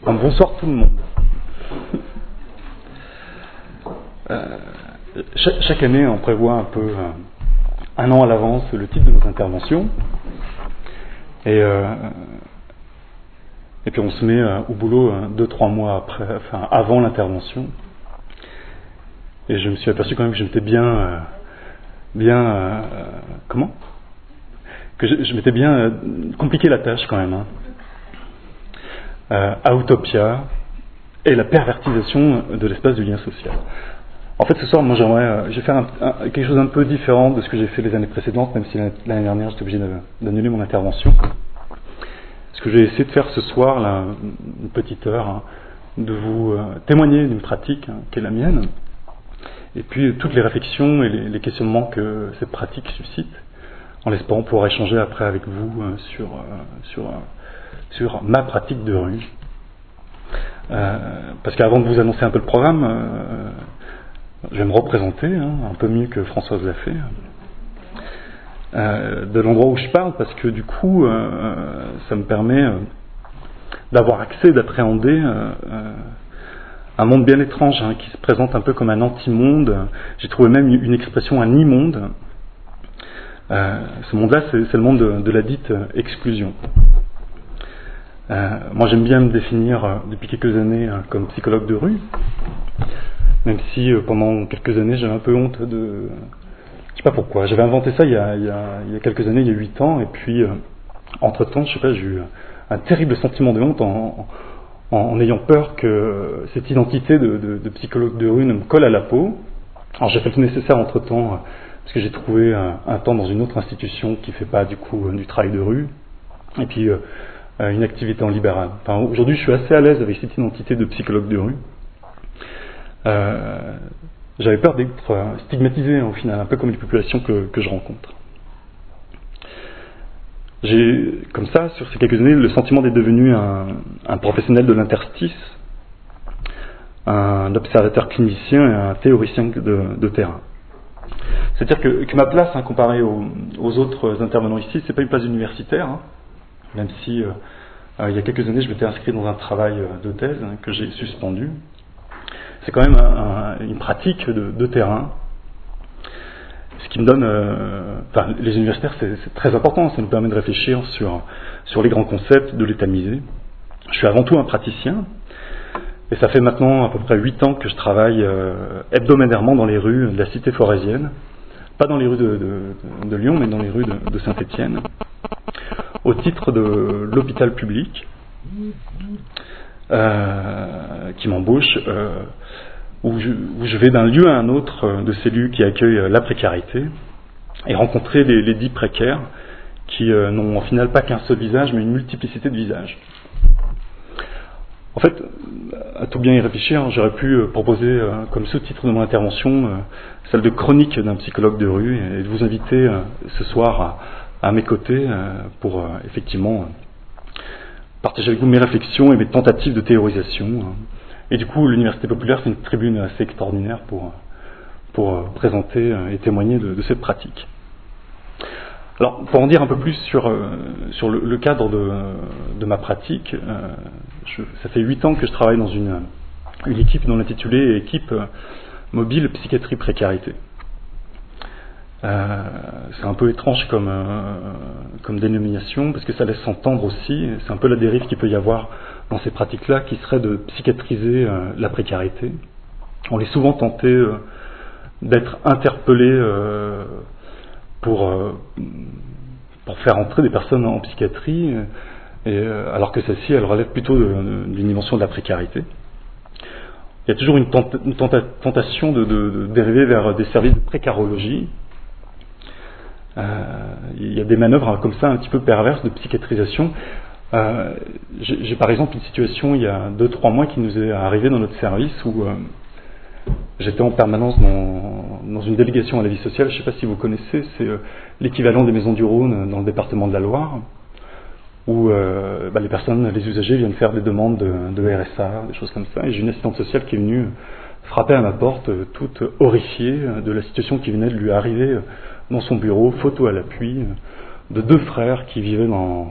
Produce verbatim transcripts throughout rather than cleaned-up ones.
Donc, bonsoir tout le monde. Euh, chaque, chaque année, on prévoit un peu, euh, un an à l'avance, le type de nos interventions. Et, euh, et puis on se met euh, au boulot euh, deux, trois mois après, enfin avant l'intervention. Et je me suis aperçu quand même que je m'étais bien, euh, bien, euh, comment Que je, je m'étais bien euh, compliqué la tâche quand même. Hein. Euh, à Utopia et la pervertisation de l'espace du lien social. En fait, ce soir, moi, j'aimerais, euh, je vais faire un, un, quelque chose d'un peu différent de ce que j'ai fait les années précédentes, même si l'année dernière, j'étais obligé de, d'annuler mon intervention. Ce que j'ai essayé de faire ce soir, là, une petite heure, hein, de vous euh, témoigner d'une pratique hein, qui est la mienne, et puis toutes les réflexions et les, les questionnements que cette pratique suscite, en l'espérant pouvoir échanger après avec vous euh, sur, euh, sur, euh, sur ma pratique de rue. Euh, parce qu'avant de vous annoncer un peu le programme, euh, je vais me représenter, hein, un peu mieux que Françoise l'a fait, euh, de l'endroit où je parle, parce que du coup, euh, ça me permet euh, d'avoir accès, d'appréhender euh, euh, un monde bien étrange, hein, qui se présente un peu comme un anti-monde. J'ai trouvé même une expression, un immonde. Euh, ce monde-là, c'est, c'est le monde de, de la dite exclusion. Euh, moi, j'aime bien me définir euh, depuis quelques années euh, comme psychologue de rue. Même si euh, pendant quelques années j'avais un peu honte de... Je sais pas pourquoi, j'avais inventé ça il y a, il y a, il y a quelques années, il y a huit ans, et puis euh, entre-temps, je sais pas, j'ai eu un terrible sentiment de honte en, en, en ayant peur que cette identité de, de, de psychologue de rue ne me colle à la peau. Alors j'ai fait tout nécessaire entre-temps, euh, parce que j'ai trouvé un, un temps dans une autre institution qui fait pas du coup du travail de rue, et puis euh, une activité en libéral. Enfin, aujourd'hui je suis assez à l'aise avec cette identité de psychologue de rue. Euh, j'avais peur d'être stigmatisé au final, un peu comme les populations que, que je rencontre. J'ai, comme ça, sur ces quelques années, le sentiment d'être devenu un, un professionnel de l'interstice, un observateur clinicien et un théoricien de, de terrain. C'est-à-dire que, que ma place, hein, comparée aux, aux autres intervenants ici, c'est pas une place universitaire, hein, même si euh, euh, il y a quelques années, je m'étais inscrit dans un travail de thèse hein, que j'ai suspendu. C'est quand même un, un, une pratique de, de terrain, ce qui me donne... Euh, enfin, les universitaires, c'est, c'est très important, ça nous permet de réfléchir sur, sur les grands concepts, de les tamiser. Je suis avant tout un praticien, et ça fait maintenant à peu près huit ans que je travaille euh, hebdomadairement dans les rues de la cité forésienne, pas dans les rues de, de, de Lyon, mais dans les rues de, de Saint-Étienne, au titre de l'hôpital public, euh, qui m'embauche... Euh, Où je, où je vais d'un lieu à un autre de ces lieux qui accueillent la précarité et rencontrer les, les dits précaires qui euh, n'ont au final pas qu'un seul visage mais une multiplicité de visages. En fait, à tout bien y réfléchir, j'aurais pu proposer euh, comme sous-titre de mon intervention euh, celle de chronique d'un psychologue de rue et de vous inviter euh, ce soir à, à mes côtés euh, pour euh, effectivement euh, partager avec vous mes réflexions et mes tentatives de théorisation. Euh, Et du coup, l'Université populaire, c'est une tribune assez extraordinaire pour, pour présenter et témoigner de, de cette pratique. Alors, pour en dire un peu plus sur, sur le, le cadre de, de ma pratique, euh, je, ça fait huit ans que je travaille dans une, une équipe dont l'intitulé est Équipe mobile psychiatrie précarité. Euh, c'est un peu étrange comme, euh, comme dénomination, parce que ça laisse s'entendre aussi, c'est un peu la dérive qu'il peut y avoir dans ces pratiques-là, qui serait de psychiatriser euh, la précarité. On est souvent tenté euh, d'être interpellé euh, pour, euh, pour faire entrer des personnes en psychiatrie, et, euh, alors que celle-ci, elle relève plutôt de, de, d'une dimension de la précarité. Il y a toujours une, tenta- une tenta- tentation de, de, de dériver vers des services de précarologie. Euh, il y a des manœuvres comme ça un petit peu perverses de psychiatrisation. Euh, j'ai, j'ai par exemple une situation il y a deux trois mois qui nous est arrivée dans notre service où euh, j'étais en permanence dans, dans une délégation à la vie sociale. Je ne sais pas si vous connaissez, c'est euh, l'équivalent des maisons du Rhône dans le département de la Loire, où euh, bah, les personnes, les usagers viennent faire des demandes de, de R S A, des choses comme ça. Et j'ai une assistante sociale qui est venue frapper à ma porte, euh, toute horrifiée de la situation qui venait de lui arriver dans son bureau, photo à l'appui, de deux frères qui vivaient dans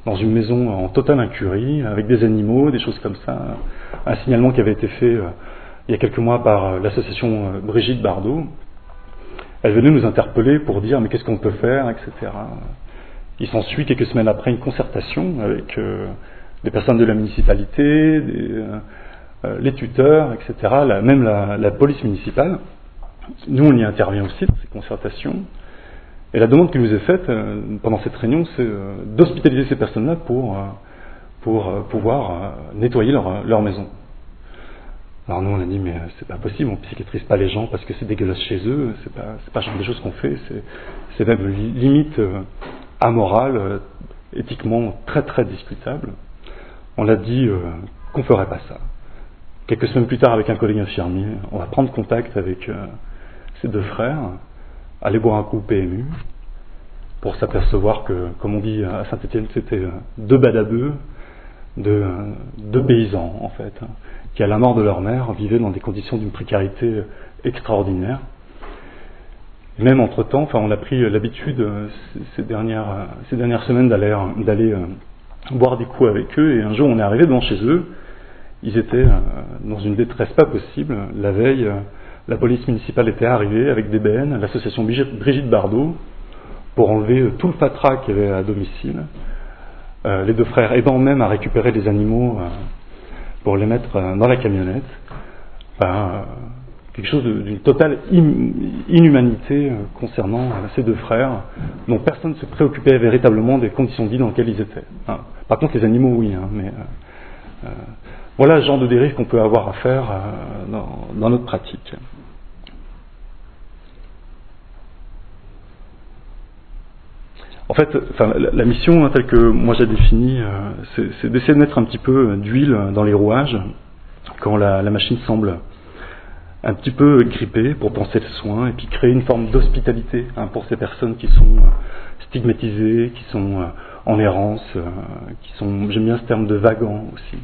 dans une maison en totale incurie, avec des animaux, des choses comme ça. Un signalement qui avait été fait euh, il y a quelques mois par euh, l'association euh, Brigitte Bardot. Elle venait nous interpeller pour dire mais qu'est-ce qu'on peut faire, et cetera. Il s'ensuit quelques semaines après une concertation avec euh, des personnes de la municipalité, des, euh, euh, les tuteurs, et cetera. La, même la, la police municipale. Nous, on y intervient aussi dans ces concertations. Et la demande qui nous est faite euh, pendant cette réunion, c'est euh, d'hospitaliser ces personnes-là pour, euh, pour euh, pouvoir euh, nettoyer leur, leur maison. Alors nous, on a dit, mais euh, c'est pas possible, on psychiatrise pas les gens parce que c'est dégueulasse chez eux, c'est pas, c'est pas le genre de choses qu'on fait, c'est, c'est même li- limite euh, amoral, euh, éthiquement très très discutable. On l'a dit euh, qu'on ferait pas ça. Quelques semaines plus tard, avec un collègue infirmier, on va prendre contact avec euh, ces deux frères, aller boire un coup au P M U, pour s'apercevoir que, comme on dit à Saint-Étienne, c'était euh, deux badabeux, deux, euh, deux paysans en fait, hein, qui à la mort de leur mère vivaient dans des conditions d'une précarité extraordinaire. Et même entre-temps, enfin, on a pris l'habitude euh, ces, dernières, euh, ces dernières semaines d'aller, d'aller euh, boire des coups avec eux, et un jour on est arrivé devant chez eux. Ils étaient euh, dans une détresse pas possible. La veille, euh, la police municipale était arrivée avec des B N, l'association Brigitte Bardot, pour enlever euh, tout le fatras qu'il y avait à domicile. Euh, les deux frères aidant même à récupérer les animaux euh, pour les mettre euh, dans la camionnette. Ben, euh, quelque chose de, d'une totale in, inhumanité euh, concernant euh, ces deux frères, dont personne ne se préoccupait véritablement des conditions de vie dans lesquelles ils étaient. Hein. Par contre, les animaux, oui, hein, mais... Euh, euh, Voilà le genre de dérive qu'on peut avoir à faire euh, dans, dans notre pratique. En fait, enfin, la, la mission hein, telle que moi j'ai définie, euh, c'est, c'est d'essayer de mettre un petit peu d'huile dans les rouages quand la, la machine semble un petit peu grippée pour penser le soin et puis créer une forme d'hospitalité hein, pour ces personnes qui sont stigmatisées, qui sont euh, en errance, euh, qui sont, j'aime bien ce terme de vagants aussi.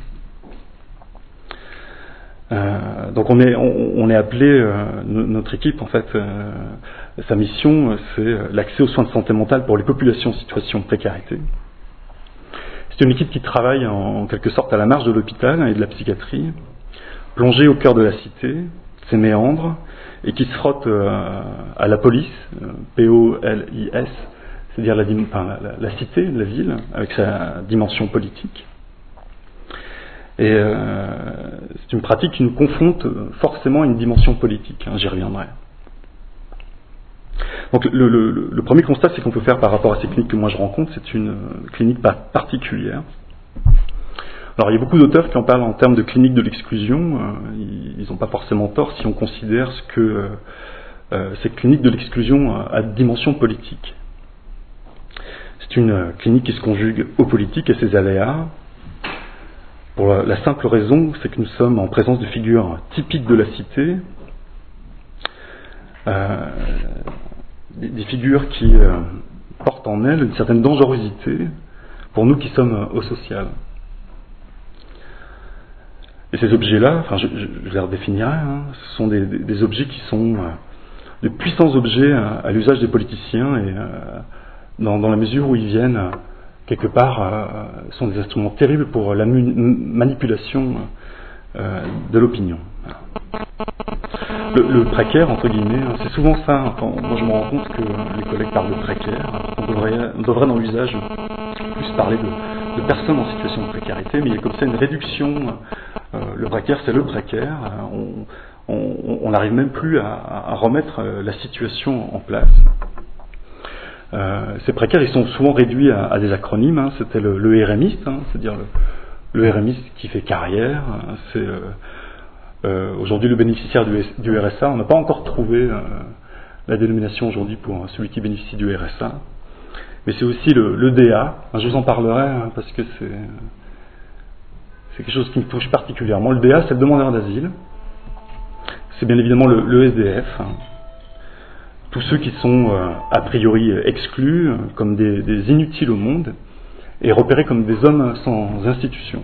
Euh, donc on est, on, on est appelé, euh, notre équipe en fait, euh, sa mission c'est l'accès aux soins de santé mentale pour les populations en situation de précarité. C'est une équipe qui travaille en, en quelque sorte à la marge de l'hôpital et de la psychiatrie, plongée au cœur de la cité, ses méandres, et qui se frotte euh, à la police, euh, P O L I S, c'est-à-dire la, enfin, la, la cité, la ville, avec sa dimension politique. Et euh, c'est une pratique qui nous confronte forcément à une dimension politique, hein, j'y reviendrai. Donc le, le, le premier constat, c'est qu'on peut faire par rapport à ces cliniques que moi je rencontre, c'est une clinique particulière. Alors il y a beaucoup d'auteurs qui en parlent en termes de clinique de l'exclusion, euh, ils n'ont pas forcément tort si on considère ce que euh, cette clinique de l'exclusion a de dimension politique. C'est une clinique qui se conjugue aux politiques et ses aléas, pour la simple raison, c'est que nous sommes en présence de figures typiques de la cité, euh, des, des figures qui euh, portent en elles une certaine dangerosité pour nous qui sommes au social. Et ces objets-là, enfin, je, je, je les redéfinirai, hein, ce sont des, des, des objets qui sont euh, de puissants objets à, à l'usage des politiciens et euh, dans, dans la mesure où ils viennent euh, quelque part, euh, sont des instruments terribles pour la mu- manipulation euh, de l'opinion. Le, le précaire, entre guillemets, c'est souvent ça. Quand, moi, je me rends compte que les collègues parlent de précaire. On devrait, on devrait dans l'usage plus parler de, de personnes en situation de précarité, mais il y a comme ça une réduction. Euh, le précaire, c'est le précaire. On n'arrive même plus à, à remettre la situation en place. Euh, ces précaires, ils sont souvent réduits à, à des acronymes. Hein. C'était le, le RMiste, hein, c'est-à-dire le, le RMiste qui fait carrière. Hein. C'est euh, euh, aujourd'hui le bénéficiaire du, du R S A. On n'a pas encore trouvé euh, la dénomination aujourd'hui pour celui qui bénéficie du R S A. Mais c'est aussi le, le D A. Hein, je vous en parlerai hein, parce que c'est, c'est quelque chose qui me touche particulièrement. Le D A, c'est le demandeur d'asile. C'est bien évidemment le, le S D F. Hein. Tous ceux qui sont euh, a priori exclus, euh, comme des, des inutiles au monde, et repérés comme des hommes sans institution.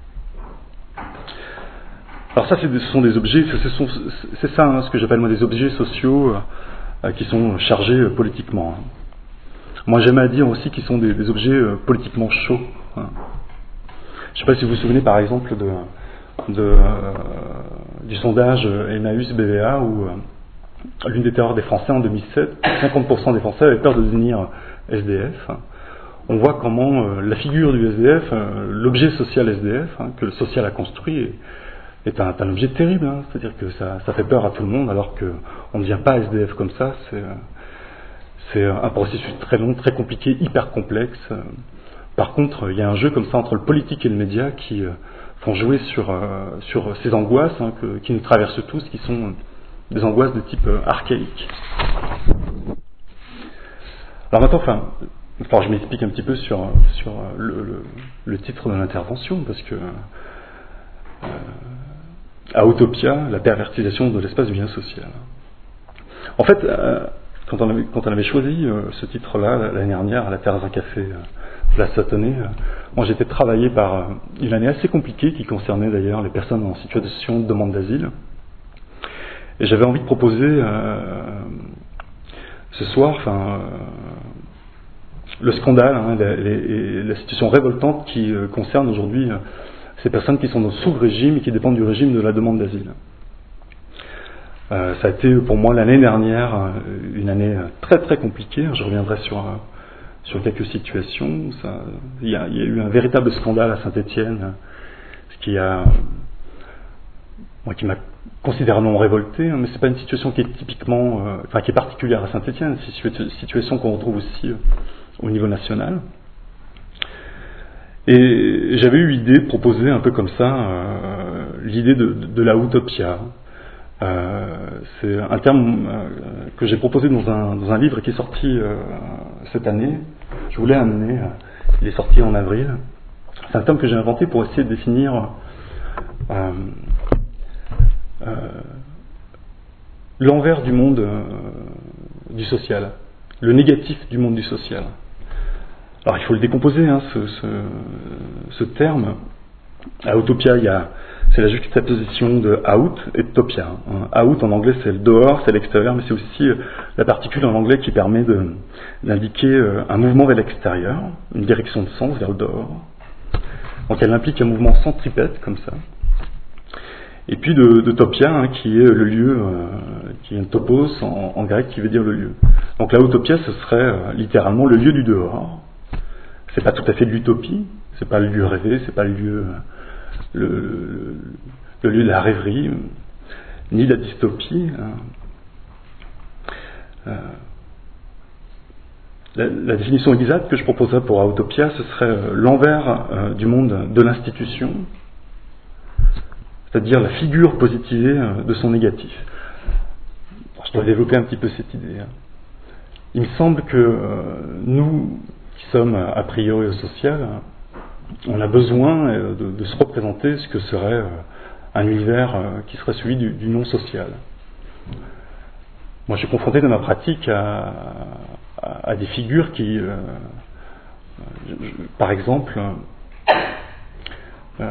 Alors ça, c'est, ce sont des objets, ce sont, c'est ça hein, ce que j'appelle moi des objets sociaux euh, qui sont chargés euh, politiquement. Hein. Moi, j'aime à dire aussi qu'ils sont des, des objets euh, politiquement chauds. Hein. Je ne sais pas si vous vous souvenez par exemple de, de, euh, du sondage Emmaüs B V A où euh, l'une des terreurs des Français en deux mille sept, cinquante pour cent des Français avaient peur de devenir S D F. On voit comment euh, la figure du S D F, euh, l'objet social S D F, hein, que le social a construit, est, est un, un objet terrible. Hein. C'est-à-dire que ça, ça fait peur à tout le monde, alors qu'on ne devient pas S D F comme ça. C'est, c'est un processus très long, très compliqué, hyper complexe. Par contre, il y a un jeu comme ça entre le politique et le média qui euh, font jouer sur, euh, sur ces angoisses hein, que, qui nous traversent tous, qui sont des angoisses de type euh, archaïque. Alors maintenant, enfin, enfin, je m'explique un petit peu sur, sur le, le, le titre de l'intervention, parce que euh, à Utopia, la pervertisation de l'espace du lien social. En fait, euh, quand, on avait, quand on avait choisi euh, ce titre-là l'année dernière à la terrasse d'un café euh, place Satonnet, euh, moi j'étais travaillé par euh, une année assez compliquée qui concernait d'ailleurs les personnes en situation de demande d'asile. Et j'avais envie de proposer euh, ce soir, enfin. Euh, le scandale, hein, la, les, la situation révoltante qui euh, concerne aujourd'hui euh, ces personnes qui sont sous le régime et qui dépendent du régime de la demande d'asile. Euh, ça a été pour moi l'année dernière euh, une année très très compliquée. Je reviendrai sur, euh, sur quelques situations. Ça, il, y a, il y a eu un véritable scandale à Saint-Étienne, ce qui a, moi, qui m'a considérablement révolté. Hein, mais c'est pas une situation qui est typiquement, euh, enfin qui est particulière à Saint-Étienne. C'est une situation qu'on retrouve aussi euh, au niveau national. Et j'avais eu l'idée de proposer un peu comme ça euh, l'idée de, de, de la utopia. Euh, c'est un terme euh, que j'ai proposé dans un, dans un livre qui est sorti euh, cette année. Je voulais amener, euh, il est sorti en avril. C'est un terme que j'ai inventé pour essayer de définir euh, euh, l'envers du monde euh, du social, le négatif du monde du social. Alors il faut le décomposer, hein, ce, ce, ce terme. À Utopia, il y a, c'est la juxtaposition de out et de topia. Hein. Out en anglais c'est le dehors, c'est l'extérieur, mais c'est aussi la particule en anglais qui permet de, d'indiquer un mouvement vers l'extérieur, une direction de sens vers le dehors. Donc elle implique un mouvement centripète comme ça. Et puis de, de topia, hein, qui est le lieu, euh, qui est un topos en, en grec qui veut dire le lieu. Donc la utopia, ce serait euh, littéralement le lieu du dehors. C'est pas tout à fait de l'utopie, c'est pas le lieu rêvé, c'est pas le lieu, le, le, le lieu de la rêverie, ni de la dystopie. Euh, la, la définition exacte que je proposerais pour Utopia, ce serait l'envers euh, du monde de l'institution, c'est-à-dire la figure positivée euh, de son négatif. Alors, je dois développer un petit peu cette idée. Hein. Il me semble que euh, nous, qui sommes a priori au social, on a besoin de, de se représenter ce que serait un univers qui serait celui du, du non social. Moi, je suis confronté dans ma pratique à, à, à des figures qui, euh, je, je, par exemple, euh,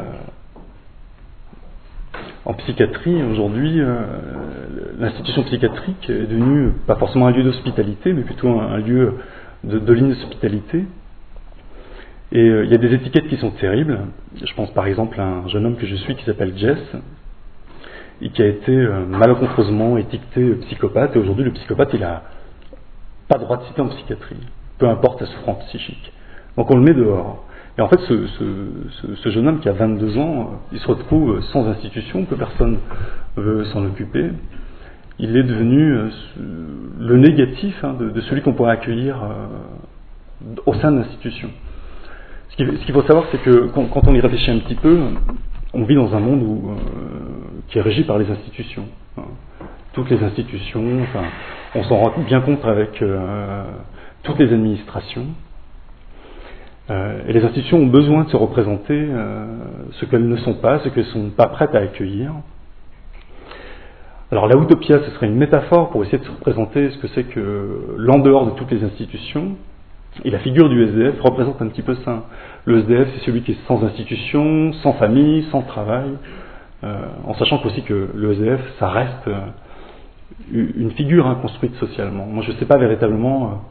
en psychiatrie, aujourd'hui, euh, l'institution psychiatrique est devenue pas forcément un lieu d'hospitalité, mais plutôt un, un lieu de, de l'inhospitalité. Et il euh, y a des étiquettes qui sont terribles. Je pense par exemple à un jeune homme que je suis qui s'appelle Jess, et qui a été euh, malencontreusement étiqueté psychopathe. Et aujourd'hui, le psychopathe, il n'a pas droit de citer en psychiatrie, peu importe sa souffrance psychique. Donc on le met dehors. Et en fait, ce, ce, ce, ce jeune homme qui a vingt-deux ans, il se retrouve sans institution, que personne ne veut s'en occuper. Il est devenu euh, le négatif hein, de, de celui qu'on pourrait accueillir euh, au sein de l'institution. Ce qu'il, ce qu'il faut savoir, c'est que quand, quand on y réfléchit un petit peu, on vit dans un monde où, euh, qui est régi par les institutions. Hein. Toutes les institutions, enfin, on s'en rend bien compte avec euh, toutes les administrations. Euh, et les institutions ont besoin de se représenter euh, ce qu'elles ne sont pas, ce qu'elles ne sont pas prêtes à accueillir. Alors la utopia, ce serait une métaphore pour essayer de se représenter ce que c'est que l'en dehors de toutes les institutions. Et la figure du S D F représente un petit peu ça. Le S D F, c'est celui qui est sans institution, sans famille, sans travail, euh, en sachant aussi que le S D F, ça reste euh, une figure hein, construite socialement. Moi, je ne sais pas véritablement euh,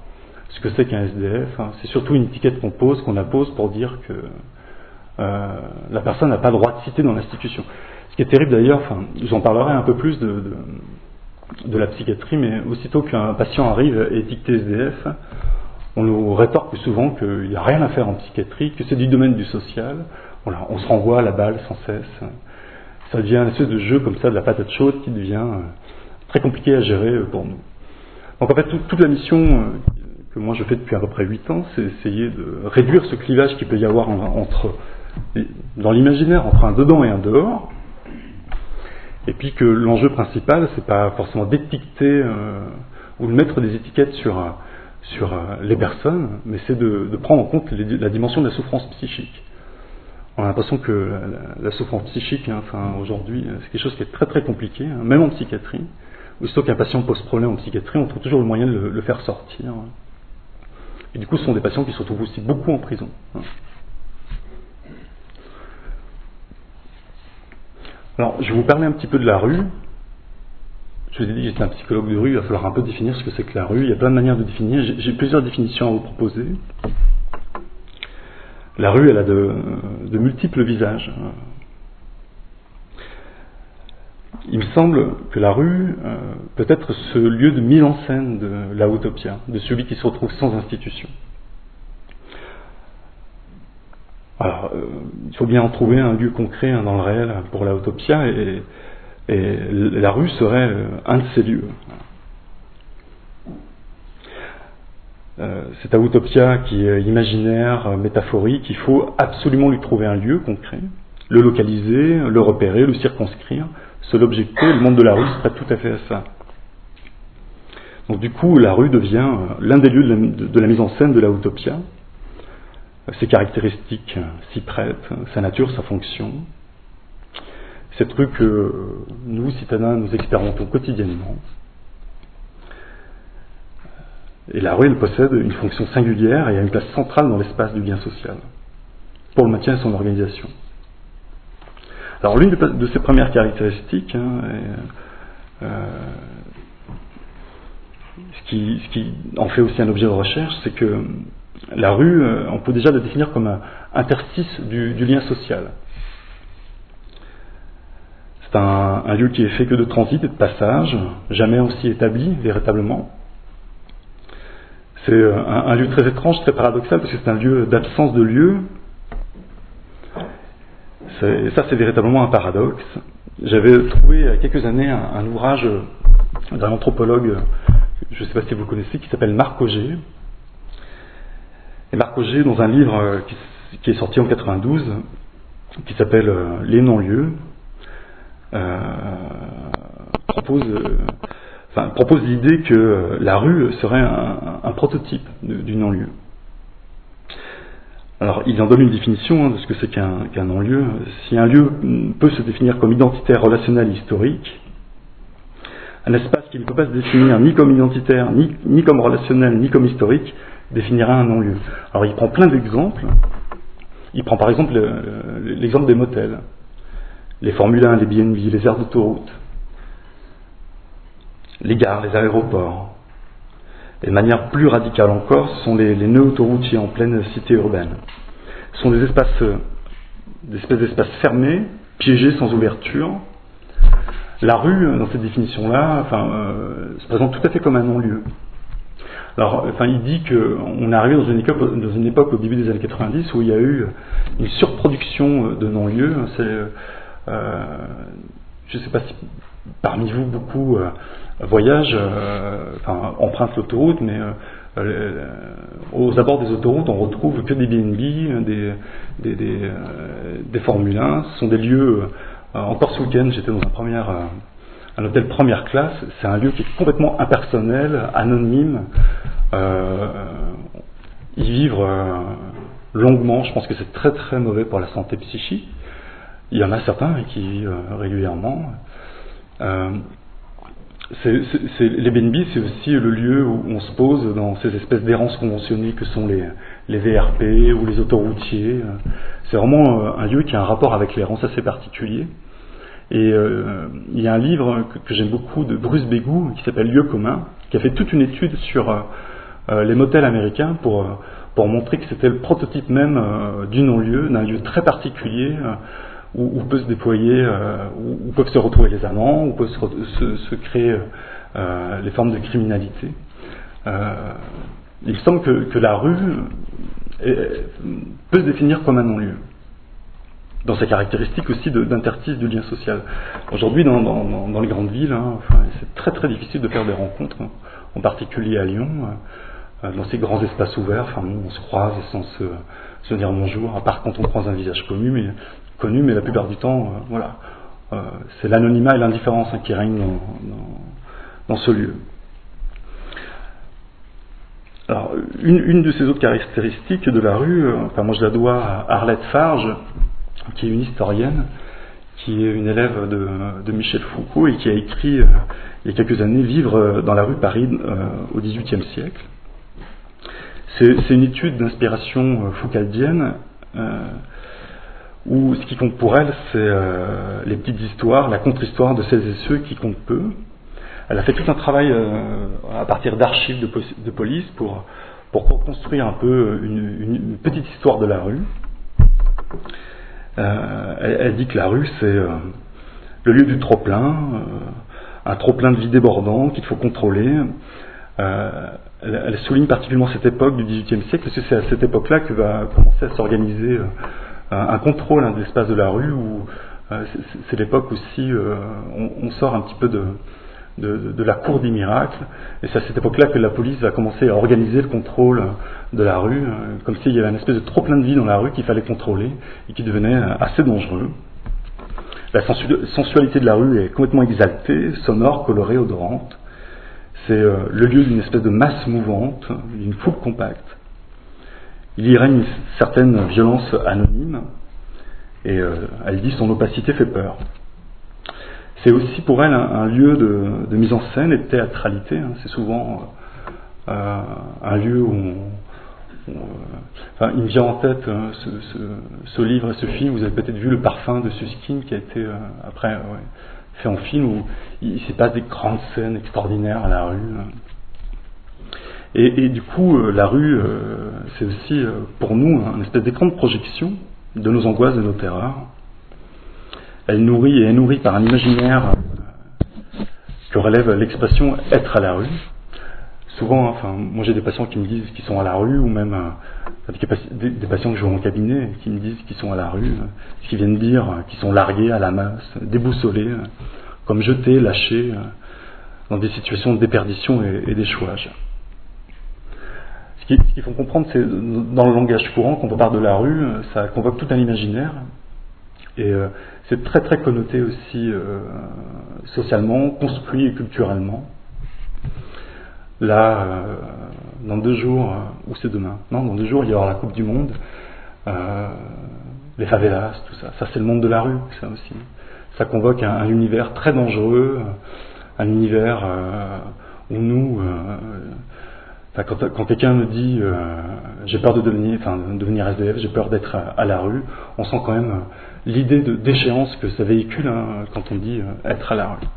ce que c'est qu'un S D F. Hein. C'est surtout une étiquette qu'on pose, qu'on impose pour dire que euh, la personne n'a pas le droit de citer dans l'institution. Ce qui est terrible d'ailleurs, enfin, j'en parlerai un peu plus de, de, de la psychiatrie, mais aussitôt qu'un patient arrive et étiqueté S D F, on nous rétorque plus souvent qu'il n'y a rien à faire en psychiatrie, que c'est du domaine du social. Voilà, on se renvoie à la balle sans cesse. Ça devient une espèce de jeu comme ça, de la patate chaude, qui devient euh, très compliqué à gérer pour nous. Donc en fait, tout, toute la mission euh, que moi je fais depuis à peu près huit ans, c'est essayer de réduire ce clivage qu'il peut y avoir en, entre, dans l'imaginaire entre un dedans et un dehors. Et puis que l'enjeu principal, c'est pas forcément d'étiqueter euh, ou de mettre des étiquettes sur, euh, sur euh, les personnes, mais c'est de, de prendre en compte les, la dimension de la souffrance psychique. On a l'impression que la, la souffrance psychique, hein, enfin, aujourd'hui, c'est quelque chose qui est très très compliqué, hein, même en psychiatrie. Aussitôt qu'un patient pose problème en psychiatrie, on trouve toujours le moyen de le, le faire sortir. Et du coup, ce sont des patients qui se retrouvent aussi beaucoup en prison. Hein. Alors, je vais vous parler un petit peu de la rue. Je vous ai dit que j'étais un psychologue de rue, il va falloir un peu définir ce que c'est que la rue. Il y a plein de manières de définir. J'ai, j'ai plusieurs définitions à vous proposer. La rue, elle a de, de multiples visages. Il me semble que la rue euh, peut être ce lieu de mise en scène de la utopia, de celui qui se retrouve sans institution. Alors, euh, il faut bien en trouver un lieu concret hein, dans le réel pour la utopia, et, et la rue serait euh, un de ces lieux. Euh, c'est à utopia qui est imaginaire, euh, métaphorique, il faut absolument lui trouver un lieu concret, le localiser, le repérer, le circonscrire, se l'objecter. Le monde de la rue serait tout à fait à ça. Donc du coup, la rue devient euh, l'un des lieux de la, de, de la mise en scène de la utopia. Ses caractéristiques s'y prêtent, sa nature, sa fonction. Cette rue que nous, citadins, nous expérimentons quotidiennement. Et la rue, elle possède une fonction singulière et a une place centrale dans l'espace du lien social, pour le maintien de son organisation. Alors l'une de ses premières caractéristiques, hein, est, euh, ce, qui, ce qui en fait aussi un objet de recherche, c'est que la rue, on peut déjà la définir comme un interstice du, du lien social. C'est un, un lieu qui est fait que de transit et de passage, jamais aussi établi véritablement. C'est un, un lieu très étrange, très paradoxal, parce que c'est un lieu d'absence de lieu. C'est, ça, c'est véritablement un paradoxe. J'avais trouvé il y a quelques années un, un ouvrage d'un anthropologue, je ne sais pas si vous le connaissez, qui s'appelle Marc Auger. Et Marc Auger, dans un livre qui, qui est sorti en quatre-vingt-douze, qui s'appelle euh, Les non-lieux, euh, propose, euh, enfin, propose l'idée que la rue serait un, un prototype de, du non-lieu. Alors, il en donne une définition hein, de ce que c'est qu'un, qu'un non-lieu. Si un lieu peut se définir comme identitaire, relationnel, historique, un espace qui ne peut pas se définir ni comme identitaire, ni, ni comme relationnel, ni comme historique, définira un non-lieu. Alors il prend plein d'exemples. Il prend par exemple le, l'exemple des motels, les Formule un, les B and B, les aires d'autoroute, les gares, les aéroports. Et de manière plus radicale encore, ce sont les, les nœuds autoroutiers en pleine cité urbaine. Ce sont des espaces, des espèces d'espaces fermés, piégés sans ouverture. La rue, dans cette définition-là, enfin, euh, se présente tout à fait comme un non-lieu. Alors, enfin, il dit qu'on est arrivé dans une, époque, dans une époque au début des années quatre-vingt-dix où il y a eu une surproduction de non-lieux. C'est, euh, je ne sais pas si parmi vous beaucoup euh, voyagent, euh, enfin, empruntent l'autoroute, mais euh, euh, aux abords des autoroutes, on retrouve que des B and B, des, des, des, euh, des Formule un. Ce sont des lieux. Euh, encore ce week-end, j'étais dans un premier. Euh, Un hôtel première classe, c'est un lieu qui est complètement impersonnel, anonyme. Euh, y vivre euh, longuement, je pense que c'est très très mauvais pour la santé psychique. Il y en a certains qui vivent euh, régulièrement. Euh, c'est, c'est, c'est, les B and B, c'est aussi le lieu où on se pose dans ces espèces d'errances conventionnées que sont les, les V R P ou les autoroutiers. C'est vraiment euh, un lieu qui a un rapport avec l'errance assez particulier. Et euh, il y a un livre que, que j'aime beaucoup de Bruce Bégou qui s'appelle Lieux communs, qui a fait toute une étude sur euh, les motels américains pour, euh, pour montrer que c'était le prototype même euh, du non-lieu, d'un lieu très particulier euh, où, où peut se déployer, euh, où, où peuvent se retrouver les amants, où peuvent se, se, se créer euh, les formes de criminalité. Euh, il semble que, que la rue est, peut se définir comme un non-lieu, dans sa caractéristique aussi de, d'interstice du lien social. Aujourd'hui, dans, dans, dans les grandes villes, hein, enfin, c'est très très difficile de faire des rencontres, hein, en particulier à Lyon, euh, dans ces grands espaces ouverts, enfin, on se croise sans se, se dire bonjour, à part quand on croise un visage connu, mais, connu, mais la plupart du temps, euh, voilà, euh, c'est l'anonymat et l'indifférence hein, qui règnent dans, dans, dans ce lieu. Alors, une, une de ces autres caractéristiques de la rue, euh, enfin, moi je la dois à Arlette Farge, qui est une historienne, qui est une élève de, de Michel Foucault et qui a écrit euh, il y a quelques années Vivre dans la rue Paris euh, au dix-huitième siècle. C'est, c'est une étude d'inspiration euh, foucaldienne euh, où ce qui compte pour elle, c'est euh, les petites histoires, la contre-histoire de celles et ceux qui comptent peu. Elle a fait tout un travail euh, à partir d'archives de, de police pour, pour construire un peu une, une, une petite histoire de la rue. Euh, elle, elle dit que la rue, c'est euh, le lieu du trop-plein, euh, un trop-plein de vie débordant qu'il faut contrôler. Euh, elle, elle souligne particulièrement cette époque du dix-huitième siècle, parce que c'est à cette époque-là que va commencer à s'organiser euh, un, un contrôle hein, de l'espace de la rue, où euh, c'est, c'est l'époque aussi euh, on, on sort un petit peu de De, de, de la cour des miracles, et c'est à cette époque-là que la police va commencer à organiser le contrôle de la rue, euh, comme s'il y avait une espèce de trop plein de vie dans la rue qu'il fallait contrôler et qui devenait assez dangereux. La sensu- sensualité de la rue est complètement exaltée, sonore, colorée, odorante. C'est euh, le lieu d'une espèce de masse mouvante, d'une foule compacte. Il y règne une certaine violence anonyme, et euh, elle dit son opacité fait peur. C'est aussi pour elle un, un lieu de, de mise en scène et de théâtralité. Hein. C'est souvent euh, un lieu où, on, où euh, enfin, il me vient en tête euh, ce, ce, ce livre et ce film. Vous avez peut-être vu Le Parfum de Suskind, qui a été euh, après ouais, fait en film, où il, il se passe des grandes scènes extraordinaires à la rue. Et, et du coup, euh, la rue, euh, c'est aussi euh, pour nous un espèce d'écran de projection de nos angoisses, de nos terreurs. Elle nourrit et est nourrie par un imaginaire que relève l'expression « être à la rue ». Souvent, enfin, moi j'ai des patients qui me disent qu'ils sont à la rue, ou même euh, des, des patients que je vois en cabinet qui me disent qu'ils sont à la rue, ce qui viennent dire qu'ils sont largués à la masse, déboussolés, comme jetés, lâchés, dans des situations de déperdition et, et d'échouage. Ce qui, ce qu'il faut comprendre, c'est dans le langage courant, quand on parle de la rue, ça convoque tout un imaginaire. Et euh, c'est très très connoté aussi euh, socialement, construit et culturellement. Là, euh, dans deux jours, euh, ou c'est demain, non, dans deux jours, il y aura la Coupe du Monde, euh, les favelas, tout ça. Ça, c'est le monde de la rue, ça aussi. Ça convoque un, un univers très dangereux, un univers euh, où nous, euh, enfin, quand, quand quelqu'un me dit euh, j'ai peur de devenir, enfin, de devenir S D F, j'ai peur d'être à, à la rue, on sent quand même euh, l'idée de, d'échéance que ça véhicule hein, quand on dit euh, être à la rue.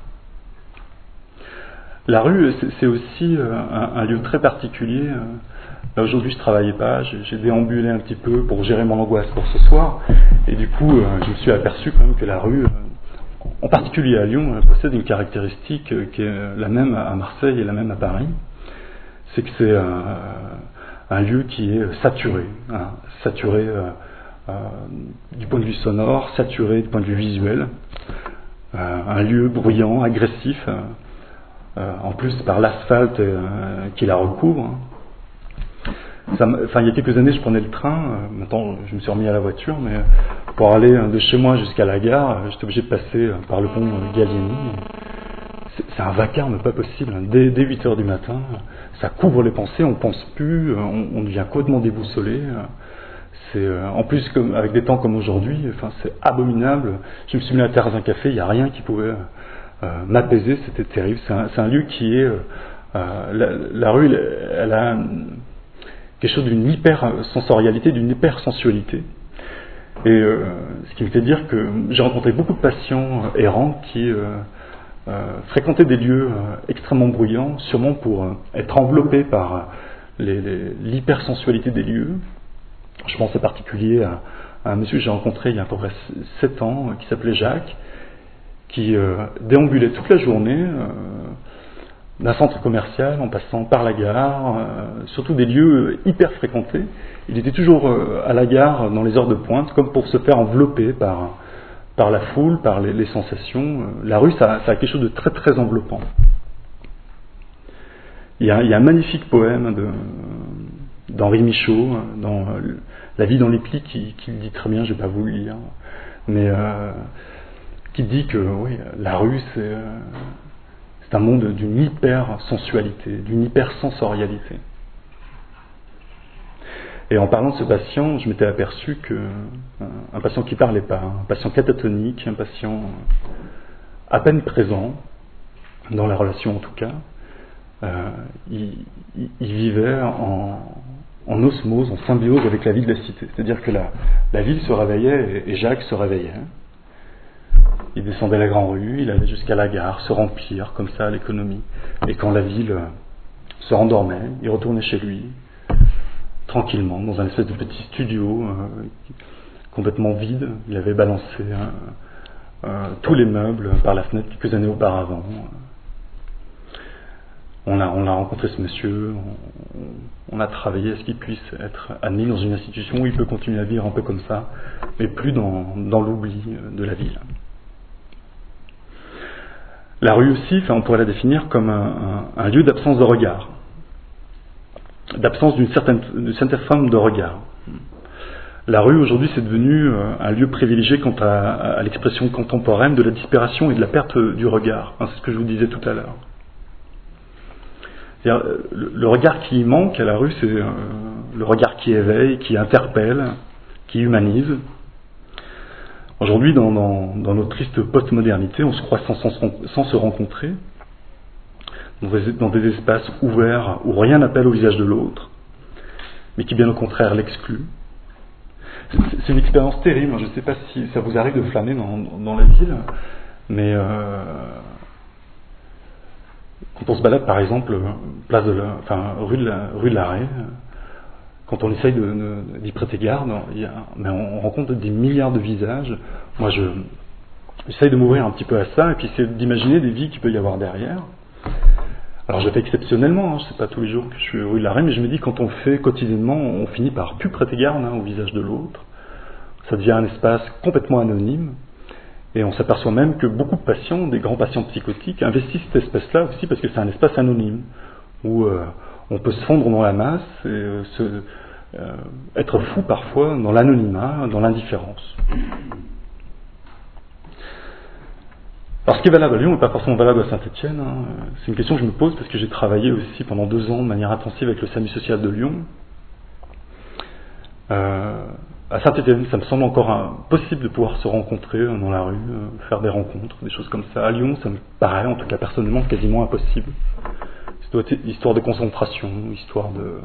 La rue, c'est, c'est aussi euh, un, un lieu très particulier. Là, aujourd'hui, je travaillais pas, j'ai, j'ai déambulé un petit peu pour gérer mon angoisse pour ce soir, et du coup, euh, je me suis aperçu quand même que la rue, euh, en particulier à Lyon, elle possède une caractéristique euh, qui est la même à Marseille et la même à Paris. C'est que c'est un, un lieu qui est saturé, hein, saturé euh, euh, du point de vue sonore, saturé du point de vue visuel, euh, un lieu bruyant, agressif, euh, euh, en plus par l'asphalte euh, qui la recouvre. Ça, enfin, il y a quelques années, je prenais le train, euh, maintenant je me suis remis à la voiture, mais pour aller euh, de chez moi jusqu'à la gare, euh, j'étais obligé de passer euh, par le pont euh, Gallieni. C'est, c'est un vacarme pas possible, hein. Dès, dès huit heures du matin, ça couvre les pensées, on pense plus, on, on devient complètement déboussolé. C'est, euh, en plus, comme, avec des temps comme aujourd'hui, enfin, c'est abominable. Je me suis mis à la terrasse d'un café, il n'y a rien qui pouvait euh, m'apaiser, c'était terrible. C'est un, c'est un lieu qui est... Euh, la, la rue, elle, elle a quelque chose d'une hyper-sensorialité, d'une hyper-sensualité. Et euh, ce qui me fait dire que j'ai rencontré beaucoup de patients euh, errants qui... Euh, Euh, fréquenter des lieux euh, extrêmement bruyants, sûrement pour euh, être enveloppés par euh, les, les, l'hypersensualité des lieux. Je pense en particulier à, à un monsieur que j'ai rencontré il y a à peu près sept ans, qui s'appelait Jacques, qui euh, déambulait toute la journée euh, d'un centre commercial en passant par la gare, euh, surtout des lieux hyper fréquentés. Il était toujours euh, à la gare dans les heures de pointe, comme pour se faire envelopper par, par la foule, par les, les sensations. La rue, ça, ça a quelque chose de très très enveloppant. Il y a, il y a un magnifique poème de, d'Henri Michaud, dans La vie dans les plis, qui, qui le dit très bien, je ne vais pas vous le lire, mais euh, qui dit que oui, la rue, c'est, euh, c'est un monde d'une hyper-sensualité, d'une hyper-sensorialité. Et en parlant de ce patient, je m'étais aperçu que euh, un patient qui ne parlait pas, un patient catatonique, un patient à peine présent, dans la relation en tout cas, euh, il, il, il vivait en, en osmose, en symbiose avec la vie de la cité. C'est-à-dire que la, la ville se réveillait et, et Jacques se réveillait. Il descendait la grande rue, il allait jusqu'à la gare, se remplir comme ça à l'économie. Et quand la ville se rendormait, il retournait chez lui, tranquillement, dans un espèce de petit studio euh, complètement vide. Il avait balancé euh, euh, tous les meubles par la fenêtre quelques années auparavant. On a, on a rencontré ce monsieur, on, on a travaillé à ce qu'il puisse être admis dans une institution où il peut continuer à vivre un peu comme ça, mais plus dans, dans l'oubli de la ville. La rue aussi, enfin, on pourrait la définir comme un, un, un lieu d'absence de regard, d'absence d'une certaine, d'une certaine forme de regard. La rue aujourd'hui c'est devenu un lieu privilégié quant à, à l'expression contemporaine de la disparition et de la perte du regard. Hein, c'est ce que je vous disais tout à l'heure. C'est-à-dire, le, le regard qui manque à la rue, c'est euh, le regard qui éveille, qui interpelle, qui humanise. Aujourd'hui, dans, dans, dans notre triste post-modernité, on se croit sans, sans, sans se rencontrer, dans des, dans des espaces ouverts où rien n'appelle au visage de l'autre, mais qui bien au contraire l'exclut. C'est, c'est une expérience terrible. Je ne sais pas si ça vous arrive de flâner dans, dans la ville, mais euh, quand on se balade par exemple place de la, enfin, rue de la, rue de l'Arrêt, quand on essaye de, de, d'y prêter garde, il y a, mais on rencontre des milliards de visages. Moi, je j'essaye de m'ouvrir un petit peu à ça et puis essayer d'imaginer des vies qu'il peut y avoir derrière. Alors, je le fais exceptionnellement, hein, c'est pas tous les jours que je suis rue de l'Arrêt, mais je me dis quand on le fait quotidiennement, on finit par plus prêter garde hein, au visage de l'autre. Ça devient un espace complètement anonyme. Et on s'aperçoit même que beaucoup de patients, des grands patients psychotiques, investissent cet espace-là aussi parce que c'est un espace anonyme, où euh, on peut se fondre dans la masse et euh, se, euh, être fou parfois dans l'anonymat, dans l'indifférence. Alors ce qui est valable à Lyon n'est pas forcément valable à Saint-Étienne. Hein. C'est une question que je me pose parce que j'ai travaillé aussi pendant deux ans de manière intensive avec le SAMU social de Lyon. Euh, À Saint-Étienne, ça me semble encore hein, possible de pouvoir se rencontrer euh, dans la rue, euh, faire des rencontres, des choses comme ça. À Lyon, ça me paraît, en tout cas personnellement, quasiment impossible. Ça doit être histoire de concentration, histoire de,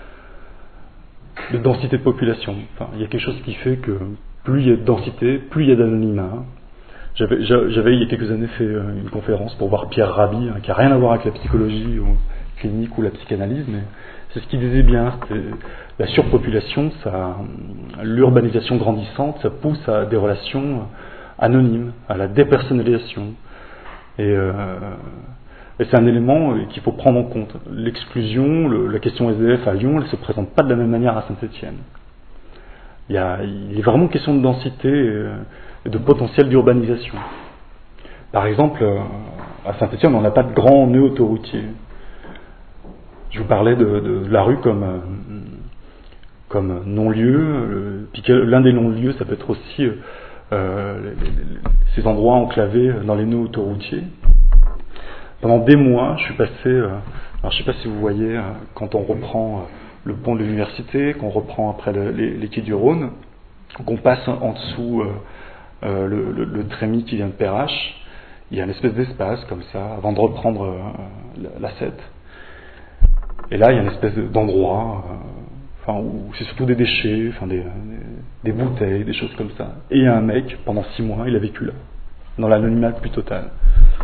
de densité de population. Enfin, il y a quelque chose qui fait que plus il y a de densité, plus il y a d'anonymat. J'avais, j'avais il y a quelques années fait une conférence pour voir Pierre Rabhi, hein, qui n'a rien à voir avec la psychologie ou clinique ou la psychanalyse, mais c'est ce qu'il disait bien, c'était la surpopulation, ça, l'urbanisation grandissante, ça pousse à des relations anonymes, à la dépersonnalisation. Et, euh, et c'est un élément qu'il faut prendre en compte. L'exclusion, le, la question S D F à Lyon, elle ne se présente pas de la même manière à Saint-Étienne. Il, y a, il est vraiment question de densité et de potentiel d'urbanisation. Par exemple, à Saint-Étienne, on n'a pas de grand nœud autoroutier. Je vous parlais de, de, de la rue comme, euh, comme non-lieu. Puis l'un des non-lieux, ça peut être aussi euh, les, les, ces endroits enclavés dans les nœuds autoroutiers. Pendant des mois, je suis passé... Euh, alors je ne sais pas si vous voyez, euh, quand on reprend euh, le pont de l'université, qu'on reprend après le, les, les quais du Rhône, qu'on passe en dessous euh, euh, le, le, le trémy qui vient de Perrache, il y a une espèce d'espace comme ça, avant de reprendre euh, la, la Sète. Et là, il y a une espèce d'endroit, euh, enfin, où c'est surtout des déchets, enfin, des, des, des bouteilles, des choses comme ça. Et il y a un mec, pendant six mois, il a vécu là, dans l'anonymat plus total.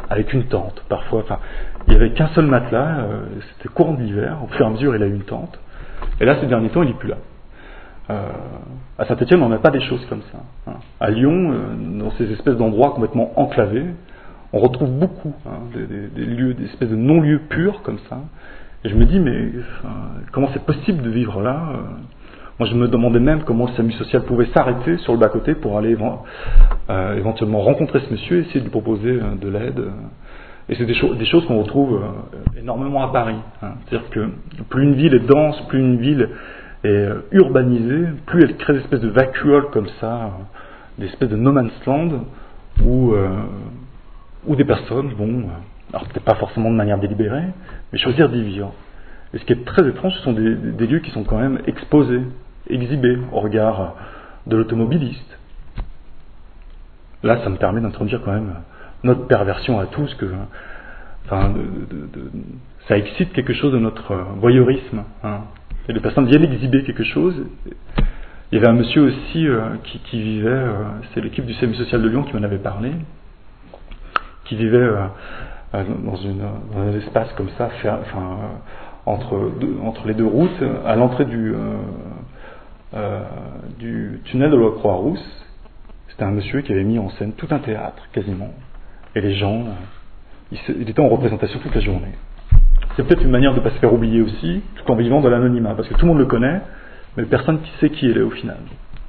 avec une tente, parfois. Enfin, il n'y avait qu'un seul matelas, euh, c'était courant de l'hiver, au fur et à mesure il a eu une tente. Et là, ces derniers temps, il n'est plus là. Euh, à Saint-Étienne, on n'a pas des choses comme ça. Hein. À Lyon, euh, dans ces espèces d'endroits complètement enclavés, on retrouve beaucoup hein, des, des, des lieux, des espèces de non-lieux purs comme ça. Et je me dis, mais enfin, comment c'est possible de vivre là? Moi, je me demandais même comment le SAMU social pouvait s'arrêter sur le bas-côté pour aller euh, éventuellement rencontrer ce monsieur, essayer de lui proposer euh, de l'aide. Et c'est des, cho- des choses qu'on retrouve euh, énormément à Paris. Hein. C'est-à-dire que plus une ville est dense, plus une ville est euh, urbanisée, plus elle crée des espèces de vacuoles comme ça, euh, des espèces de no man's land, où, euh, où des personnes vont, euh, alors peut-être pas forcément de manière délibérée, mais choisir d'y vivre. Et ce qui est très étrange, ce sont des, des lieux qui sont quand même exposés, exhibés au regard de l'automobiliste. Là, ça me permet d'introduire quand même notre perversion à tous, que, enfin, de, de, de, ça excite quelque chose de notre voyeurisme. Hein. Et les personnes viennent exhiber quelque chose. Il y avait un monsieur aussi euh, qui, qui vivait, euh, c'est l'équipe du SAMU social de Lyon qui m'en avait parlé, qui vivait euh, dans, une, dans un espace comme ça, fait, enfin, euh, entre, deux, entre les deux routes, à l'entrée du, euh, euh, du tunnel de la Croix-Rousse. C'était un monsieur qui avait mis en scène tout un théâtre, quasiment. Et les gens, il, se, il était en représentation toute la journée. C'est peut-être une manière de ne pas se faire oublier aussi, tout en vivant dans l'anonymat, parce que tout le monde le connaît, mais personne qui sait qui il est au final.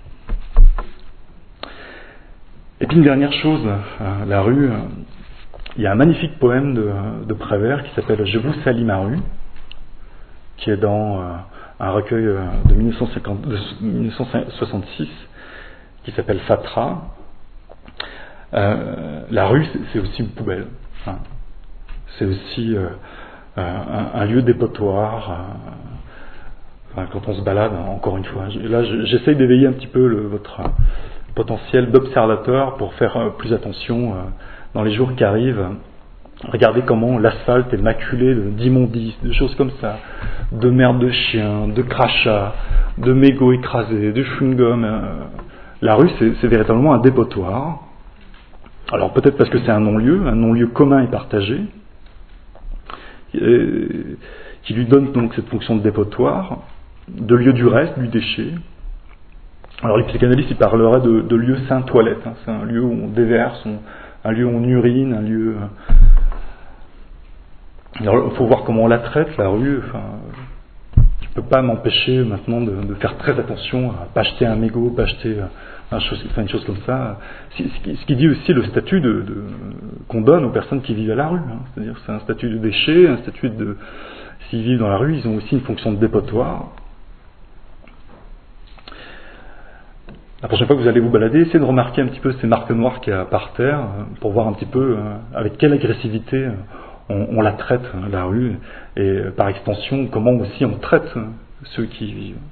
Et puis une dernière chose, euh, la rue, euh, il y a un magnifique poème de, de Prévert qui s'appelle « Je vous salis ma rue », qui est dans euh, un recueil euh, de mille neuf cent cinquante, de mille neuf cent soixante-six, qui s'appelle « Fatra ». Euh, la rue, c'est, c'est aussi une poubelle. Hein. C'est aussi euh, un, un lieu dépotoir. Euh, enfin, quand on se balade, encore une fois. Là, j'essaye d'éveiller un petit peu le, votre potentiel d'observateur pour faire euh, plus attention euh, dans les jours qui arrivent. Regardez comment l'asphalte est maculé d'immondices, de choses comme ça, de merde de chien, de crachats, de mégots écrasés, de chewing-gum. Euh, la rue, c'est, c'est véritablement un dépotoir. Alors peut-être parce que c'est un non-lieu, un non-lieu commun et partagé, et qui lui donne donc cette fonction de dépotoir, de lieu du reste, du déchet. Alors les psychanalystes, ils parleraient de, de lieu saint toilette, hein. C'est un lieu où on déverse, on, un lieu où on urine, un lieu... Alors il faut voir comment on la traite, la rue. Enfin, je ne peux pas m'empêcher maintenant de, de faire très attention à ne pas acheter un mégot, pas acheter... Un chose, enfin une chose comme ça, ce qui, ce qui dit aussi le statut de, de, qu'on donne aux personnes qui vivent à la rue. Hein. C'est-à-dire que c'est un statut de déchet, un statut de... S'ils vivent dans la rue, ils ont aussi une fonction de dépotoir. La prochaine fois que vous allez vous balader, essayez de remarquer un petit peu ces marques noires qu'il y a par terre, pour voir un petit peu euh, avec quelle agressivité on, on la traite, hein, la rue, et par extension, comment aussi on traite ceux qui y vivent.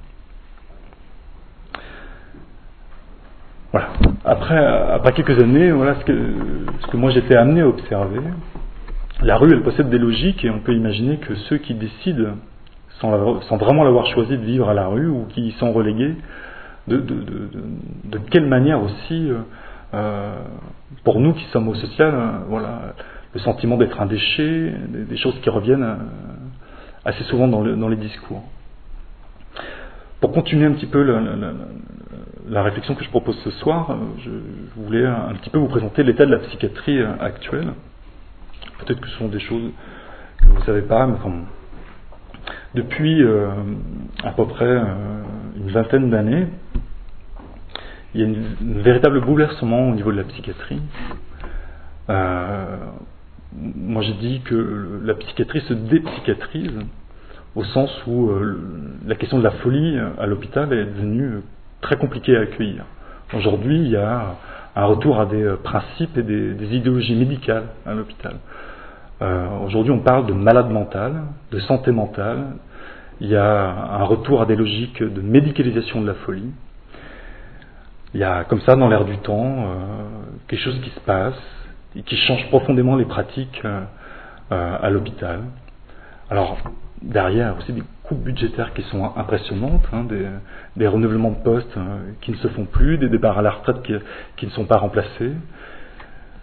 Voilà. Après, après quelques années, voilà ce que, ce que moi j'étais amené à observer. La rue, elle possède des logiques et on peut imaginer que ceux qui décident, sans, sans vraiment l'avoir choisi de vivre à la rue ou qui y sont relégués, de, de, de, de, de quelle manière aussi, euh, pour nous qui sommes au social, euh, voilà, le sentiment d'être un déchet, des, des choses qui reviennent euh, assez souvent dans, le, dans les discours. Pour continuer un petit peu la, la, la, la réflexion que je propose ce soir, je, je voulais un petit peu vous présenter l'état de la psychiatrie actuelle. Peut-être que ce sont des choses que vous ne savez pas, mais enfin, depuis euh, à peu près euh, une vingtaine d'années, il y a une, un véritable bouleversement au niveau de la psychiatrie. Euh, moi j'ai dit que la psychiatrie se dépsychiatrise, au sens où euh, la question de la folie à l'hôpital est devenue très compliquée à accueillir. Aujourd'hui, il y a un retour à des principes et des, des idéologies médicales à l'hôpital. Euh, aujourd'hui, on parle de malade mental, de santé mentale. Il y a un retour à des logiques de médicalisation de la folie. Il y a, comme ça, dans l'air du temps, euh, quelque chose qui se passe et qui change profondément les pratiques euh, à l'hôpital. Alors, derrière aussi des coupes budgétaires qui sont impressionnantes, hein, des, des renouvellements de postes euh, qui ne se font plus, des départs à la retraite qui, qui ne sont pas remplacés,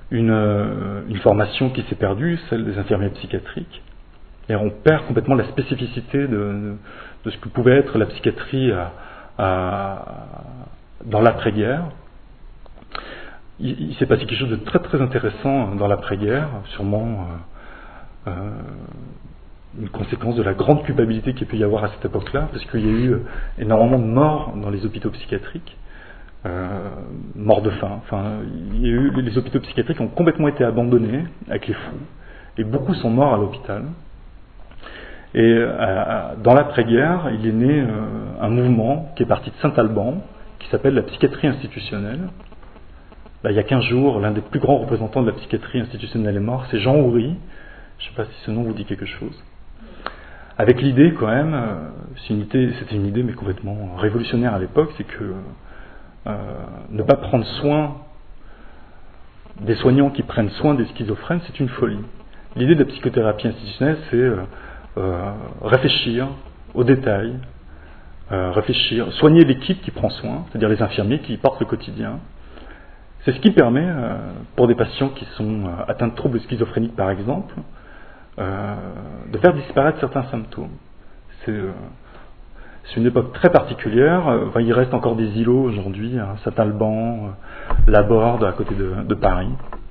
une, euh, une formation qui s'est perdue, celle des infirmiers psychiatriques. Et on perd complètement la spécificité de, de, de ce que pouvait être la psychiatrie à, à, dans l'après-guerre. Il, il s'est passé quelque chose de très très intéressant dans l'après-guerre, sûrement euh, euh, une conséquence de la grande culpabilité qu'il y a pu y avoir à cette époque-là, parce qu'il y a eu énormément de morts dans les hôpitaux psychiatriques, euh, morts de faim. Enfin, il y a eu, les hôpitaux psychiatriques ont complètement été abandonnés avec les fous, et beaucoup sont morts à l'hôpital. Et euh, dans l'après-guerre, il est né euh, un mouvement qui est parti de Saint-Alban, qui s'appelle la psychiatrie institutionnelle. Là, il y a quinze jours, l'un des plus grands représentants de la psychiatrie institutionnelle est mort, c'est Jean Houry. Je ne sais pas si ce nom vous dit quelque chose. Avec l'idée quand même, euh, c'est une idée, c'était une idée mais complètement révolutionnaire à l'époque, c'est que euh, ne pas prendre soin des soignants qui prennent soin des schizophrènes, c'est une folie. L'idée de la psychothérapie institutionnelle, c'est euh, euh, réfléchir aux détails, euh, réfléchir, soigner l'équipe qui prend soin, c'est-à-dire les infirmiers qui portent le quotidien. C'est ce qui permet, euh, pour des patients qui sont euh, atteints de troubles schizophréniques par exemple, euh, de faire disparaître certains symptômes. C'est, euh, c'est une époque très particulière. Euh, enfin, il reste encore des îlots aujourd'hui, hein, Saint-Alban, euh, la Borde à côté de, de Paris.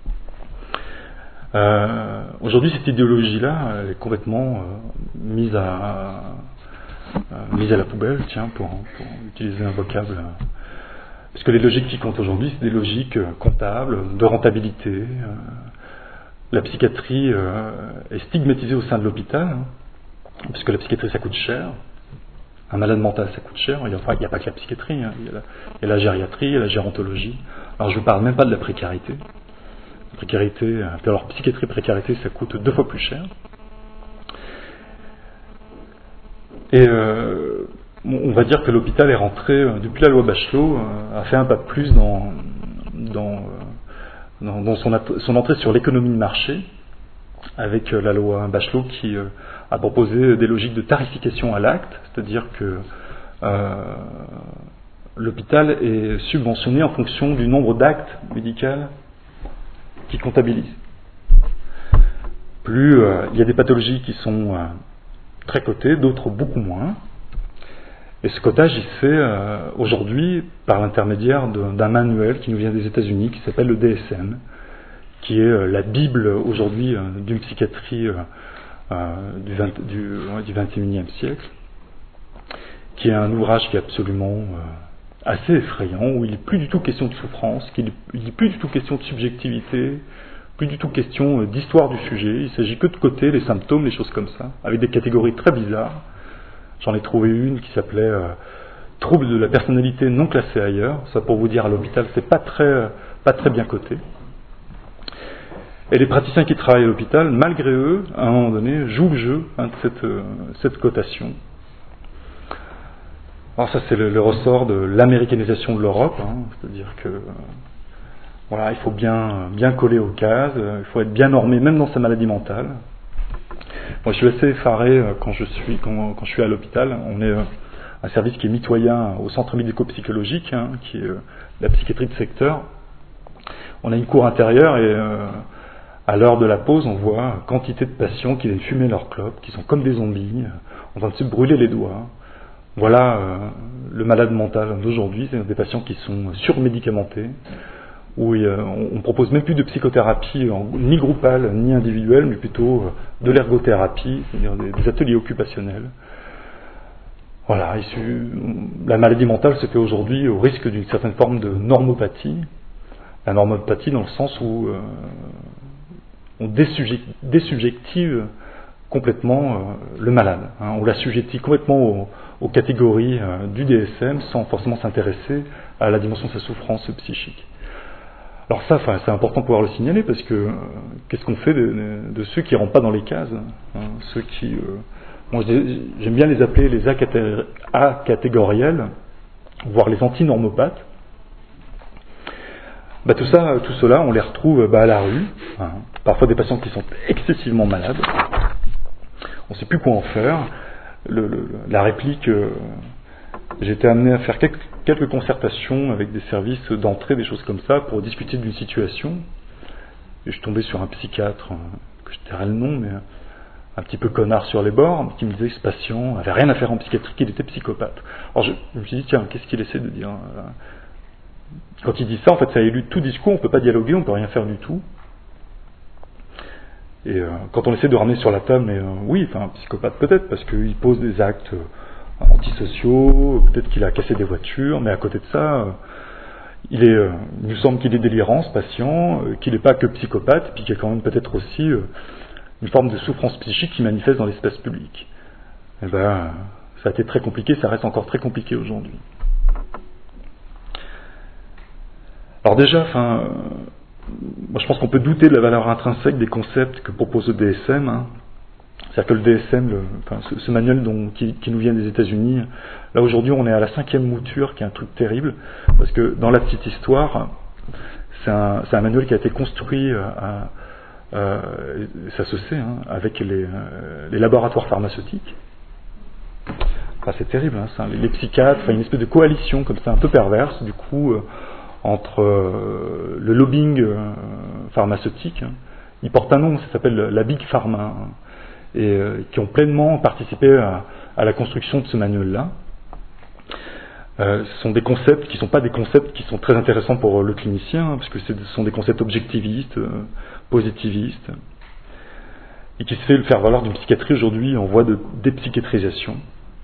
Euh, aujourd'hui, cette idéologie-là, elle est complètement euh, mise, à, euh, mise à la poubelle, tiens, pour, pour utiliser un vocable. Euh, parce que les logiques qui comptent aujourd'hui, c'est des logiques euh, comptables, de rentabilité. Euh, la psychiatrie euh, est stigmatisée au sein de l'hôpital, hein, parce que la psychiatrie, ça coûte cher. Un malade mental, ça coûte cher. Il n'y a, a pas que la psychiatrie, hein. il, y a la, il y a la gériatrie, il y a la gérontologie. Alors, je ne parle même pas de la précarité. Précarité, alors psychiatrie précarité, ça coûte deux fois plus cher. Et euh, on va dire que l'hôpital est rentré, depuis la loi Bachelot, a fait un pas de plus dans, dans, dans, dans son, son entrée sur l'économie de marché, avec la loi Bachelot qui a proposé des logiques de tarification à l'acte, c'est-à-dire que euh, l'hôpital est subventionné en fonction du nombre d'actes médicaux qui comptabilise. Plus euh, il y a des pathologies qui sont euh, très cotées, d'autres beaucoup moins. Et ce cotage, il se fait euh, aujourd'hui par l'intermédiaire de, d'un manuel qui nous vient des États-Unis, qui s'appelle le D S M, qui est euh, la bible aujourd'hui euh, d'une psychiatrie euh, euh, du, vingt, du, ouais, du vingt et unième siècle, qui est un ouvrage qui est absolument euh, assez effrayant, où il n'est plus du tout question de souffrance, qu'il n'est plus du tout question de subjectivité, plus du tout question d'histoire du sujet, il s'agit que de coter les symptômes, les choses comme ça, avec des catégories très bizarres. J'en ai trouvé une qui s'appelait euh, « Troubles de la personnalité non classés ailleurs », ça pour vous dire à l'hôpital, c'est pas très, pas très bien coté. Et les praticiens qui travaillent à l'hôpital, malgré eux, à un moment donné, jouent le jeu hein, de cette, euh, cette cotation. Alors ça c'est le, le ressort de l'américanisation de l'Europe, hein, c'est-à-dire que euh, voilà, il faut bien, bien coller aux cases, euh, il faut être bien normé même dans sa maladie mentale. Moi je suis assez effaré euh, quand je suis quand, quand je suis à l'hôpital. On est euh, un service qui est mitoyen au centre médico-psychologique, hein, qui est euh, la psychiatrie de secteur. On a une cour intérieure et euh, à l'heure de la pause, on voit quantité de patients qui viennent fumer leurs clopes, qui sont comme des zombies, euh, en train de se brûler les doigts. Voilà euh, le malade mental d'aujourd'hui, c'est des patients qui sont surmédicamentés, où euh, on ne propose même plus de psychothérapie en, ni groupale ni individuelle, mais plutôt euh, de l'ergothérapie, c'est-à-dire des, des ateliers occupationnels. Voilà, issu, la maladie mentale se fait aujourd'hui au risque d'une certaine forme de normopathie, la normopathie dans le sens où euh, on désubjective, désubjective complètement euh, le malade, hein, on l'assujettit complètement au aux catégories euh, du D S M sans forcément s'intéresser à la dimension de sa souffrance psychique. Alors ça, c'est important de pouvoir le signaler parce que euh, qu'est-ce qu'on fait de, de, de ceux qui ne rentrent pas dans les cases, hein, ceux qui, euh, moi j'aime bien les appeler les acatégoriels, voire les antinormopathes. Bah, tout ça, tout cela, on les retrouve bah, à la rue, hein, parfois des patients qui sont excessivement malades, on ne sait plus quoi en faire. Le, le, la réplique, euh, j'ai été amené à faire quelques, quelques concertations avec des services d'entrée, des choses comme ça, pour discuter d'une situation. et je suis tombé sur un psychiatre, euh, que je tairai le nom, mais un petit peu connard sur les bords, qui me disait que ce patient avait rien à faire en psychiatrie, qu'il était psychopathe. Alors je, je me suis dit, tiens, qu'est-ce qu'il essaie de dire? Quand il dit ça, en fait, ça élude tout discours, on ne peut pas dialoguer, on ne peut rien faire du tout. Et euh, quand on essaie de ramener sur la table, mais euh, oui, enfin, un psychopathe peut-être, parce qu'il pose des actes euh, antisociaux, peut-être qu'il a cassé des voitures, mais à côté de ça, euh, il, est, euh, il nous semble qu'il est délirant, ce patient, euh, qu'il n'est pas que psychopathe, puis qu'il y a quand même peut-être aussi euh, une forme de souffrance psychique qui manifeste dans l'espace public. Et ben, ça a été très compliqué, ça reste encore très compliqué aujourd'hui. Alors déjà, enfin, euh, moi je pense qu'on peut douter de la valeur intrinsèque des concepts que propose le D S M. Hein. C'est-à-dire que le D S M, le, enfin, ce, ce manuel dont, qui, qui nous vient des États-Unis, là aujourd'hui on est à la cinquième mouture, qui est un truc terrible, parce que dans la petite histoire, c'est un, c'est un manuel qui a été construit à, à, ça se sait, hein, avec les, les laboratoires pharmaceutiques. Enfin, c'est terrible, hein, ça, les, les psychiatres, enfin, une espèce de coalition comme ça, un peu perverse, du coup, euh, entre euh, le lobbying euh, pharmaceutique, hein. Il porte un nom, ça s'appelle la Big Pharma, hein, et euh, qui ont pleinement participé à, à la construction de ce manuel-là. Euh, ce sont des concepts qui ne sont pas des concepts qui sont très intéressants pour le clinicien, hein, parce que ce sont des concepts objectivistes, euh, positivistes, et qui se fait le faire valoir d'une psychiatrie aujourd'hui en voie de dépsychiatrisation.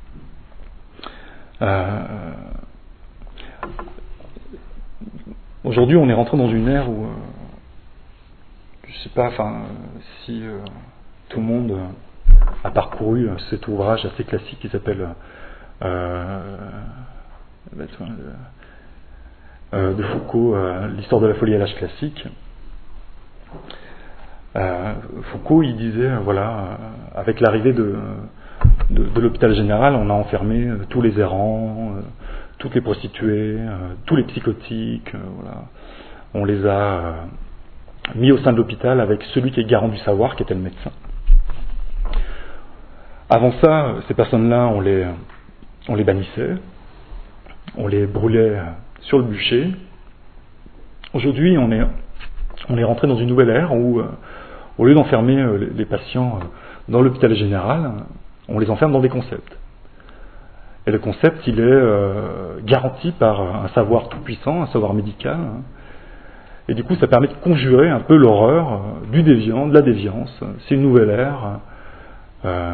Euh, aujourd'hui, on est rentré dans une ère où, euh, je ne sais pas, enfin, si euh, tout le monde a parcouru cet ouvrage assez classique qui s'appelle euh, euh, de Foucault, euh, l'histoire de la folie à l'âge classique. Euh, Foucault, il disait, euh, voilà, euh, avec l'arrivée de, de, de l'hôpital général, on a enfermé euh, tous les errants, euh, toutes les prostituées, euh, tous les psychotiques, euh, voilà. On les a euh, mis au sein de l'hôpital avec celui qui est garant du savoir, qui était le médecin. Avant ça, ces personnes-là, on les, on les bannissait, on les brûlait sur le bûcher. Aujourd'hui, on est, on est rentré dans une nouvelle ère où, euh, au lieu d'enfermer euh, les patients euh, dans l'hôpital général, on les enferme dans des concepts. Et le concept, il est euh, garanti par un savoir tout-puissant, un savoir médical. Et du coup, ça permet de conjurer un peu l'horreur euh, du déviant, de la déviance. C'est une nouvelle ère. Euh,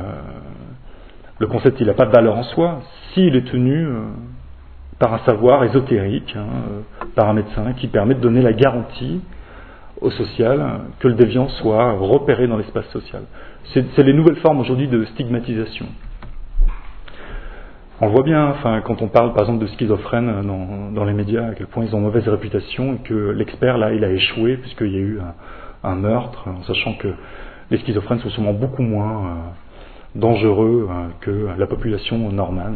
le concept, il n'a pas de valeur en soi, s'il est tenu euh, par un savoir ésotérique, hein, euh, par un médecin, qui permet de donner la garantie au social que le déviant soit repéré dans l'espace social. C'est, c'est les nouvelles formes aujourd'hui de stigmatisation. On le voit bien, enfin, quand on parle par exemple de schizophrènes dans, dans les médias, à quel point ils ont mauvaise réputation et que l'expert là, il a échoué puisqu'il y a eu un, un meurtre, en sachant que les schizophrènes sont souvent beaucoup moins euh, dangereux euh, que la population normale.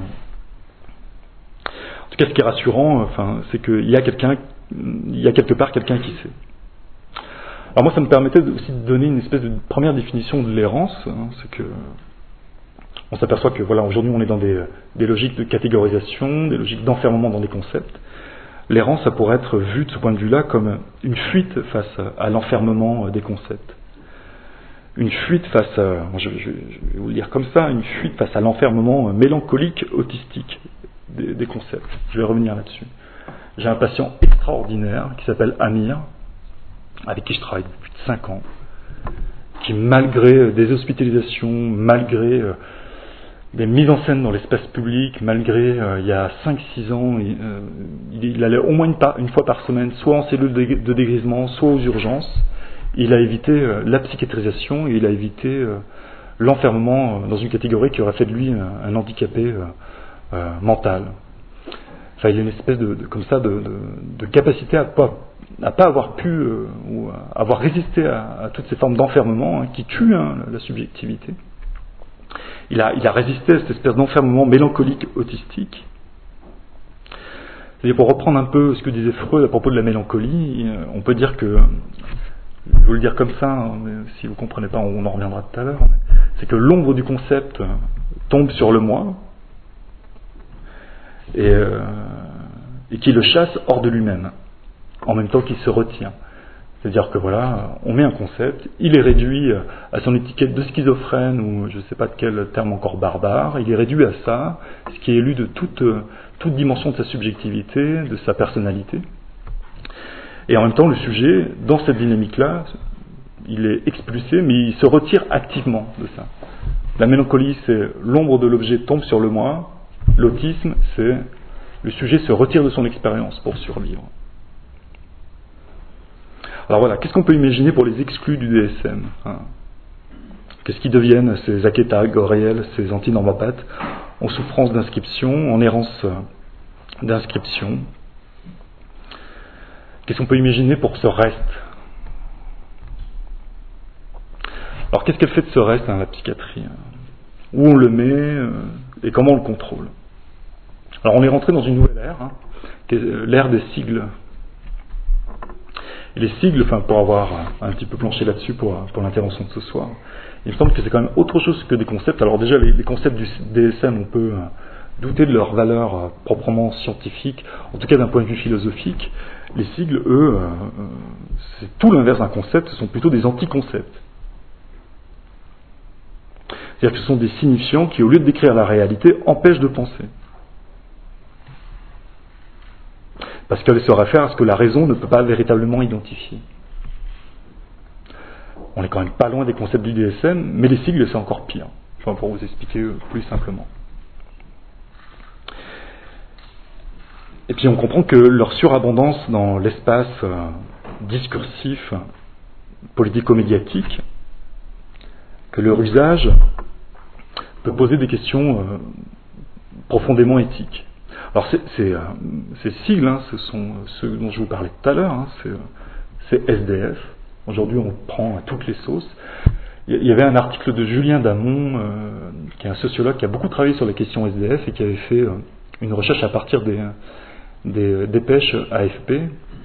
En tout cas, ce qui est rassurant, enfin, c'est qu'il y a quelqu'un, il y a quelque part quelqu'un qui sait. Alors moi, ça me permettait aussi de donner une espèce de première définition de l'errance, hein, c'est que on s'aperçoit que voilà, aujourd'hui, on est dans des, des logiques de catégorisation, des logiques d'enfermement dans des concepts. L'errance, ça pourrait être vu de ce point de vue-là comme une fuite face à l'enfermement des concepts. Une fuite face à, je, je, je vais vous le dire comme ça, une fuite face à l'enfermement mélancolique, autistique des, des concepts. Je vais revenir là-dessus. J'ai un patient extraordinaire qui s'appelle Amir, avec qui je travaille depuis plus de cinq ans, qui malgré des hospitalisations, malgré euh, des mises en scène dans l'espace public, malgré euh, il y a cinq six ans, il, euh, il allait au moins une, par, une fois par semaine, soit en cellule de, de dégrisement, soit aux urgences. Il a évité euh, la psychiatrisation et il a évité euh, l'enfermement euh, dans une catégorie qui aurait fait de lui un, un handicapé euh, euh, mental. Enfin, il a une espèce de, de comme ça de, de, de capacité à pas à pas avoir pu euh, ou à avoir résisté à, à toutes ces formes d'enfermement hein, qui tuent hein, la, la subjectivité. Il a, il a résisté à cette espèce d'enfermement mélancolique autistique. Et pour reprendre un peu ce que disait Freud à propos de la mélancolie, on peut dire que, je vais vous le dire comme ça, hein, mais si vous ne comprenez pas, on en reviendra tout à l'heure, c'est que l'ombre du concept tombe sur le moi et, euh, et qui le chasse hors de lui-même, en même temps qu'il se retient. C'est-à-dire que voilà, on met un concept, il est réduit à son étiquette de schizophrène ou je ne sais pas de quel terme encore barbare, il est réduit à ça, ce qui est élu de toute, toute dimension de sa subjectivité, de sa personnalité. Et en même temps, le sujet, dans cette dynamique-là, il est expulsé, mais il se retire activement de ça. La mélancolie, c'est l'ombre de l'objet tombe sur le moi. L'autisme, c'est le sujet se retire de son expérience pour survivre. Alors voilà, qu'est-ce qu'on peut imaginer pour les exclus du D S M, hein? Qu'est-ce qui deviennent ces aketa, goréels, ces antinormopathes, en souffrance d'inscription, en errance d'inscription? Qu'est-ce qu'on peut imaginer pour ce reste? Alors qu'est-ce qu'elle fait de ce reste, hein, la psychiatrie? Où on le met euh, et comment on le contrôle? Alors on est rentré dans une nouvelle ère, hein, qui est l'ère des sigles. Et les sigles, enfin pour avoir un petit peu planché là-dessus pour, pour l'intervention de ce soir, il me semble que c'est quand même autre chose que des concepts. Alors déjà les, les concepts du D S M, on peut euh, douter de leur valeur euh, proprement scientifique, en tout cas d'un point de vue philosophique. Les sigles, eux, euh, c'est tout l'inverse d'un concept, ce sont plutôt des anti-concepts. C'est-à-dire que ce sont des signifiants qui, au lieu de décrire la réalité, empêchent de penser. Parce qu'elle se réfère à ce que la raison ne peut pas véritablement identifier. On n'est quand même pas loin des concepts du D S M, mais les sigles, c'est encore pire. Je vais pour vous expliquer plus simplement. Et puis on comprend que leur surabondance dans l'espace euh, discursif, politico-médiatique, que leur usage peut poser des questions euh, profondément éthiques. Alors c'est, c'est, euh, ces sigles, hein, ce sont ceux dont je vous parlais tout à l'heure, hein, c'est, c'est S D F. Aujourd'hui on prend à toutes les sauces. Il y avait un article de Julien Damon, euh, qui est un sociologue qui a beaucoup travaillé sur les questions S D F et qui avait fait euh, une recherche à partir des, des dépêches A F P,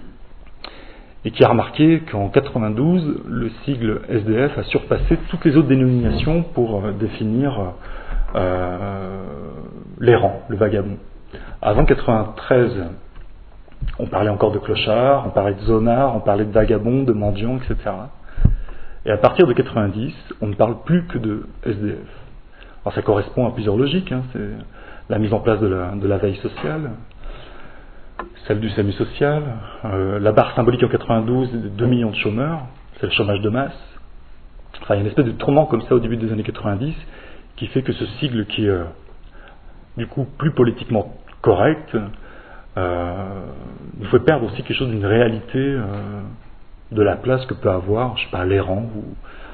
et qui a remarqué qu'en quatre-vingt-douze, le sigle S D F a surpassé toutes les autres dénominations pour euh, définir euh, l'errant, le vagabond. Avant quatre-vingt-treize, on parlait encore de clochard, on parlait de zonard, on parlait de vagabond, de mendiant, et cetera. Et à partir de quatre-vingt-dix, on ne parle plus que de S D F. Alors ça correspond à plusieurs logiques, hein. C'est la mise en place de la, de la veille sociale, celle du SAMU social, euh, la barre symbolique en quatre-vingt-douze de deux millions de chômeurs, c'est le chômage de masse. Enfin, il y a une espèce de tourment comme ça au début des années quatre-vingt-dix qui fait que ce sigle qui est euh, du coup plus politiquement correct euh, nous fait perdre aussi quelque chose d'une réalité euh, de la place que peut avoir, je sais pas, l'errant. Ou...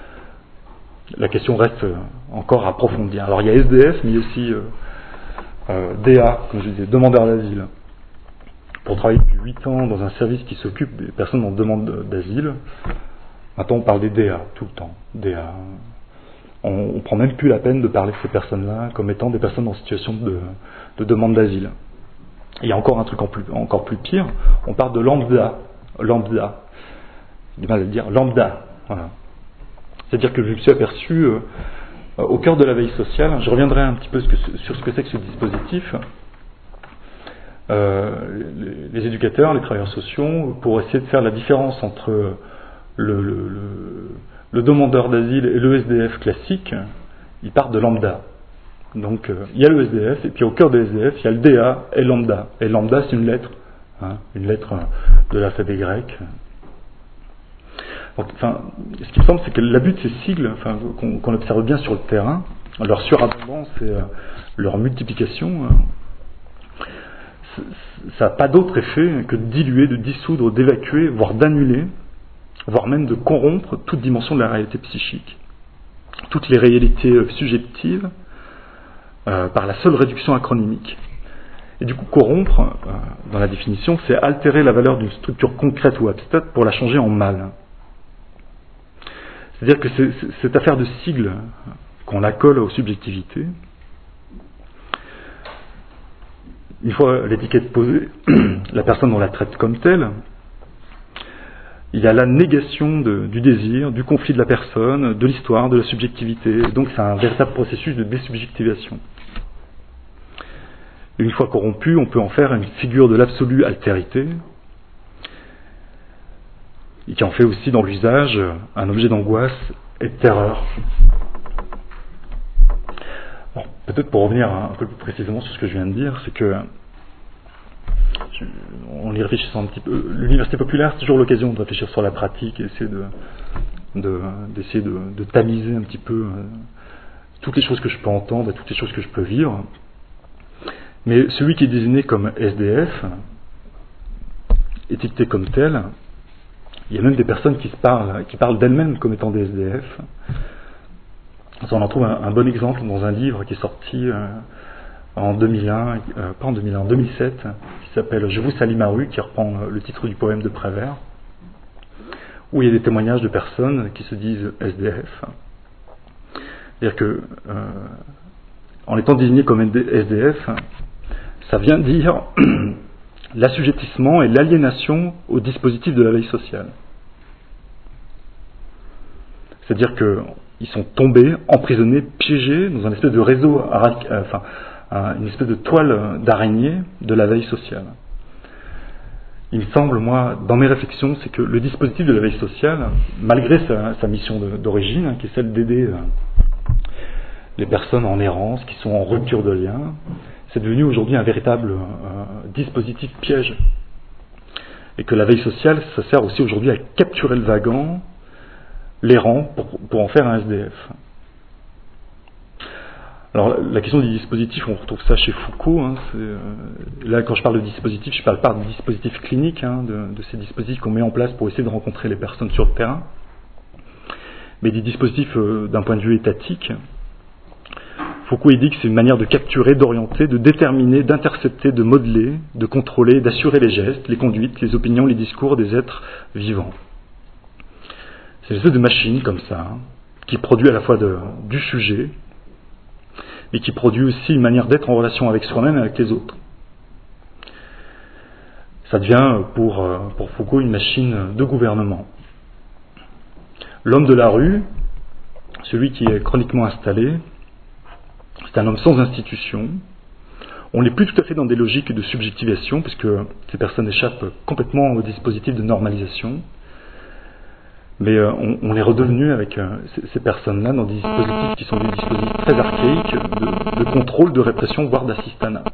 La question reste encore à approfondir. Alors il y a S D F, mais il y a aussi euh, euh, D A, comme je disais, demandeur d'asile. Pour travailler depuis huit ans dans un service qui s'occupe des personnes en demande d'asile, maintenant on parle des D A tout le temps. D A. On ne prend même plus la peine de parler de ces personnes-là comme étant des personnes en situation de, de demande d'asile. Il y a encore un truc en plus, encore plus pire, on parle de lambda. Lambda. J'ai du mal à le dire, lambda. Voilà. C'est-à-dire que je me suis aperçu euh, au cœur de la veille sociale, je reviendrai un petit peu sur ce que c'est que ce dispositif. Euh, les, les éducateurs, les travailleurs sociaux, pour essayer de faire la différence entre le, le, le, le demandeur d'asile et le S D F classique, ils partent de lambda. Donc euh, il y a le S D F, et puis au cœur de S D F, il y a le D A et lambda. Et lambda, c'est une lettre, hein, une lettre de l'alphabet grec. Donc, enfin, ce qui me semble, c'est que l'abus de ces sigles, enfin, qu'on, qu'on observe bien sur le terrain, leur surabondance et euh, leur multiplication, euh, ça n'a pas d'autre effet que de diluer, de dissoudre, d'évacuer, voire d'annuler, voire même de corrompre toute dimension de la réalité psychique. Toutes les réalités subjectives, euh, par la seule réduction acronymique. Et du coup, corrompre, euh, dans la définition, c'est altérer la valeur d'une structure concrète ou abstraite pour la changer en mal. C'est-à-dire que c'est, c'est, cette affaire de sigle qu'on la colle aux subjectivités, une fois l'étiquette posée, la personne on la traite comme telle, il y a la négation de, du désir, du conflit de la personne, de l'histoire, de la subjectivité. Donc c'est un véritable processus de désubjectivation. Et une fois corrompu, on peut en faire une figure de l'absolue altérité. et qui en fait aussi dans l'usage un objet d'angoisse et de terreur. Alors, peut-être pour revenir un peu plus précisément sur ce que je viens de dire, c'est que, je, en y réfléchissant un petit peu, l'université populaire, c'est toujours l'occasion de réfléchir sur la pratique et essayer de, de, d'essayer de, de tamiser un petit peu euh, toutes les choses que je peux entendre et toutes les choses que je peux vivre. Mais celui qui est désigné comme S D F, étiqueté comme tel, il y a même des personnes qui se parlent, qui parlent d'elles-mêmes comme étant des S D F. On en trouve un, un bon exemple dans un livre qui est sorti euh, en deux mille un, euh, pas en deux mille un, en deux mille sept, qui s'appelle « Je vous salue ma rue », qui reprend euh, le titre du poème de Prévert, où il y a des témoignages de personnes qui se disent S D F. C'est-à-dire que, euh, en étant désigné comme S D F, ça vient dire l'assujettissement et l'aliénation au dispositif de la veille sociale. C'est-à-dire qu'ils sont tombés, emprisonnés, piégés dans un espèce de réseau, enfin, une espèce de toile d'araignée de la veille sociale. Il me semble, moi, dans mes réflexions, c'est que le dispositif de la veille sociale, malgré sa, sa mission de, d'origine, hein, qui est celle d'aider euh, les personnes en errance, qui sont en rupture de lien, c'est devenu aujourd'hui un véritable euh, dispositif piège. Et que la veille sociale, ça sert aussi aujourd'hui à capturer le vagant, l'errant, pour, pour en faire un S D F. Alors la question du dispositif, on retrouve ça chez Foucault. Hein, c'est, euh, là, quand je parle de dispositif, je ne parle pas de dispositif clinique, hein, de, de ces dispositifs qu'on met en place pour essayer de rencontrer les personnes sur le terrain, mais des dispositifs euh, d'un point de vue étatique. Foucault il dit que c'est une manière de capturer, d'orienter, de déterminer, d'intercepter, de modeler, de contrôler, d'assurer les gestes, les conduites, les opinions, les discours des êtres vivants. C'est une espèce de machine comme ça, hein, qui produit à la fois de, du sujet, et qui produit aussi une manière d'être en relation avec soi-même et avec les autres. Ça devient pour, pour Foucault une machine de gouvernement. L'homme de la rue, celui qui est chroniquement installé, c'est un homme sans institution. On n'est plus tout à fait dans des logiques de subjectivation, puisque ces personnes échappent complètement au dispositif de normalisation. Mais on, on est redevenu avec ces, ces personnes-là dans des dispositifs qui sont des dispositifs très archaïques de, de contrôle, de répression, voire d'assistanat.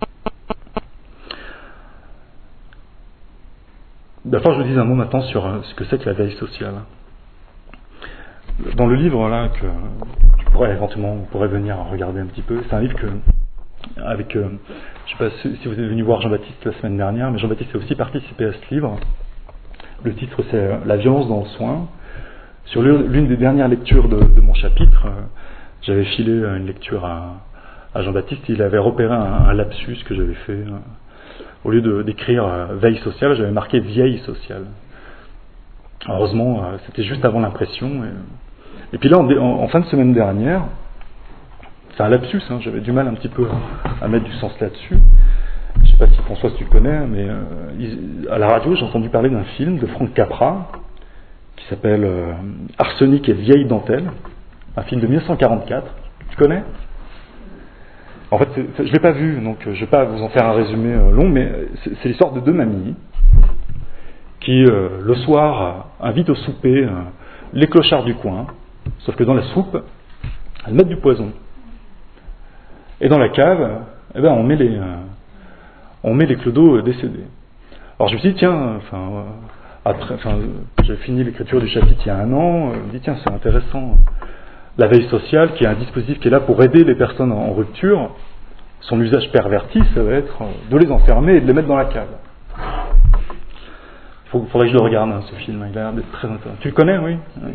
D'abord, je vous dis un mot maintenant sur ce que c'est que la veille sociale. Dans le livre là que tu pourrais éventuellement vous pourrez venir regarder un petit peu, c'est un livre que avec euh, je sais pas si vous êtes venu voir Jean-Baptiste la semaine dernière, mais Jean-Baptiste a aussi participé à ce livre. Le titre c'est La violence dans le soin. Sur l'une des dernières lectures de, de mon chapitre, euh, j'avais filé une lecture à, à Jean-Baptiste, il avait repéré un, un lapsus que j'avais fait. Euh, au lieu de, d'écrire euh, veille sociale, j'avais marqué vieille sociale. Heureusement, euh, c'était juste avant l'impression. Et, et puis là, en, en, en fin de semaine dernière, c'est un lapsus, hein, j'avais du mal un petit peu à, à mettre du sens là-dessus. Je ne sais pas si François, tu connais, mais euh, il, à la radio, j'ai entendu parler d'un film de Franck Capra qui s'appelle euh, Arsenic et vieille dentelle, un film de dix-neuf cent quarante-quatre. Tu connais ? En fait, c'est, c'est, je ne l'ai pas vu, donc je ne vais pas vous en faire un résumé euh, long, mais c'est, c'est l'histoire de deux mamies qui, euh, le soir, euh, invitent au souper euh, les clochards du coin, sauf que dans la soupe, elles mettent du poison. Et dans la cave, eh ben, on met les, euh, on met les clodos euh, décédés. Alors je me suis dit, tiens, enfin, euh, après, enfin, j'ai fini l'écriture du chapitre il y a un an, euh, je me dis, tiens, c'est intéressant. La veille sociale, qui est un dispositif qui est là pour aider les personnes en, en rupture, son usage perverti, ça va être de les enfermer et de les mettre dans la cave. Il faudrait que je le regarde, hein, ce film, il a l'air d'être très intéressant. Tu le connais, oui, oui.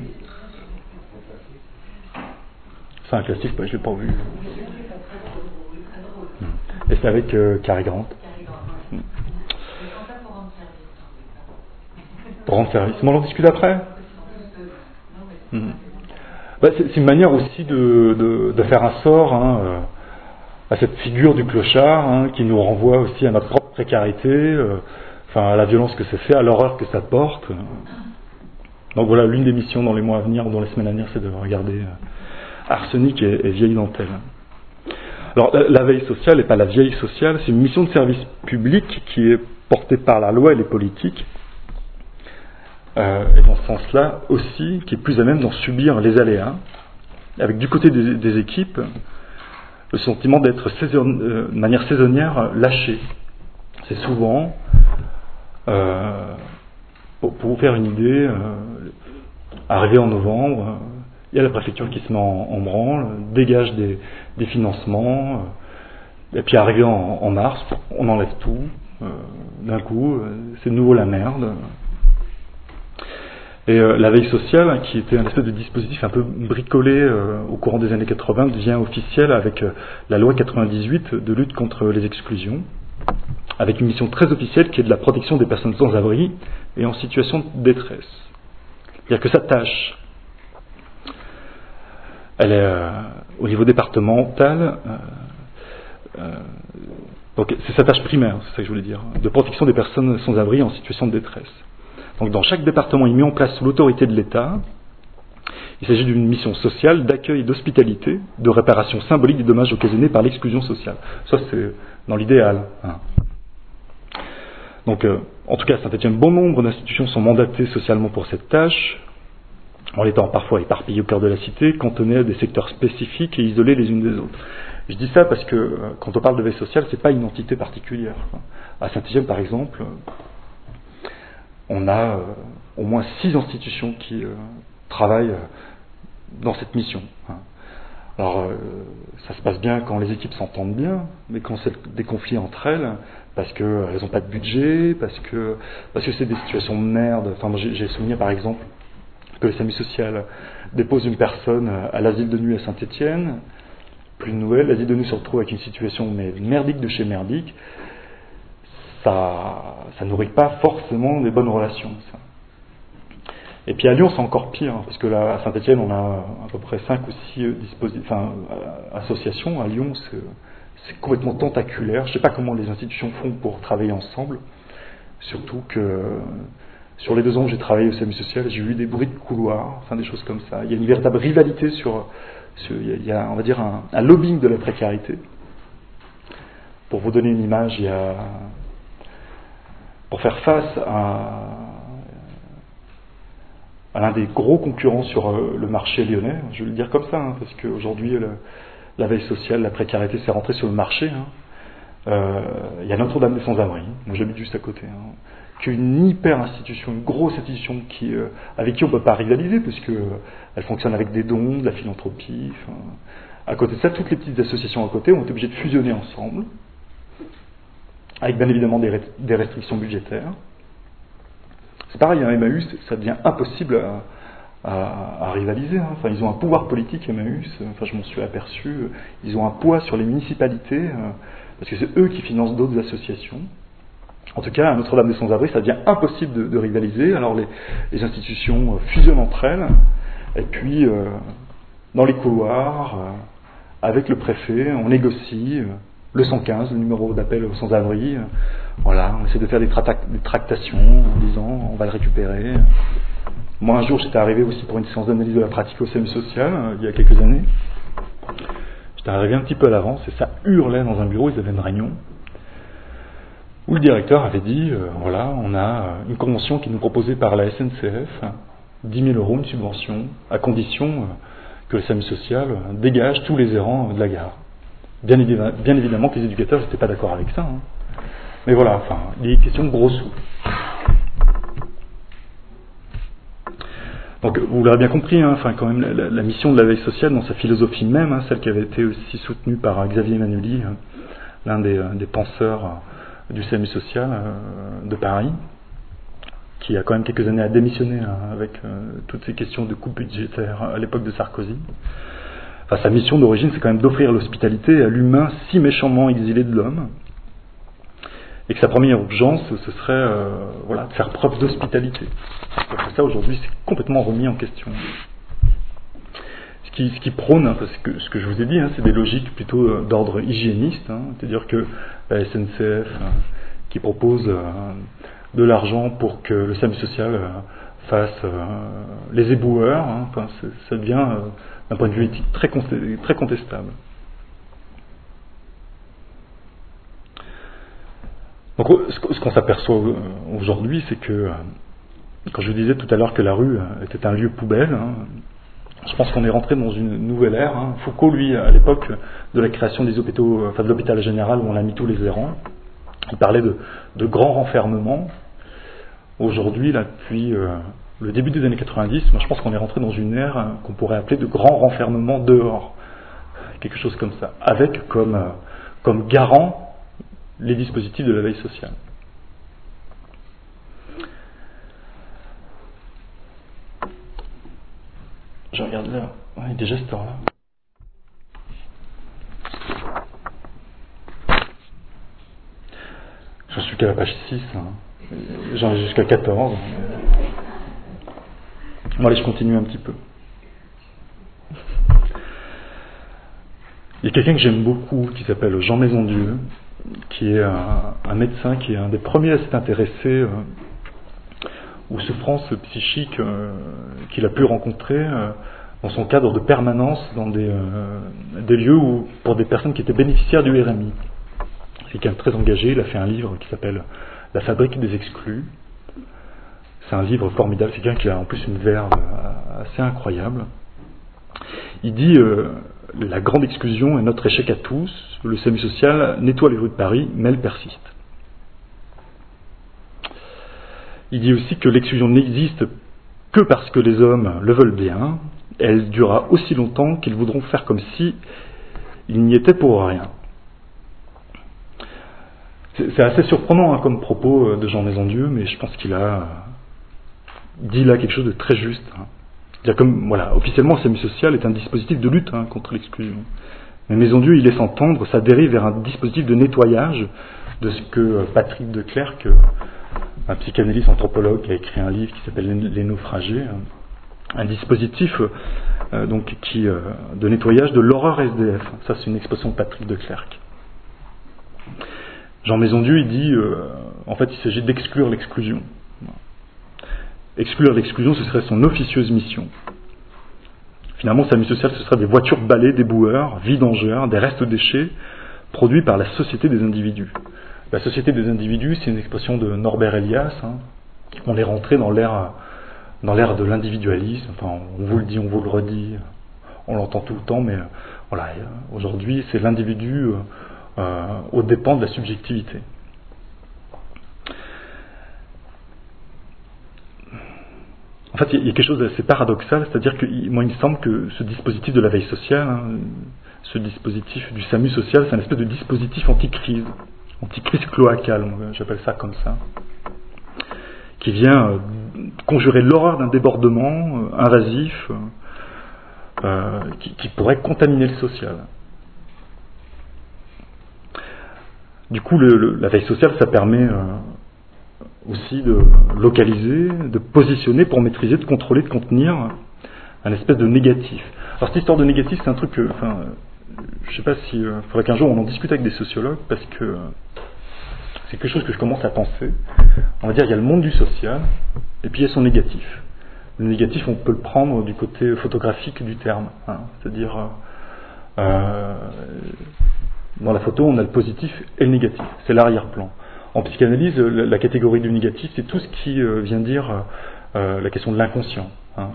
C'est un classique, je ne l'ai pas vu. Et c'est avec euh, Cary Grant. Hmm. Pour rendre service. Mais on en discute après. Hmm. Bah, c'est, c'est une manière aussi de, de, de faire un sort hein, euh, à cette figure du clochard hein, qui nous renvoie aussi à notre propre précarité, euh, enfin à la violence que ça fait, à l'horreur que ça porte. Donc voilà, l'une des missions dans les mois à venir ou dans les semaines à venir, c'est de regarder euh, Arsenic et, et vieille dentelle. Alors la, la veille sociale n'est pas la vieille sociale, c'est une mission de service public qui est portée par la loi et les politiques euh, et dans ce sens-là aussi, qui est plus à même d'en subir les aléas, avec du côté des, des équipes, le sentiment d'être saison, euh, de manière saisonnière lâché. C'est souvent, euh, pour, pour vous faire une idée, euh, arrivé en novembre, euh, il y a la préfecture qui se met en, en branle, dégage des, des financements, euh, et puis arrivé en, en mars, on enlève tout, euh, d'un coup, euh, c'est de nouveau la merde. Et euh, la veille sociale, qui était un espèce de dispositif un peu bricolé euh, au courant des années quatre-vingts, devient officielle avec euh, la loi quatre-vingt-dix-huit de lutte contre les exclusions, avec une mission très officielle qui est de la protection des personnes sans abri et en situation de détresse. C'est-à-dire que sa tâche, elle est euh, au niveau départemental, euh, euh, donc c'est sa tâche primaire, c'est ça que je voulais dire, de protection des personnes sans abri en situation de détresse. Donc dans chaque département, il met en place sous l'autorité de l'État. Il s'agit d'une mission sociale d'accueil et d'hospitalité, de réparation symbolique des dommages occasionnés par l'exclusion sociale. Ça, c'est dans l'idéal. Hein. Donc, euh, en tout cas, à Saint-Étienne, bon nombre d'institutions sont mandatées socialement pour cette tâche, en l'étant parfois éparpillées au cœur de la cité, cantonnées à des secteurs spécifiques et isolées les unes des autres. Je dis ça parce que euh, quand on parle de veille sociale, c'est pas une entité particulière. À Saint-Étienne, par exemple, on a euh, au moins six institutions qui euh, travaillent euh, dans cette mission. Hein. Alors, euh, ça se passe bien quand les équipes s'entendent bien, mais quand c'est des conflits entre elles, parce qu'elles euh, n'ont pas de budget, parce que parce que c'est des situations de merde. Enfin, moi, j'ai, j'ai souvenir par exemple que le SAMU social dépose une personne à l'asile de nuit à Saint-Étienne. Plus de nouvelles, l'asile de nuit se retrouve avec une situation mais merdique de chez merdique. Ça, ça nourrit pas forcément des bonnes relations. Ça. Et puis à Lyon, c'est encore pire, parce que là, à Saint-Étienne, on a à peu près cinq ou six disposi- enfin, associations. À Lyon, c'est, c'est complètement tentaculaire. Je ne sais pas comment les institutions font pour travailler ensemble. Surtout que sur les deux ans où j'ai travaillé au SAMU social, j'ai eu des bruits de couloir, enfin des choses comme ça. Il y a une véritable rivalité sur, sur il y a, on va dire, un, un lobbying de la précarité. Pour vous donner une image, il y a pour faire face à, à l'un des gros concurrents sur le marché lyonnais, je vais le dire comme ça, hein, parce qu'aujourd'hui, le, la veille sociale, la précarité, c'est rentré sur le marché. Hein. Euh, il y a Notre-Dame des Sans-Abri, moi j'habite juste à côté, hein, qui est une hyper institution, une grosse institution qui, euh, avec qui on ne peut pas rivaliser, parce que euh, elle fonctionne avec des dons, de la philanthropie. Enfin, à côté de ça, toutes les petites associations à côté ont été obligées de fusionner ensemble, avec bien évidemment des, des restrictions budgétaires. C'est pareil, un Emmaüs, ça devient impossible à, à, à rivaliser. Hein. Enfin, ils ont un pouvoir politique, Emmaüs, enfin, je m'en suis aperçu. Ils ont un poids sur les municipalités, euh, parce que c'est eux qui financent d'autres associations. En tout cas, à Notre-Dame des Sans-Abri, ça devient impossible de, de rivaliser. Alors les, les institutions fusionnent entre elles, et puis euh, dans les couloirs, euh, avec le préfet, on négocie. Euh, le cent quinze, le numéro d'appel aux sans-abri, euh, voilà, on essaie de faire des, tra- des tractations en disant on va le récupérer. Moi un jour j'étais arrivé aussi pour une séance d'analyse de la pratique au SAMU social, euh, il y a quelques années. J'étais arrivé un petit peu à l'avance et ça hurlait dans un bureau, ils avaient une réunion, où le directeur avait dit, euh, voilà, on a une convention qui nous est proposée par la S N C F, dix mille euros, une subvention, à condition euh, que le SAMU social euh, dégage tous les errants euh, de la gare. Bien évidemment, bien évidemment que les éducateurs n'étaient pas d'accord avec ça. Hein. Mais voilà, enfin, il est question de gros sous. Donc, vous l'aurez bien compris, hein, enfin, quand même, la, la mission de la veille sociale, dans sa philosophie même, hein, celle qui avait été aussi soutenue par Xavier Emmanueli, hein, l'un des, des penseurs euh, du SAMU social euh, de Paris, qui a quand même quelques années à démissionner hein, avec euh, toutes ces questions de coupes budgétaires à l'époque de Sarkozy. Enfin, sa mission d'origine, c'est quand même d'offrir l'hospitalité à l'humain si méchamment exilé de l'homme, et que sa première urgence, ce serait euh, voilà, de faire preuve d'hospitalité. Parce que ça, aujourd'hui, c'est complètement remis en question. Ce qui, ce qui prône, hein, parce que ce que je vous ai dit, hein, c'est des logiques plutôt d'ordre hygiéniste, hein, c'est-à-dire que la S N C F, hein, qui propose euh, de l'argent pour que le SAMU social euh, fasse euh, les éboueurs, hein, enfin, ça devient... Euh, d'un point de vue éthique très, très contestable. Donc ce qu'on s'aperçoit aujourd'hui, c'est que quand je vous disais tout à l'heure que la rue était un lieu poubelle, hein, je pense qu'on est rentré dans une nouvelle ère. Hein. Foucault, lui, à l'époque de la création des hôpitaux, enfin de l'hôpital général où on a mis tous les errants, il parlait de, de grands renfermements. Aujourd'hui, là, depuis euh, le début des années quatre-vingt-dix, moi, je pense qu'on est rentré dans une ère hein, qu'on pourrait appeler de grands renfermements dehors. Quelque chose comme ça. Avec comme, euh, comme garant les dispositifs de la veille sociale. Je regarde là, ouais, il y a déjà cette heure-là. J'en suis qu'à la page six, hein. J'en ai jusqu'à quatorze. Bon, allez, je continue un petit peu. Il y a quelqu'un que j'aime beaucoup qui s'appelle Jean Maisondieu, qui est un, un médecin qui est un des premiers à s'être intéressé euh, aux souffrances psychiques euh, qu'il a pu rencontrer euh, dans son cadre de permanence dans des, euh, des lieux où, pour des personnes qui étaient bénéficiaires du R M I. C'est quelqu'un de très engagé, il a fait un livre qui s'appelle La fabrique des exclus. C'est un livre formidable, c'est quelqu'un qui a en plus une verve assez incroyable. Il dit euh, la grande exclusion est notre échec à tous, le SAMU social nettoie les rues de Paris, mais elle persiste. Il dit aussi que l'exclusion n'existe que parce que les hommes le veulent bien, elle durera aussi longtemps qu'ils voudront faire comme si il n'y était pour rien. C'est, c'est assez surprenant hein, comme propos de Jean Maisondieu, mais je pense qu'il a dit là quelque chose de très juste. Hein. C'est-à-dire comme, voilà, officiellement, le SAMU social est un dispositif de lutte hein, contre l'exclusion. Mais Maisondieu, il laisse entendre, ça dérive vers un dispositif de nettoyage de ce que Patrick de Clercq, un psychanalyste anthropologue qui a écrit un livre qui s'appelle Les naufragés, un dispositif euh, donc, qui, euh, de nettoyage de l'horreur S D F. Ça, c'est une expression de Patrick de Clercq. Jean Maisondieu, il dit, euh, en fait, il s'agit d'exclure l'exclusion. Exclure l'exclusion, ce serait son officieuse mission. Finalement, SAMU social, ce serait des voitures balais, des boueurs, vidangeurs, des restes déchets produits par la société des individus. La société des individus, c'est une expression de Norbert Elias. Hein. On est rentré dans l'ère, dans l'ère de l'individualisme. Enfin, on vous le dit, on vous le redit, on l'entend tout le temps, mais voilà, aujourd'hui, c'est l'individu euh, aux dépens de la subjectivité. En fait, il y a quelque chose d'assez paradoxal, c'est-à-dire que moi, il me semble que ce dispositif de la veille sociale, hein, ce dispositif du SAMU social, c'est un espèce de dispositif anti-crise, anti-crise cloacale, j'appelle ça comme ça, qui vient euh, conjurer l'horreur d'un débordement euh, invasif euh, qui, qui pourrait contaminer le social. Du coup, le, le, la veille sociale, ça permet euh, aussi de localiser, de positionner pour maîtriser, de contrôler, de contenir un espèce de négatif. Alors cette histoire de négatif, c'est un truc que, enfin, je ne sais pas si, il euh, faudrait qu'un jour on en discute avec des sociologues, parce que euh, c'est quelque chose que je commence à penser. On va dire, il y a le monde du social, et puis il y a son négatif. Le négatif, on peut le prendre du côté photographique du terme, hein, c'est-à-dire, euh, euh, dans la photo, on a le positif et le négatif, c'est l'arrière-plan. En psychanalyse, la catégorie du négatif, c'est tout ce qui euh, vient dire euh, la question de l'inconscient. Hein.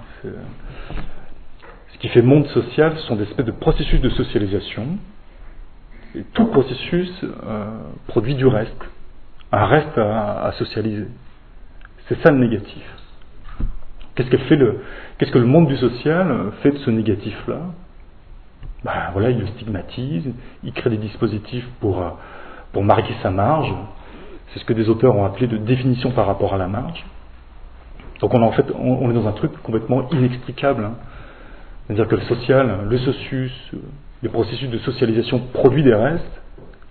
Ce qui fait monde social, ce sont des espèces de processus de socialisation. Et tout processus euh, produit du reste. Un reste à, à socialiser. C'est ça le négatif. Qu'est-ce, qu'elle fait le, qu'est-ce que le monde du social fait de ce négatif-là ? Ben, voilà, il le stigmatise, il crée des dispositifs pour, pour marquer sa marge. C'est ce que des auteurs ont appelé de définition par rapport à la marge. Donc on, en fait, on, on est dans un truc complètement inextricable. Hein. C'est-à-dire que le social, le socius, le processus de socialisation produit des restes,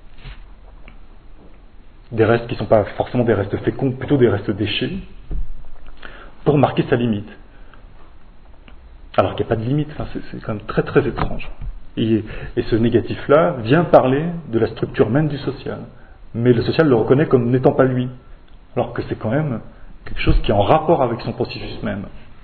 des restes qui ne sont pas forcément des restes féconds, plutôt des restes déchets, pour marquer sa limite. Alors qu'il n'y a pas de limite, enfin, c'est, c'est quand même très très étrange. Et, et ce négatif-là vient parler de la structure même du social. Mais le social le reconnaît comme n'étant pas lui, alors que c'est quand même quelque chose qui est en rapport avec son processus même.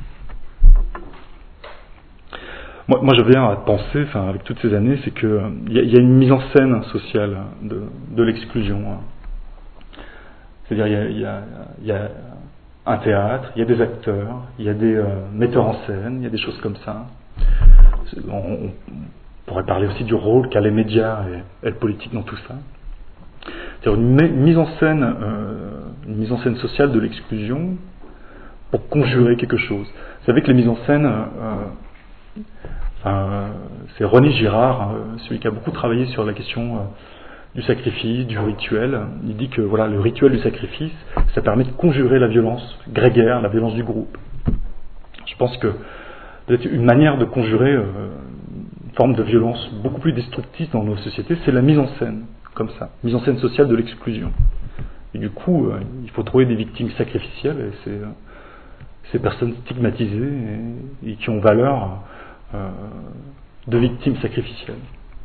Moi, moi je viens à penser, enfin, avec toutes ces années, c'est qu'il euh, y, y a une mise en scène sociale de, de l'exclusion. Hein. C'est-à-dire, il y a, y a, y a un théâtre, il y a des acteurs, il y a des euh, metteurs en scène, il y a des choses comme ça. On, on pourrait parler aussi du rôle qu'a les médias et, et le politique dans tout ça. C'est-à-dire une, une mise en scène, euh, une mise en scène sociale de l'exclusion pour conjurer quelque chose. Vous savez que les mises en scène, euh, enfin, c'est René Girard, euh, celui qui a beaucoup travaillé sur la question euh, du sacrifice, du rituel. Il dit que voilà, le rituel du sacrifice, ça permet de conjurer la violence grégaire, la violence du groupe. Je pense que peut-être une manière de conjurer euh, une forme de violence beaucoup plus destructive dans nos sociétés, c'est la mise en scène, comme ça, mise en scène sociale de l'exclusion. Et du coup, euh, il faut trouver des victimes sacrificielles, et c'est euh, ces personnes stigmatisées et, et qui ont valeur euh, de victimes sacrificielles.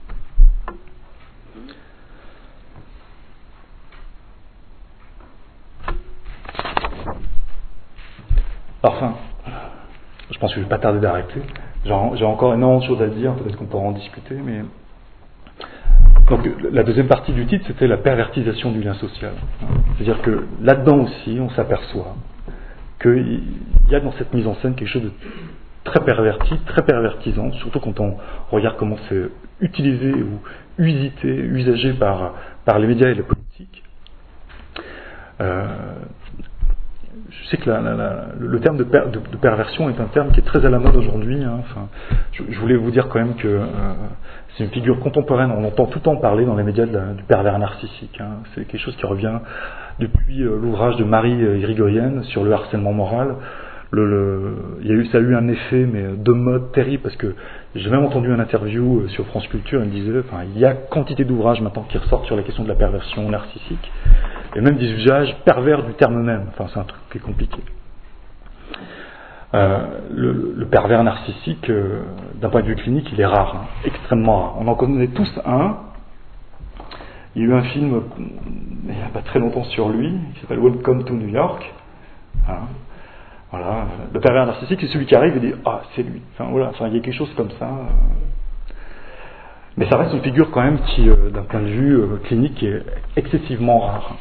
Enfin, je pense que je ne vais pas tarder d'arrêter. J'ai, j'ai encore énormément de choses à dire, peut-être qu'on pourra en discuter, mais... Donc, la deuxième partie du titre, c'était la pervertisation du lien social. C'est-à-dire que là-dedans aussi, on s'aperçoit qu'il y a dans cette mise en scène quelque chose de très perverti, très pervertisant, surtout quand on regarde comment c'est utilisé ou usité, usagé par, par les médias et la politique. Euh, je sais que la, la, la, le terme de, per, de, de perversion est un terme qui est très à la mode aujourd'hui. Hein. Enfin, je, je voulais vous dire quand même que euh, c'est une figure contemporaine. On entend tout le temps parler dans les médias de la, du pervers narcissique. Hein. C'est quelque chose qui revient depuis euh, l'ouvrage de Marie Irigoyen sur le harcèlement moral. Le, le, il y a eu, ça a eu un effet mais de mode terrible parce que j'ai même entendu une interview sur France Culture. Il disait, enfin, il y a quantité d'ouvrages maintenant qui ressortent sur la question de la perversion narcissique. Et même des usages pervers du terme même. Enfin, c'est un truc qui est compliqué. Euh, le, le pervers narcissique, euh, d'un point de vue clinique, il est rare, hein, extrêmement rare. On en connaît tous un. Il y a eu un film, il n'y a pas très longtemps sur lui, qui s'appelle Welcome to New York. Hein. Voilà. Le pervers narcissique, c'est celui qui arrive et dit « Ah, c'est lui ». Enfin, voilà. Enfin, il y a quelque chose comme ça. Mais ça reste une figure quand même qui, euh, d'un point de vue euh, clinique, est excessivement rare.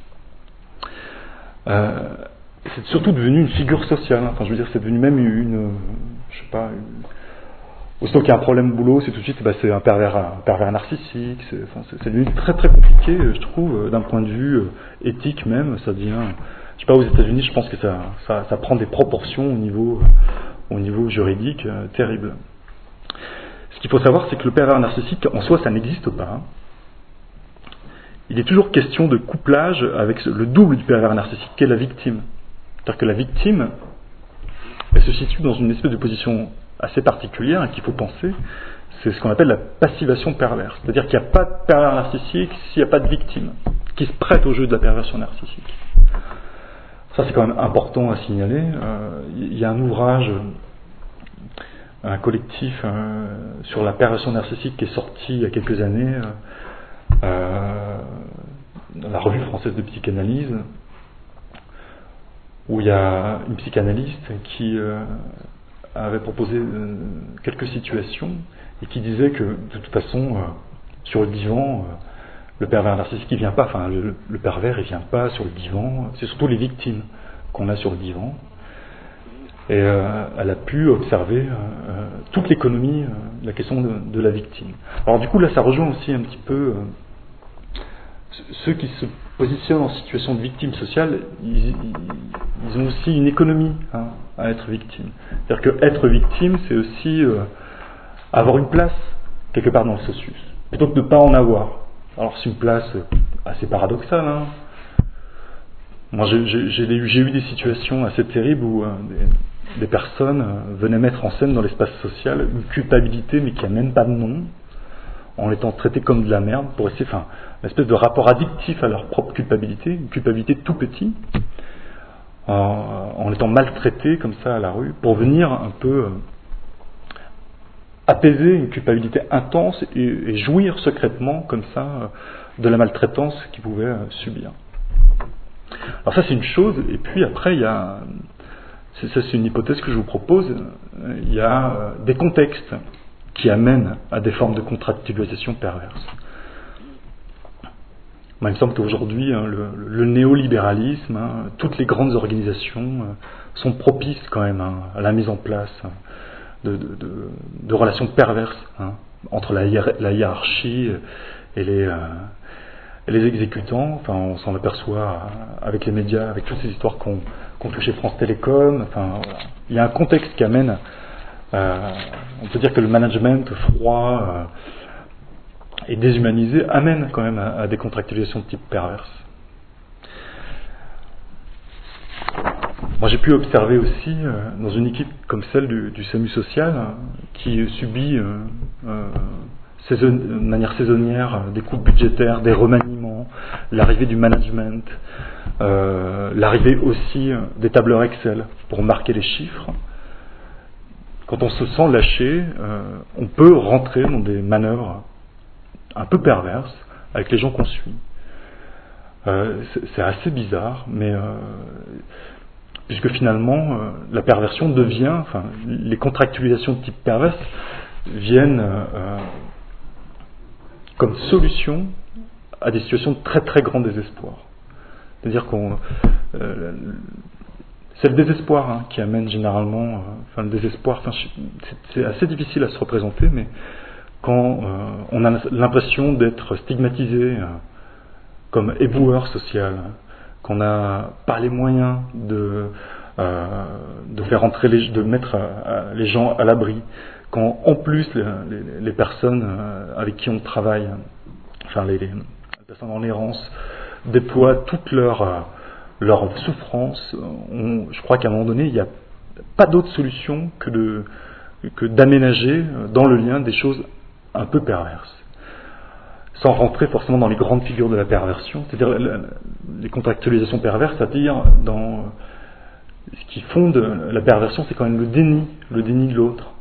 Euh, c'est surtout devenu une figure sociale. Enfin, je veux dire, c'est devenu même une, je sais pas, une... aussitôt qu'il y a un problème au boulot, c'est tout de suite, bah, c'est un pervers, un pervers narcissique. C'est, enfin, c'est, c'est devenu très très compliqué, je trouve, d'un point de vue euh, éthique même. Ça devient, je sais pas, aux États-Unis, je pense que ça, ça, ça prend des proportions au niveau, au niveau juridique euh, terribles. Ce qu'il faut savoir, c'est que le pervers narcissique, en soi, ça n'existe pas. Il est toujours question de couplage avec le double du pervers narcissique, qui est la victime. C'est-à-dire que la victime, elle se situe dans une espèce de position assez particulière, hein, qu'il faut penser, c'est ce qu'on appelle la passivation perverse. C'est-à-dire qu'il n'y a pas de pervers narcissique s'il n'y a pas de victime, qui se prête au jeu de la perversion narcissique. Ça, c'est quand même important à signaler. Euh, il y a un ouvrage, un collectif euh, sur la perversion narcissique qui est sorti il y a quelques années, euh, Euh, dans la revue française de psychanalyse, où il y a une psychanalyste qui euh, avait proposé euh, quelques situations et qui disait que de toute façon euh, sur le divan euh, le pervers narcissique il vient pas, enfin le, le pervers il vient pas sur le divan, c'est surtout les victimes qu'on a sur le divan. Et euh, elle a pu observer euh, toute l'économie, euh, la question de, de la victime. Alors du coup là ça rejoint aussi un petit peu euh, ceux qui se positionnent en situation de victime sociale, ils, ils ont aussi une économie hein, à être victime. C'est-à-dire que être victime, c'est aussi euh, avoir une place quelque part dans le socius, plutôt que de ne pas en avoir. Alors c'est une place assez paradoxale. Hein. Moi j'ai, j'ai, j'ai, j'ai eu des situations assez terribles où euh, des, des personnes euh, venaient mettre en scène dans l'espace social une culpabilité mais qui n'a même pas de nom, en étant traités comme de la merde, pour essayer, enfin, une espèce de rapport addictif à leur propre culpabilité, une culpabilité tout petit, euh, en étant maltraités comme ça à la rue, pour venir un peu euh, apaiser une culpabilité intense et, et jouir secrètement comme ça euh, de la maltraitance qu'ils pouvaient euh, subir. Alors ça c'est une chose, et puis après il y a, c'est, ça c'est une hypothèse que je vous propose, il y a euh, des contextes qui amènent à des formes de contractualisation perverse. Ben, il me semble qu'aujourd'hui, hein, le, le néolibéralisme, hein, toutes les grandes organisations euh, sont propices quand même hein, à la mise en place hein, de, de, de, de relations perverses hein, entre la, hiér- la hiérarchie et les, euh, et les exécutants. Enfin, on s'en aperçoit avec les médias, avec toutes ces histoires qu'on qu'on touchait France Télécom. Enfin, voilà. Il y a un contexte qui amène, euh, on peut dire que le management froid euh, et déshumanisé amène quand même à, à des contractualisations de type perverse. Moi j'ai pu observer aussi euh, dans une équipe comme celle du, du SAMU social euh, qui subit euh, euh, saison, de manière saisonnière euh, des coupes budgétaires, des remaniements, l'arrivée du management, euh, l'arrivée aussi euh, des tableurs Excel pour marquer les chiffres. Quand on se sent lâché, euh, on peut rentrer dans des manœuvres un peu perverses avec les gens qu'on suit. Euh, c'est, c'est assez bizarre, mais euh, puisque finalement euh, la perversion devient, enfin les contractualisations de type perverse viennent euh, comme solution à des situations de très très grand désespoir. C'est-à-dire qu'on euh, c'est le désespoir hein, qui amène généralement, euh, enfin le désespoir, enfin, c'est, c'est assez difficile à se représenter, mais quand euh, on a l'impression d'être stigmatisé euh, comme éboueur social, qu'on n'a pas les moyens de, euh, de faire entrer les, de mettre euh, les gens à l'abri, quand en plus les, les, les personnes euh, avec qui on travaille, enfin les, les personnes en errance, déploient toute leur, euh, leur souffrance, on, je crois qu'à un moment donné, il n'y a pas d'autre solution que, de, que d'aménager dans le lien des choses un peu perverses. Sans rentrer forcément dans les grandes figures de la perversion, c'est-à-dire les contractualisations perverses, c'est-à-dire dans ce qui fonde la perversion, c'est quand même le déni, le déni de l'autre.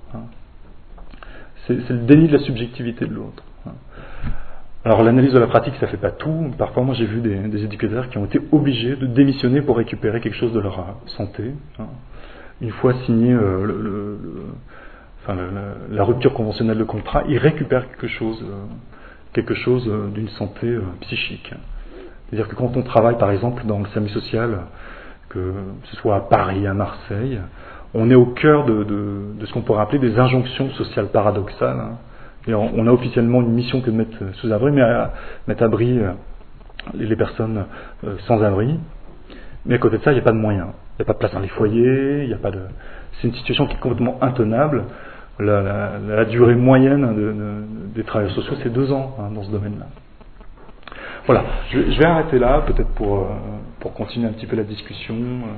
C'est, c'est le déni de la subjectivité de l'autre. Alors l'analyse de la pratique, ça fait pas tout. Parfois, moi, j'ai vu des, des éducateurs qui ont été obligés de démissionner pour récupérer quelque chose de leur santé. Une fois signé euh, le, le, le, enfin, la, la rupture conventionnelle de contrat, ils récupèrent quelque chose. Euh, quelque chose d'une santé euh, psychique. C'est-à-dire que quand on travaille par exemple dans le SAMU social, que ce soit à Paris, à Marseille, on est au cœur de, de, de ce qu'on pourrait appeler des injonctions sociales paradoxales. Hein. Et on, on a officiellement une mission que de mettre sous abri, mais à mettre à abri euh, les personnes euh, sans abri. Mais à côté de ça, il n'y a pas de moyens. Il n'y a pas de place dans les foyers, il n'y a pas de. C'est une situation qui est complètement intenable. La, la, la durée moyenne de, de, des travailleurs sociaux, c'est deux ans hein, dans ce domaine-là. Voilà, je, je vais arrêter là, peut-être pour, euh, pour continuer un petit peu la discussion.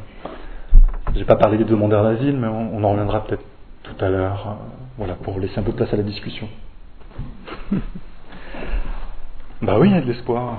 Je n'ai pas parlé des demandeurs d'asile, mais on, on en reviendra peut-être tout à l'heure, euh, voilà, pour laisser un peu de place à la discussion. Bah oui, il y a de l'espoir.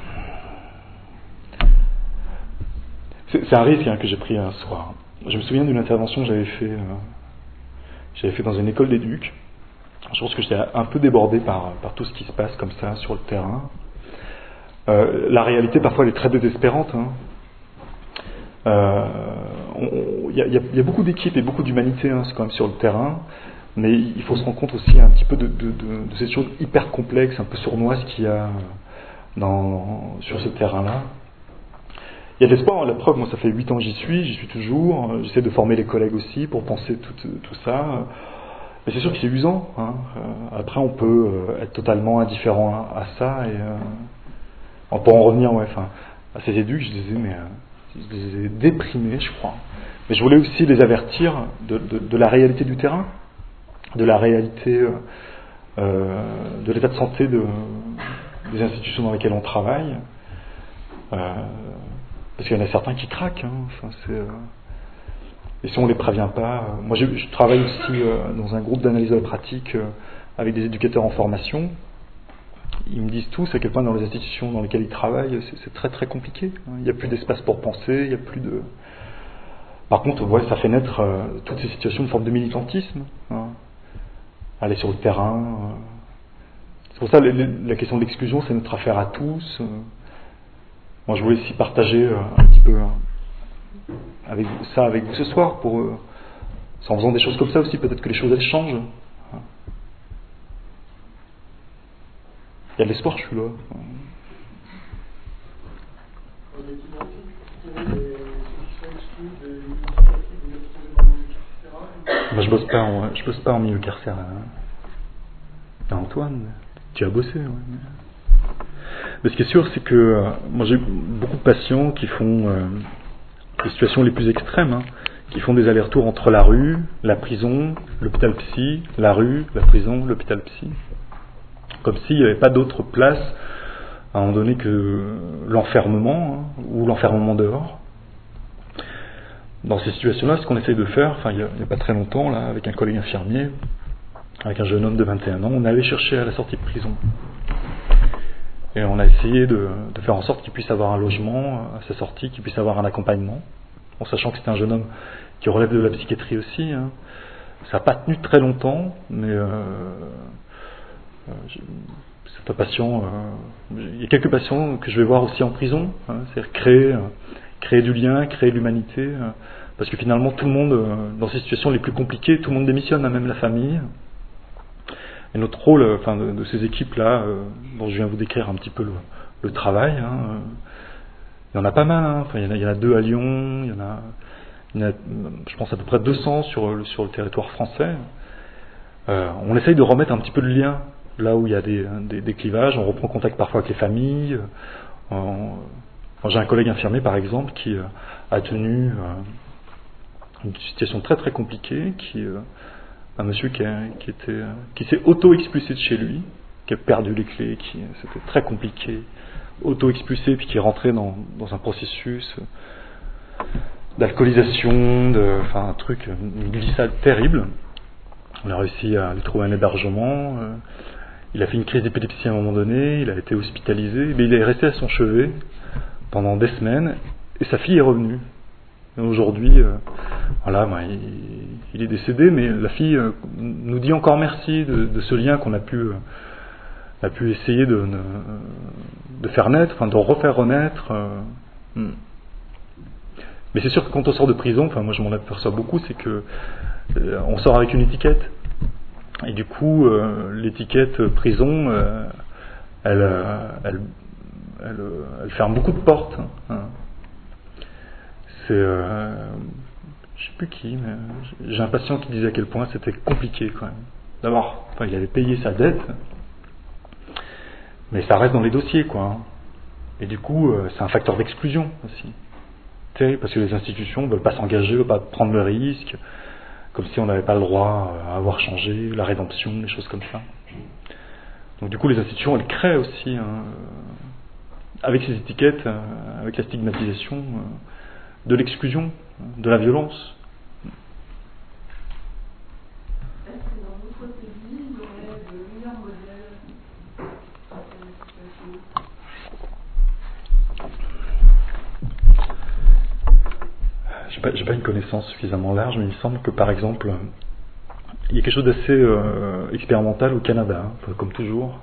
C'est, c'est un risque hein, que j'ai pris un soir. Je me souviens d'une intervention que j'avais fait... Euh, J'avais fait dans une école d'éduc. Je pense que j'étais un peu débordé par, par tout ce qui se passe comme ça sur le terrain. Euh, la réalité, parfois, elle est très désespérante. Hein. Euh, il y, y, y a beaucoup d'équipes et beaucoup d'humanité hein, c'est quand même sur le terrain, mais il faut se rendre compte aussi un petit peu de, de, de, de ces choses hyper complexes, un peu sournoises qu'il y a dans, sur ce terrain-là. Il y a de l'espoir, la preuve, moi ça fait huit ans que j'y suis, j'y suis toujours, j'essaie de former les collègues aussi pour penser tout, tout ça. Mais c'est sûr que c'est usant. Hein. Après on peut être totalement indifférent à, à ça et euh, on peut en revenir ouais, enfin, à ces éducs, je les ai, mais, je les ai déprimés je crois. Mais je voulais aussi les avertir de, de, de la réalité du terrain, de la réalité euh, de l'état de santé de, des institutions dans lesquelles on travaille. Euh, Parce qu'il y en a certains qui craquent. Hein. Enfin, c'est, euh... Et si on ne les prévient pas... Euh... Moi, je, je travaille aussi euh, dans un groupe d'analyse de la pratique euh, avec des éducateurs en formation. Ils me disent tous à quel point dans les institutions dans lesquelles ils travaillent, c'est, c'est très très compliqué. Hein. Il n'y a plus d'espace pour penser, il n'y a plus de... Par contre, ouais, ça fait naître euh, toutes ces situations de forme de militantisme. Hein. Aller sur le terrain. Euh... C'est pour ça que la question de l'exclusion, c'est notre affaire à tous. Euh... Moi, je voulais aussi partager euh, un petit peu euh, avec vous, ça avec vous ce soir, pour, euh, en faisant des choses comme ça aussi, peut-être que les choses elles changent. Il y a de l'espoir, je suis là. On est identique, il y a des ceux qui sont exclus, des initiatives, des exposés dans le milieu carcéral. Moi, je bosse pas en, je bosse pas en milieu carcéral. Hein. Ben, Antoine, tu as bossé. Ouais. Mais ce qui est sûr, c'est que euh, moi j'ai beaucoup de patients qui font euh, les situations les plus extrêmes, hein, qui font des allers-retours entre la rue, la prison, l'hôpital psy, la rue, la prison, l'hôpital psy. Comme s'il n'y avait pas d'autre place à un moment donné que l'enfermement, hein, ou l'enfermement dehors. Dans ces situations-là, ce qu'on essaye de faire, enfin il n'y a, a pas très longtemps, là, avec un collègue infirmier, avec un jeune homme de vingt et un ans, on allait chercher à la sortie de prison. Et on a essayé de, de faire en sorte qu'il puisse avoir un logement à sa sortie, qu'il puisse avoir un accompagnement, en sachant que c'était un jeune homme qui relève de la psychiatrie aussi. Hein. Ça n'a pas tenu très longtemps, mais euh, euh, c'est un patient. Euh, il y a quelques patients que je vais voir aussi en prison, hein, c'est-à-dire créer, euh, créer du lien, créer de l'humanité, euh, parce que finalement tout le monde, euh, dans ces situations les plus compliquées, tout le monde démissionne, hein, même la famille. Et notre rôle, euh, enfin, de, de ces équipes-là, euh, dont je viens vous décrire un petit peu le, le travail, hein, euh, il y en a pas mal. Hein, enfin, il y en a, il y en a deux à Lyon, il y en a, il y en a, je pense à peu près deux cents sur le, sur le territoire français. Euh, on essaye de remettre un petit peu de lien là où il y a des, des, des clivages. On reprend contact parfois avec les familles. Euh, on, j'ai un collègue infirmier, par exemple, qui euh, a tenu euh, une situation très très compliquée, qui euh, un monsieur qui, a, qui, était, qui s'est auto-expulsé de chez lui, qui a perdu les clés, qui c'était très compliqué, auto-expulsé, puis qui est rentré dans, dans un processus d'alcoolisation, de, enfin un truc, une glissade terrible. On a réussi à lui trouver un hébergement. Euh, il a fait une crise d'épilepsie à un moment donné, il a été hospitalisé, mais il est resté à son chevet pendant des semaines, et sa fille est revenue. Et aujourd'hui, euh, voilà, bah, il, il est décédé, mais la fille euh, nous dit encore merci de, de ce lien qu'on a pu, euh, a pu essayer de, de, de faire naître, enfin de refaire renaître. Euh, hmm. Mais c'est sûr que quand on sort de prison, enfin moi je m'en aperçois beaucoup, c'est que euh, on sort avec une étiquette, et du coup euh, l'étiquette prison, euh, elle, euh, elle, elle, elle ferme beaucoup de portes. Hein. C'est, euh, je sais plus qui, mais j'ai un patient qui disait à quel point c'était compliqué quand même. D'abord, enfin, il avait payé sa dette, mais ça reste dans les dossiers, quoi. Et du coup, euh, c'est un facteur d'exclusion aussi. Tu sais, parce que les institutions ne veulent pas s'engager, ne veulent pas prendre le risque, comme si on n'avait pas le droit à avoir changé, la rédemption, des choses comme ça. Donc du coup, les institutions, elles créent aussi, hein, avec ces étiquettes, euh, avec la stigmatisation, euh, de l'exclusion, de la violence. Est-ce que dans d'autres pays, il y aurait de meilleurs modèles dans cette situation ? J'ai pas, j'ai pas une connaissance suffisamment large, mais il me semble que par exemple, il y a quelque chose d'assez euh, expérimental au Canada, hein, comme toujours,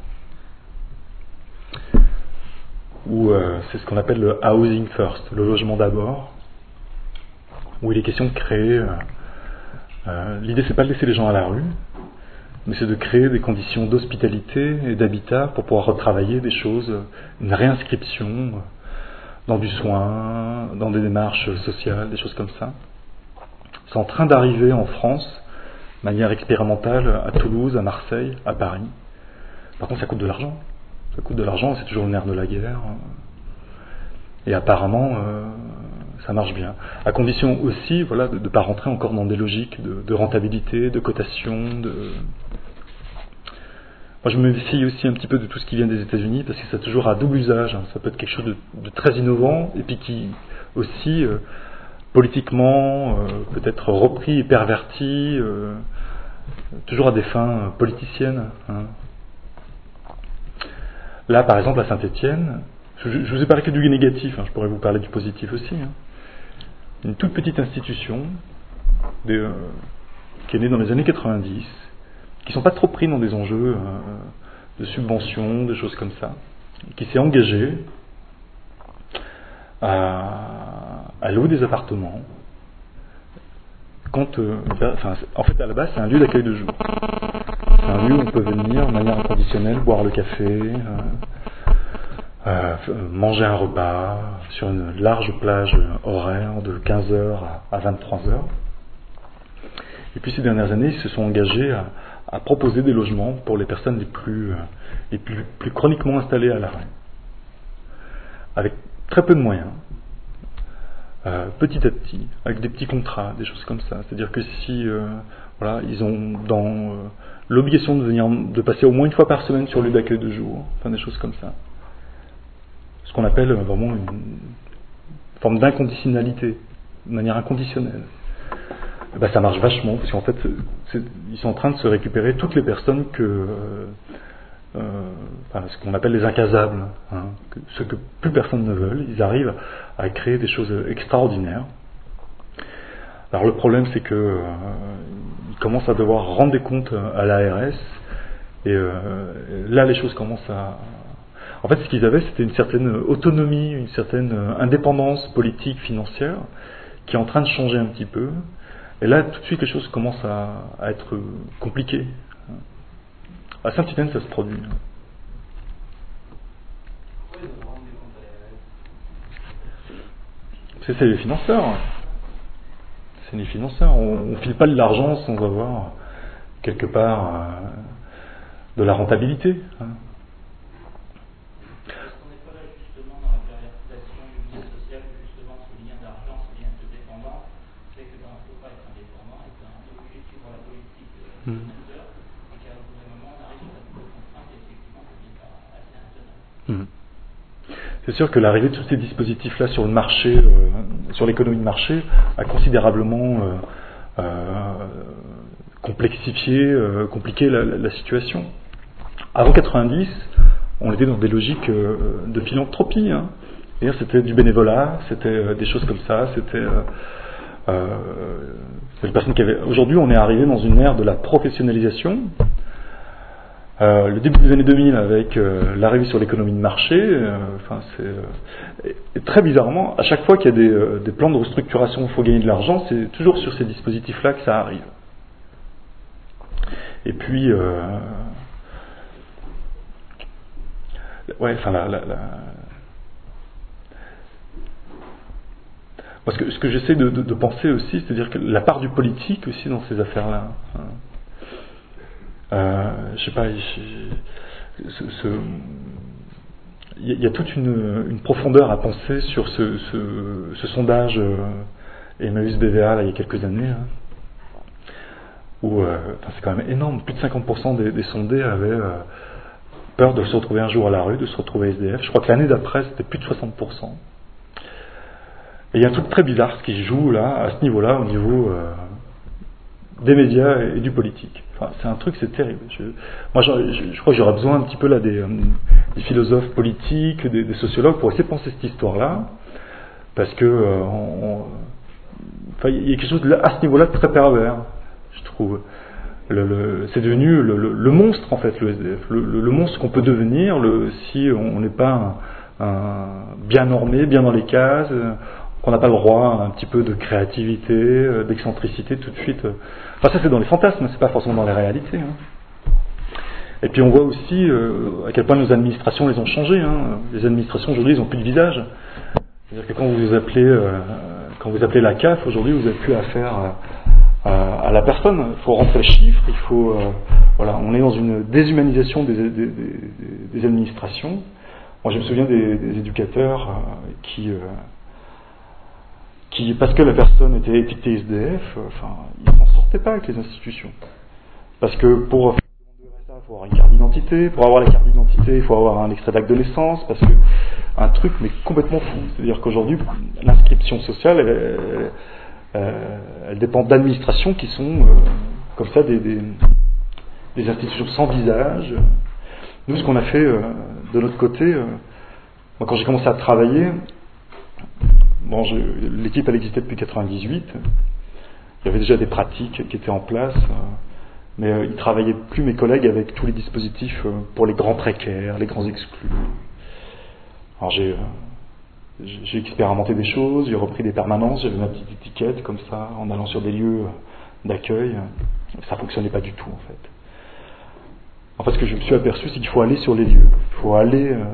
où euh, c'est ce qu'on appelle le housing first, le logement d'abord, où il est question de créer. Euh, euh, l'idée, c'est pas de laisser les gens à la rue, mais c'est de créer des conditions d'hospitalité et d'habitat pour pouvoir retravailler des choses, une réinscription dans du soin, dans des démarches sociales, des choses comme ça. C'est en train d'arriver en France, de manière expérimentale, à Toulouse, à Marseille, à Paris. Par contre, ça coûte de l'argent. Ça coûte de l'argent, c'est toujours le nerf de la guerre. Et apparemment, euh, ça marche bien. À condition aussi, voilà, de ne pas rentrer encore dans des logiques de, de rentabilité, de cotation, de... Moi, je me méfie aussi un petit peu de tout ce qui vient des États-Unis, parce que ça a toujours à double usage. Hein. Ça peut être quelque chose de, de très innovant, et puis qui aussi, euh, politiquement, euh, peut être repris et perverti, euh, toujours à des fins politiciennes. Hein. Là, par exemple, à Saint-Étienne, je, je vous ai parlé que du négatif, hein, je pourrais vous parler du positif aussi. Hein. Une toute petite institution de, euh, qui est née dans les années quatre-vingt-dix, qui ne sont pas trop pris dans des enjeux euh, de subventions, des choses comme ça, qui s'est engagée à, à louer des appartements. Quand, euh, enfin, en fait, à la base, c'est un lieu d'accueil de jour. C'est un lieu où on peut venir de manière inconditionnelle, boire le café, euh, euh, manger un repas sur une large plage horaire de quinze heures à vingt-trois heures. Et puis ces dernières années, ils se sont engagés à, à proposer des logements pour les personnes les plus, les plus, plus chroniquement installées à l'arrêt, avec très peu de moyens, euh, petit à petit, avec des petits contrats, des choses comme ça. C'est-à-dire que si euh, voilà, ils ont dans euh, l'obligation de venir, de passer au moins une fois par semaine sur lieu d'accueil de jour, enfin des choses comme ça. Ce qu'on appelle vraiment une forme d'inconditionnalité, de manière inconditionnelle. Et ben, ça marche vachement, parce qu'en fait, c'est, ils sont en train de se récupérer toutes les personnes que, euh, euh, enfin, ce qu'on appelle les incasables, hein, que, ceux que plus personne ne veut. Ils arrivent à créer des choses extraordinaires. Alors le problème, c'est que euh, ils commencent à devoir rendre des comptes à l'A R S, et euh, là, les choses commencent à... En fait, ce qu'ils avaient, c'était une certaine autonomie, une certaine indépendance politique, financière, qui est en train de changer un petit peu. Et là, tout de suite, les choses commencent à, à être compliquées. À Saint-Étienne, ça se produit. C'est, c'est les financeurs. C'est les financeurs. On ne file pas de l'argent sans avoir, quelque part, euh, de la rentabilité. Hein. C'est sûr que l'arrivée de tous ces dispositifs-là sur le marché, euh, sur l'économie de marché, a considérablement euh, euh, complexifié, euh, compliqué la, la, la situation. Avant quatre-vingt-dix, on était dans des logiques euh, de philanthropie. Hein. C'est-à-dire, c'était du bénévolat, c'était euh, des choses comme ça, c'était... Euh, euh, des personnes qui avaient... Aujourd'hui, on est arrivé dans une ère de la professionnalisation. Euh, le début des années deux mille avec euh, l'arrivée sur l'économie de marché, euh, enfin c'est euh, et, et très bizarrement, à chaque fois qu'il y a des, euh, des plans de restructuration où il faut gagner de l'argent, c'est toujours sur ces dispositifs-là que ça arrive. Et puis, euh, ouais, enfin la, la, la... Parce que ce que j'essaie de, de, de penser aussi, c'est-à-dire que la part du politique aussi dans ces affaires-là. Hein. Euh, je sais pas, il y, y a toute une, une profondeur à penser sur ce, ce, ce sondage euh, Emmaüs B V A là, il y a quelques années, hein, où euh, enfin, c'est quand même énorme, plus de cinquante pour cent des, des sondés avaient euh, peur de se retrouver un jour à la rue, de se retrouver S D F. Je crois que l'année d'après c'était plus de soixante pour cent. Et il y a un truc très bizarre ce qui se joue là, à ce niveau-là, au niveau euh, des médias et, et du politique. Enfin, c'est un truc, c'est terrible. Je, moi, je, je, je crois que j'aurais besoin un petit peu là des, euh, des philosophes politiques, des, des sociologues pour essayer de penser cette histoire-là, parce que euh, on, on, enfin, il y a quelque chose de, à ce niveau-là de très pervers, je trouve. Le, le, c'est devenu le, le, le monstre en fait, le S D F, le, le, le monstre qu'on peut devenir le, si on n'est pas un, un, bien normé, bien dans les cases. Qu'on n'a pas le droit à un petit peu de créativité, d'excentricité tout de suite. Enfin ça c'est dans les fantasmes, c'est pas forcément dans les réalités. Hein. Et puis on voit aussi euh, à quel point nos administrations les ont changées. Hein. Les administrations aujourd'hui ils n'ont plus de visage. C'est-à-dire que quand vous appelez, euh, quand vous appelez la C A F aujourd'hui vous n'avez plus affaire à, à la personne. Il faut rentrer les chiffres, il faut euh, voilà, on est dans une déshumanisation des, des, des, des administrations. Moi je me souviens des, des éducateurs euh, qui euh, qui, parce que la personne était étiquetée S D F, enfin, ils s'en sortaient pas avec les institutions. Parce que pour faire une demande de R S A, il faut avoir une carte d'identité, pour avoir la carte d'identité, il faut avoir un extrait d'acte de naissance, parce que un truc mais complètement fou. C'est-à-dire qu'aujourd'hui, l'inscription sociale, elle, elle, elle dépend d'administrations qui sont euh, comme ça des, des, des institutions sans visage. Nous, ce qu'on a fait euh, de notre côté, euh, moi, quand j'ai commencé à travailler. Bon, je, l'équipe elle existait depuis quatre-vingt-dix-huit. Il y avait déjà des pratiques qui étaient en place, euh, mais euh, ils travaillaient plus mes collègues avec tous les dispositifs euh, pour les grands précaires, les grands exclus. Alors j'ai, euh, j'ai expérimenté des choses, j'ai repris des permanences, j'avais ma petite étiquette comme ça, en allant sur des lieux d'accueil. Ça fonctionnait pas du tout en fait. En fait, ce que je me suis aperçu, c'est qu'il faut aller sur les lieux. Il faut aller, euh,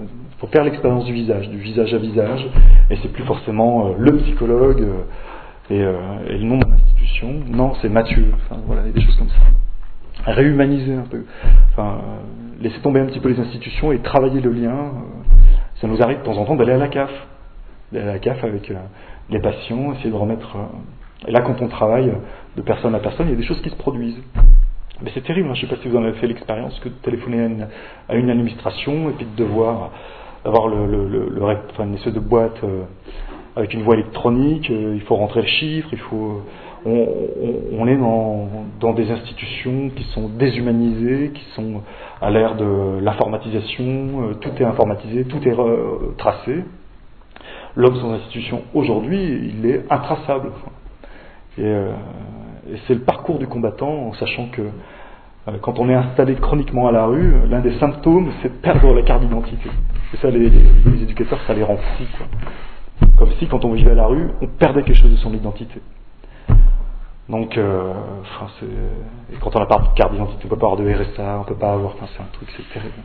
faut faire l'expérience du visage, du visage à visage, et c'est plus forcément euh, le psychologue euh, et, euh, et le nom de l'institution. Non, c'est Mathieu. Enfin, voilà, des choses comme ça. Réhumaniser un peu. Enfin, euh, laisser tomber un petit peu les institutions et travailler le lien. Euh, ça nous arrive de temps en temps d'aller à la C A F. D'aller à la C A F avec euh, les patients, essayer de remettre... Euh, et là, quand on travaille de personne à personne, il y a des choses qui se produisent. Mais c'est terrible, hein. Je ne sais pas si vous en avez fait l'expérience, que de téléphoner à une, à une administration et puis de devoir avoir le, le, le, le, enfin, une espèce de boîte euh, avec une voie électronique, euh, il faut rentrer le chiffre, il faut... On, on, on est dans, dans des institutions qui sont déshumanisées, qui sont à l'ère de l'informatisation, euh, tout est informatisé, tout est euh, tracé. L'homme sans institution, aujourd'hui, il est intraçable. Et, euh, et c'est le parcours du combattant, en sachant que euh, quand on est installé chroniquement à la rue, l'un des symptômes, c'est de perdre la carte d'identité. Et ça, les, les, les éducateurs, ça les rend fous, quoi. Comme si, quand on vivait à la rue, on perdait quelque chose de son identité. Donc, euh, enfin, c'est... Et quand on n'a pas de carte d'identité, on ne peut pas avoir de R S A, on ne peut pas avoir... Enfin, c'est un truc, c'est terrible.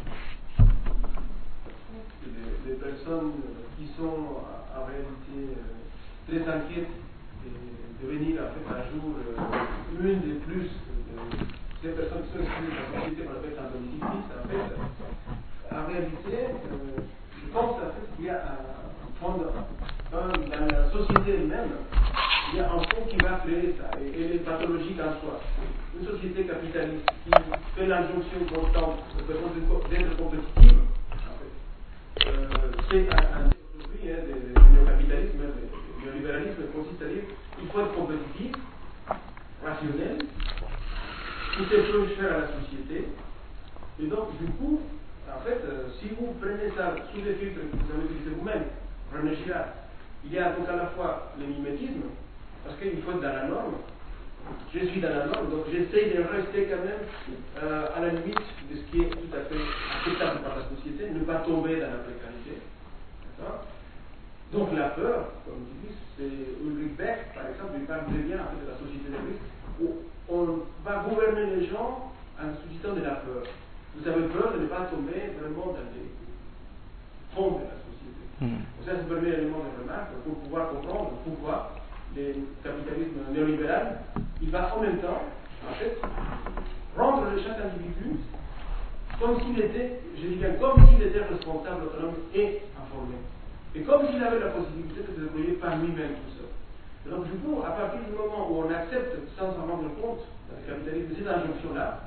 Les, les personnes qui sont en réalité très inquiètes de venir en fait, un jour euh, une des plus de ces personnes qui sont exclues de la société qu'on appelle un domicile fixe, en fait, en réalité, euh, je pense en fait, qu'il y a un fond, dans, dans la société elle-même, il y a un fond qui va créer ça, et elle est pathologique en soi. Une société capitaliste qui fait l'injonction constante d'être compétitive, en fait, euh, c'est un, un aujourd'hui hein, du néocapitalisme, le néolibéralisme consiste à dire qu'il faut être compétitif, rationnel, tout est plus cher à la société, et donc du coup, en fait, euh, si vous prenez ça sous les filtres que vous avez utilisés vous-même, René Girard, il y a donc à la fois le mimétisme, parce qu'il faut être dans la norme, je suis dans la norme, donc j'essaie de rester quand même euh, à la limite de ce qui est tout à fait acceptable par la société, ne pas tomber dans la précarité. D'accord ? Donc la peur, comme tu dis, c'est Ulrich Beck, par exemple, il parle très bien en fait, de la société de risque, où on va gouverner les gens en suscitant de la peur. Vous avez peur de ne pas tomber vraiment dans les fonds de la société. Mmh. Donc ça, c'est le premier élément de remarque pour pouvoir comprendre pourquoi le capitalisme néolibéral, il va en même temps, en fait, rendre chaque individu comme s'il était, je dis bien, comme s'il était responsable, autonome et informé. Et comme s'il avait la possibilité de se débrouiller par lui-même tout seul. Et donc, du coup, à partir du moment où on accepte, sans s'en rendre compte, dans le capitalisme, cette injonction-là,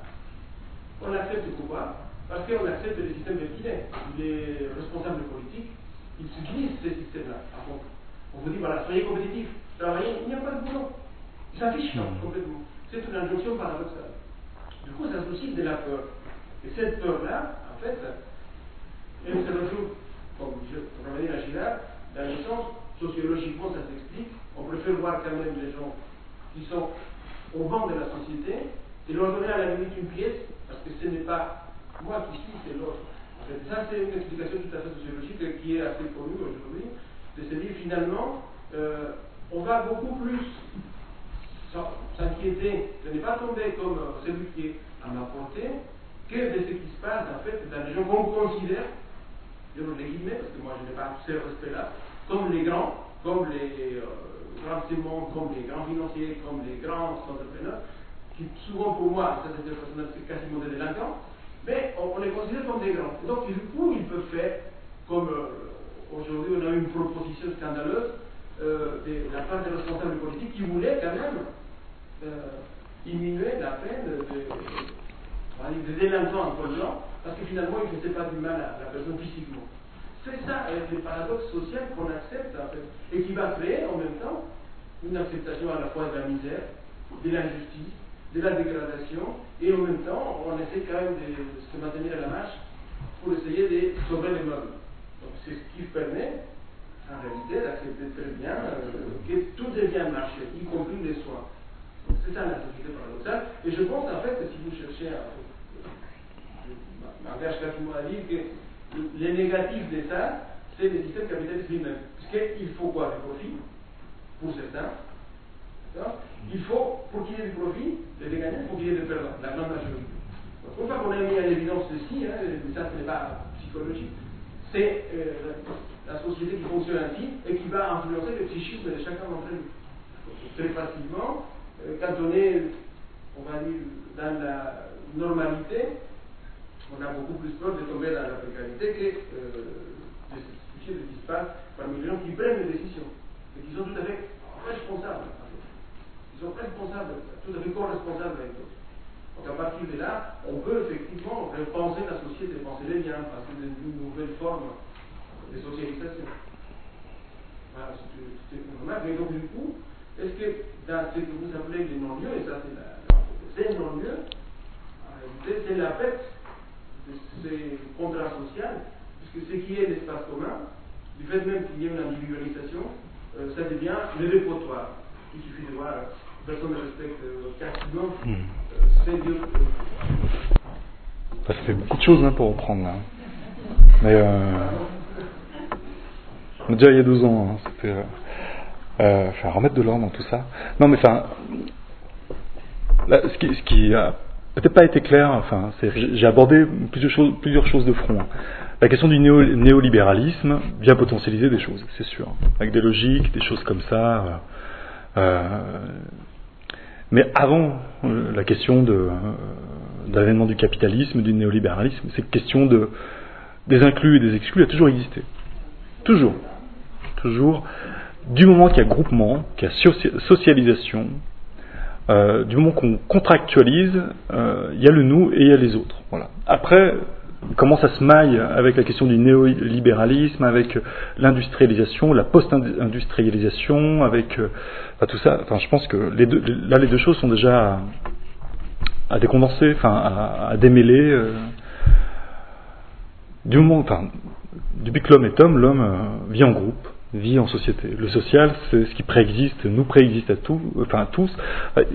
on accepte pourquoi ? Parce qu'on accepte les systèmes verticaux. Les responsables politiques, ils utilisent ces systèmes-là. On vous dit, voilà, soyez compétitifs, travaillez, il n'y a pas de boulot. Ils s'affichent complètement. C'est une injonction paradoxale. Du coup, ça suscite de la peur. Et cette peur-là, en fait, elle se retrouve, comme je revenais à Girard, dans le sens, sociologiquement, ça s'explique. On préfère voir quand même les gens qui sont au banc de la société et leur donner à la limite une pièce, parce que ce n'est pas moi qui suis, c'est l'autre. En fait, ça, c'est une explication tout à fait sociologique qui est assez connue aujourd'hui, de se dire finalement, euh, on va beaucoup plus s'inquiéter de ne pas tomber comme celui qui est à ma portée que de ce qui se passe en fait dans les gens qu'on considère, je vous les guillemets parce que moi je n'ai pas ce respect-là, comme les grands, comme les euh, grands témoins, comme les grands financiers, comme les grands entrepreneurs, qui souvent pour moi, ça c'est des personnages quasiment des délinquants, mais on, on les considère comme des grands. Et donc du coup ils peuvent faire, comme euh, aujourd'hui on a eu une proposition scandaleuse euh, de la part des responsables politiques qui voulaient quand même euh, diminuer la peine de, de, de, de délinquants en polluant, parce que finalement ils ne faisaient pas du mal à la personne physiquement. C'est ça le paradoxe social qu'on accepte en fait, et qui va créer en même temps une acceptation à la fois de la misère, de l'injustice, de la dégradation, et en même temps on essaie quand même de se maintenir à la marche pour essayer de sauver les meubles. Donc c'est ce qui permet en réalité d'accepter très bien euh, que tout devient marché, y compris les soins. Donc c'est ça la société paradoxale, et je pense en fait que si vous cherchez à je m'engage quasiment à dire que les négatifs de ça, c'est le système capitaliste lui-même. Parce qu'il faut quoi? Du profit, pour certains. Il faut, pour qu'il y ait du profit, des gagnants, il faut qu'il y ait des perdants, la grande majorité. Donc, une fois qu'on a mis à l'évidence ceci, hein, ça ce n'est pas psychologique, c'est euh, la société qui fonctionne ainsi et qui va influencer le psychisme de chacun d'entre nous. Très facilement, euh, quand on est, on va dire, dans la normalité, on a beaucoup plus peur de tomber dans la précarité que euh, de ce qui se passe parmi les gens qui prennent des décisions et qui sont tout à fait responsables. En fait. Ils sont responsables, tout à fait co-responsables avec d'autres. Donc à partir de là, on peut effectivement repenser la société, penser les liens, passer d'une nouvelle forme de socialisation. Voilà, c'est normal. Mais donc du coup, est-ce que dans ce que vous appelez les non-lieux, et ça c'est la, ces non-lieux, en réalité c'est la fête de ces contrats sociaux, puisque ce qui est l'espace commun, du fait même qu'il y ait une individualisation, euh, ça devient le dépotoir. Il suffit de voir, personne ne respecte euh, quasiment euh, ces lieux. Ça fait beaucoup de choses hein, pour reprendre là. Mais euh, déjà il y a deux ans, hein, c'était euh, euh, enfin, remettre de l'ordre dans tout ça. Non mais enfin, là, ce qui, ce qui a peut-être pas été clair, enfin, c'est, j'ai abordé plusieurs choses, plusieurs choses de front. La question du néo, néolibéralisme vient potentialiser des choses, c'est sûr, avec des logiques, des choses comme ça. Euh, euh, mais avant euh, la question de, euh, de l'avènement du capitalisme, du néolibéralisme, cette question de, des inclus et des exclus a toujours existé. Toujours. Toujours. Du moment qu'il y a groupement, qu'il y a socia- socialisation, euh, du moment qu'on contractualise, euh, il y a le nous et il y a les autres. Voilà. Après, comment ça se maille avec la question du néolibéralisme, avec l'industrialisation, la post-industrialisation, avec euh, enfin, tout ça. Enfin, je pense que les deux, là, les deux choses sont déjà à, à décondenser, enfin, à, à démêler. Euh, du moment, enfin, depuis que l'homme est homme, l'homme euh, vit en groupe, vit en société. Le social, c'est ce qui préexiste, nous préexiste à tous, enfin à tous. Euh,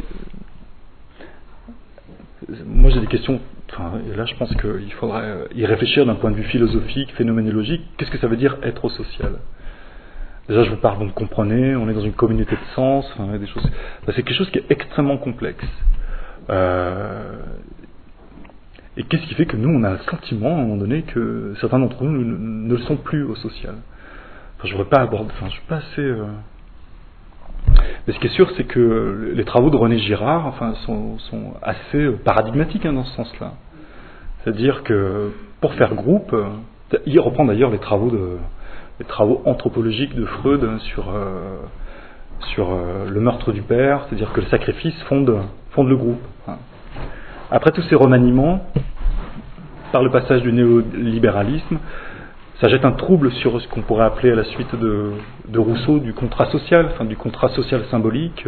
moi, j'ai des questions. Enfin, et là, je pense qu'il faudrait y réfléchir d'un point de vue philosophique, phénoménologique. Qu'est-ce que ça veut dire être au social ? Déjà, je vous parle, vous me comprenez, on est dans une communauté de sens, enfin, des choses. Enfin, c'est quelque chose qui est extrêmement complexe. Euh, et qu'est-ce qui fait que nous, on a le sentiment, à un moment donné, que certains d'entre nous ne, ne le sont plus au social ? Enfin, je ne voudrais pas aborder. Enfin, je suis pas assez. Euh... Mais ce qui est sûr, c'est que les travaux de René Girard, enfin, sont, sont assez paradigmatiques hein, dans ce sens-là. C'est-à-dire que pour faire groupe, il reprend d'ailleurs les travaux de, les travaux anthropologiques de Freud sur euh, sur euh, le meurtre du père, c'est-à-dire que le sacrifice fonde fonde le groupe. Après tous ces remaniements, par le passage du néolibéralisme, ça jette un trouble sur ce qu'on pourrait appeler à la suite de, de Rousseau du contrat social, enfin du contrat social symbolique.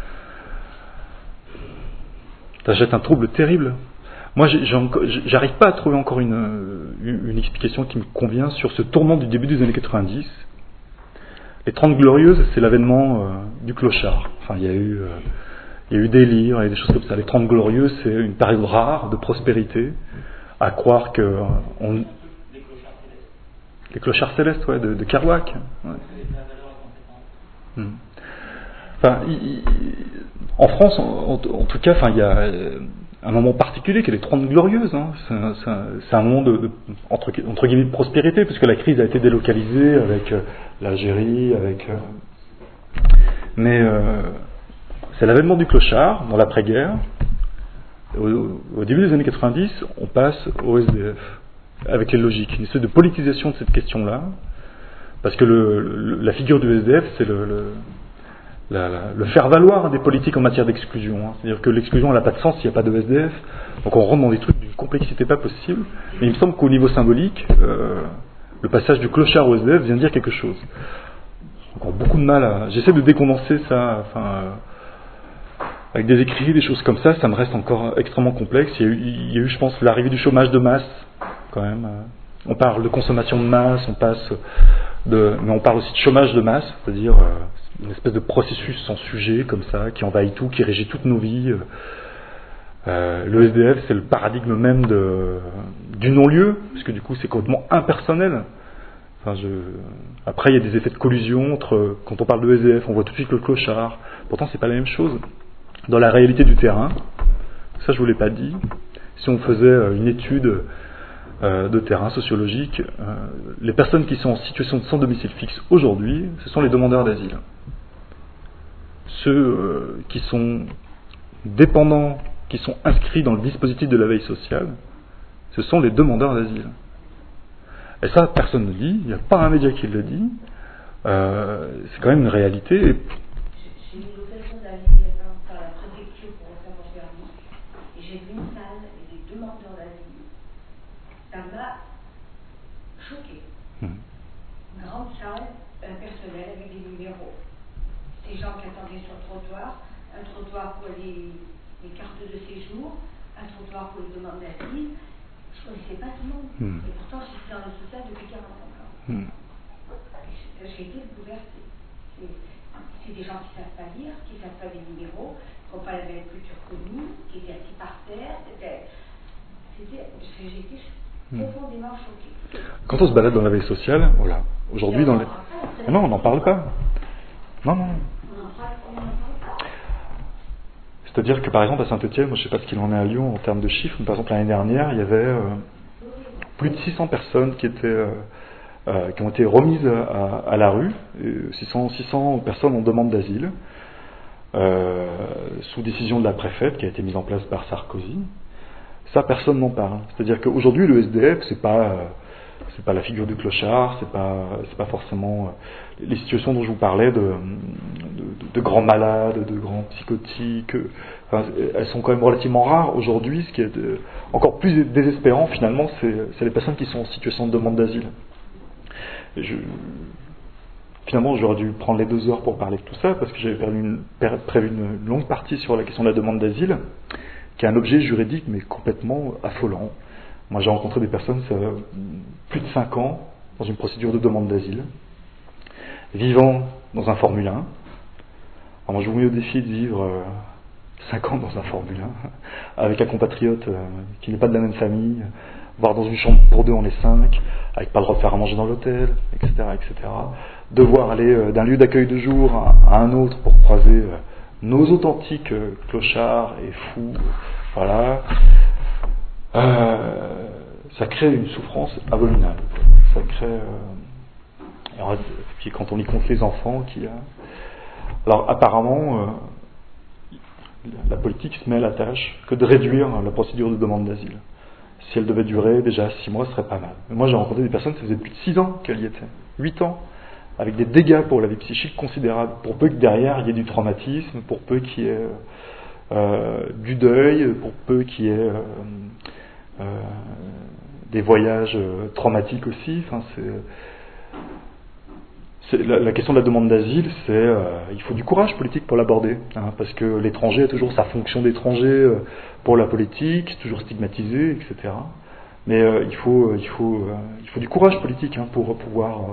Ça jette un trouble terrible. Moi, j'ai, j'arrive pas à trouver encore une, une explication qui me convient sur ce tournant du début des années quatre-vingt-dix. Les Trente Glorieuses, c'est l'avènement euh, du clochard. Enfin, il y a eu, euh, il y a eu des livres et des choses comme ça. Les Trente Glorieuses, c'est une période rare de prospérité. À croire que euh, on les clochards célestes, ouais, de, de Kerouac. Ouais. Hmm. Enfin, il, il, en France, en, en tout cas, enfin, il y a un moment particulier qui est les Trente Glorieuses. Hein. C'est, un, c'est, un, c'est un moment de, de entre, entre guillemets de prospérité, puisque la crise a été délocalisée avec euh, l'Algérie, avec. Euh, mais euh, c'est l'avènement du clochard dans l'après-guerre. Au, au début des années quatre-vingt-dix, on passe au S D F. Avec les logiques, une espèce de politisation de cette question-là, parce que le, le, la figure du S D F, c'est le, le, la, la, le faire-valoir des politiques en matière d'exclusion. Hein. C'est-à-dire que l'exclusion n'a pas de sens s'il n'y a pas de S D F, donc on rentre dans des trucs d'une complexité pas possible, mais il me semble qu'au niveau symbolique, euh, le passage du clochard au S D F vient dire quelque chose. J'ai encore beaucoup de mal à... J'essaie de décondenser ça, enfin... Euh, avec des écrits, des choses comme ça, ça me reste encore extrêmement complexe. Il y a eu, il y a eu je pense, l'arrivée du chômage de masse, quand même. On parle de consommation de masse, on passe de, mais on parle aussi de chômage de masse, c'est-à-dire euh, une espèce de processus sans sujet, comme ça, qui envahit tout, qui régit toutes nos vies. Euh, le S D F, c'est le paradigme même de, du non-lieu, puisque du coup, c'est complètement impersonnel. Enfin, je... Après, il y a des effets de collusion entre, quand on parle de S D F, on voit tout de suite le clochard. Pourtant, c'est pas la même chose. Dans la réalité du terrain, ça je vous l'ai pas dit, si on faisait une étude euh, de terrain sociologique. Euh, les personnes qui sont en situation de sans domicile fixe aujourd'hui, ce sont les demandeurs d'asile. Ceux euh, qui sont dépendants, qui sont inscrits dans le dispositif de la veille sociale, ce sont les demandeurs d'asile. Et ça, personne ne le dit, il n'y a pas un média qui le dit, euh, c'est quand même une réalité. Et... J'ai eu l'occasion d'aller par la préfecture pour recevoir le permis, et j'ai vu une salle et des demandeurs d'asile. Ça m'a choqué. Mmh. Une grande salle, un personnel avec des numéros. Des gens qui attendaient sur le trottoir, un trottoir pour les, les cartes de séjour, un trottoir pour les demandes d'asile. Je ne connaissais pas tout le monde. Mmh. Et pourtant, je suis dans le social depuis quarante-cinq ans. Mmh. J'ai été bouleversée. C'est, c'est des gens qui ne savent pas lire, qui ne savent pas les numéros, qui n'ont pas la même culture que nous, qui étaient assis par terre. C'était, c'était, j'ai été mmh. profondément choquée. Quand on se balade dans la veille sociale, voilà. Aujourd'hui, dans les... Ah non, on n'en parle pas. Non, non. C'est-à-dire que par exemple à Saint-Étienne, moi je ne sais pas ce qu'il en est à Lyon en termes de chiffres, mais par exemple l'année dernière, il y avait euh, plus de six cents personnes qui étaient euh, euh, qui ont été remises à, à la rue, six cents, six cents personnes en demande d'asile, euh, sous décision de la préfète qui a été mise en place par Sarkozy. Ça, personne n'en parle. C'est-à-dire qu'aujourd'hui, le S D F, c'est pas, euh, c'est pas la figure du clochard, c'est pas, c'est pas forcément euh, les situations dont je vous parlais de, de, de, de grands malades, de grands psychotiques. Enfin, elles sont quand même relativement rares aujourd'hui. Ce qui est de, encore plus désespérant, finalement, c'est, c'est les personnes qui sont en situation de demande d'asile. Et je, finalement, j'aurais dû prendre les deux heures pour parler de tout ça, parce que j'avais prévu une, prévu une longue partie sur la question de la demande d'asile, qui est un objet juridique, mais complètement affolant. Moi, j'ai rencontré des personnes, ça a plus de cinq ans, dans une procédure de demande d'asile, vivant dans un Formule un. Alors moi, je vous mets au défi de vivre euh, cinq ans dans un Formule un, avec un compatriote euh, qui n'est pas de la même famille, voire dans une chambre pour deux, on est cinq, avec pas le droit de faire à manger dans l'hôtel, et cetera, et cetera. Devoir aller euh, d'un lieu d'accueil de jour à, à un autre pour croiser euh, nos authentiques euh, clochards et fous, voilà. Euh, ça crée une souffrance abominable. Ça crée. Euh, alors, puis quand on y compte les enfants, qui a. Alors apparemment, euh, la politique se met à la tâche que de réduire la procédure de demande d'asile. Si elle devait durer déjà six mois, ce serait pas mal. Mais moi, j'ai rencontré des personnes, ça faisait plus de six ans qu'elles y étaient, huit ans, avec des dégâts pour la vie psychique considérables. Pour peu que derrière il y ait du traumatisme, pour peu qu'il y ait euh, du deuil, pour peu qu'il y ait euh, euh, des voyages euh, traumatiques aussi. Enfin, c'est, c'est la, la question de la demande d'asile, c'est euh, il faut du courage politique pour l'aborder, hein, parce que l'étranger a toujours sa fonction d'étranger euh, pour la politique, toujours stigmatisé, et cetera. Mais euh, il faut, il faut, euh, il faut du courage politique hein, pour pouvoir. Euh,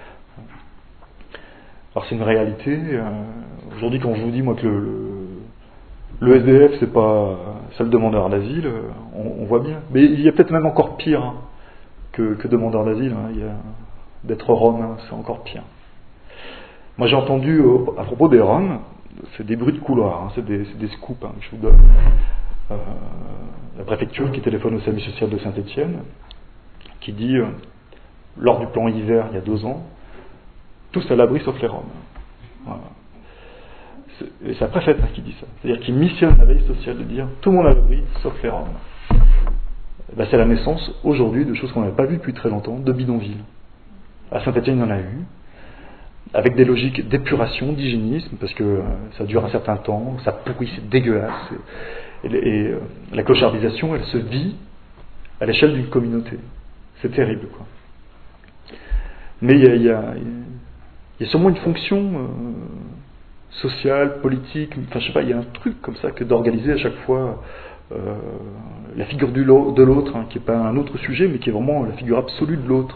Alors c'est une réalité. Euh, aujourd'hui, quand je vous dis moi que le, le, le S D F c'est pas c'est le demandeur d'asile, on, on voit bien. Mais il y a peut-être même encore pire hein, que, que demandeur d'asile. Hein. Il y a, d'être Rome, hein, c'est encore pire. Moi j'ai entendu euh, à propos des Roms, c'est des bruits de couloir, hein, c'est, des, c'est des scoops hein, que je vous donne. Euh, la préfecture qui téléphone au service social de Saint-Étienne, qui dit euh, lors du plan hiver il y a deux ans. Tous à l'abri sauf les Roms. Voilà. C'est, et c'est la préfète hein, qui dit ça. C'est-à-dire qu'il missionne la veille sociale de dire tout le monde à l'abri sauf les Roms. Ben, c'est la naissance aujourd'hui de choses qu'on n'avait pas vues depuis très longtemps, de bidonvilles. À Saint-Étienne, il y en a eu, avec des logiques d'épuration, d'hygiénisme, parce que euh, ça dure un certain temps, ça pourrit, c'est dégueulasse. Et, et, et euh, la clochardisation, elle se vit à l'échelle d'une communauté. C'est terrible, quoi. Mais il y a, il y a, il y a sûrement une fonction euh, sociale, politique, enfin je sais pas, il y a un truc comme ça que d'organiser à chaque fois euh, la figure du lo- de l'autre, hein, qui n'est pas un autre sujet, mais qui est vraiment la figure absolue de l'autre.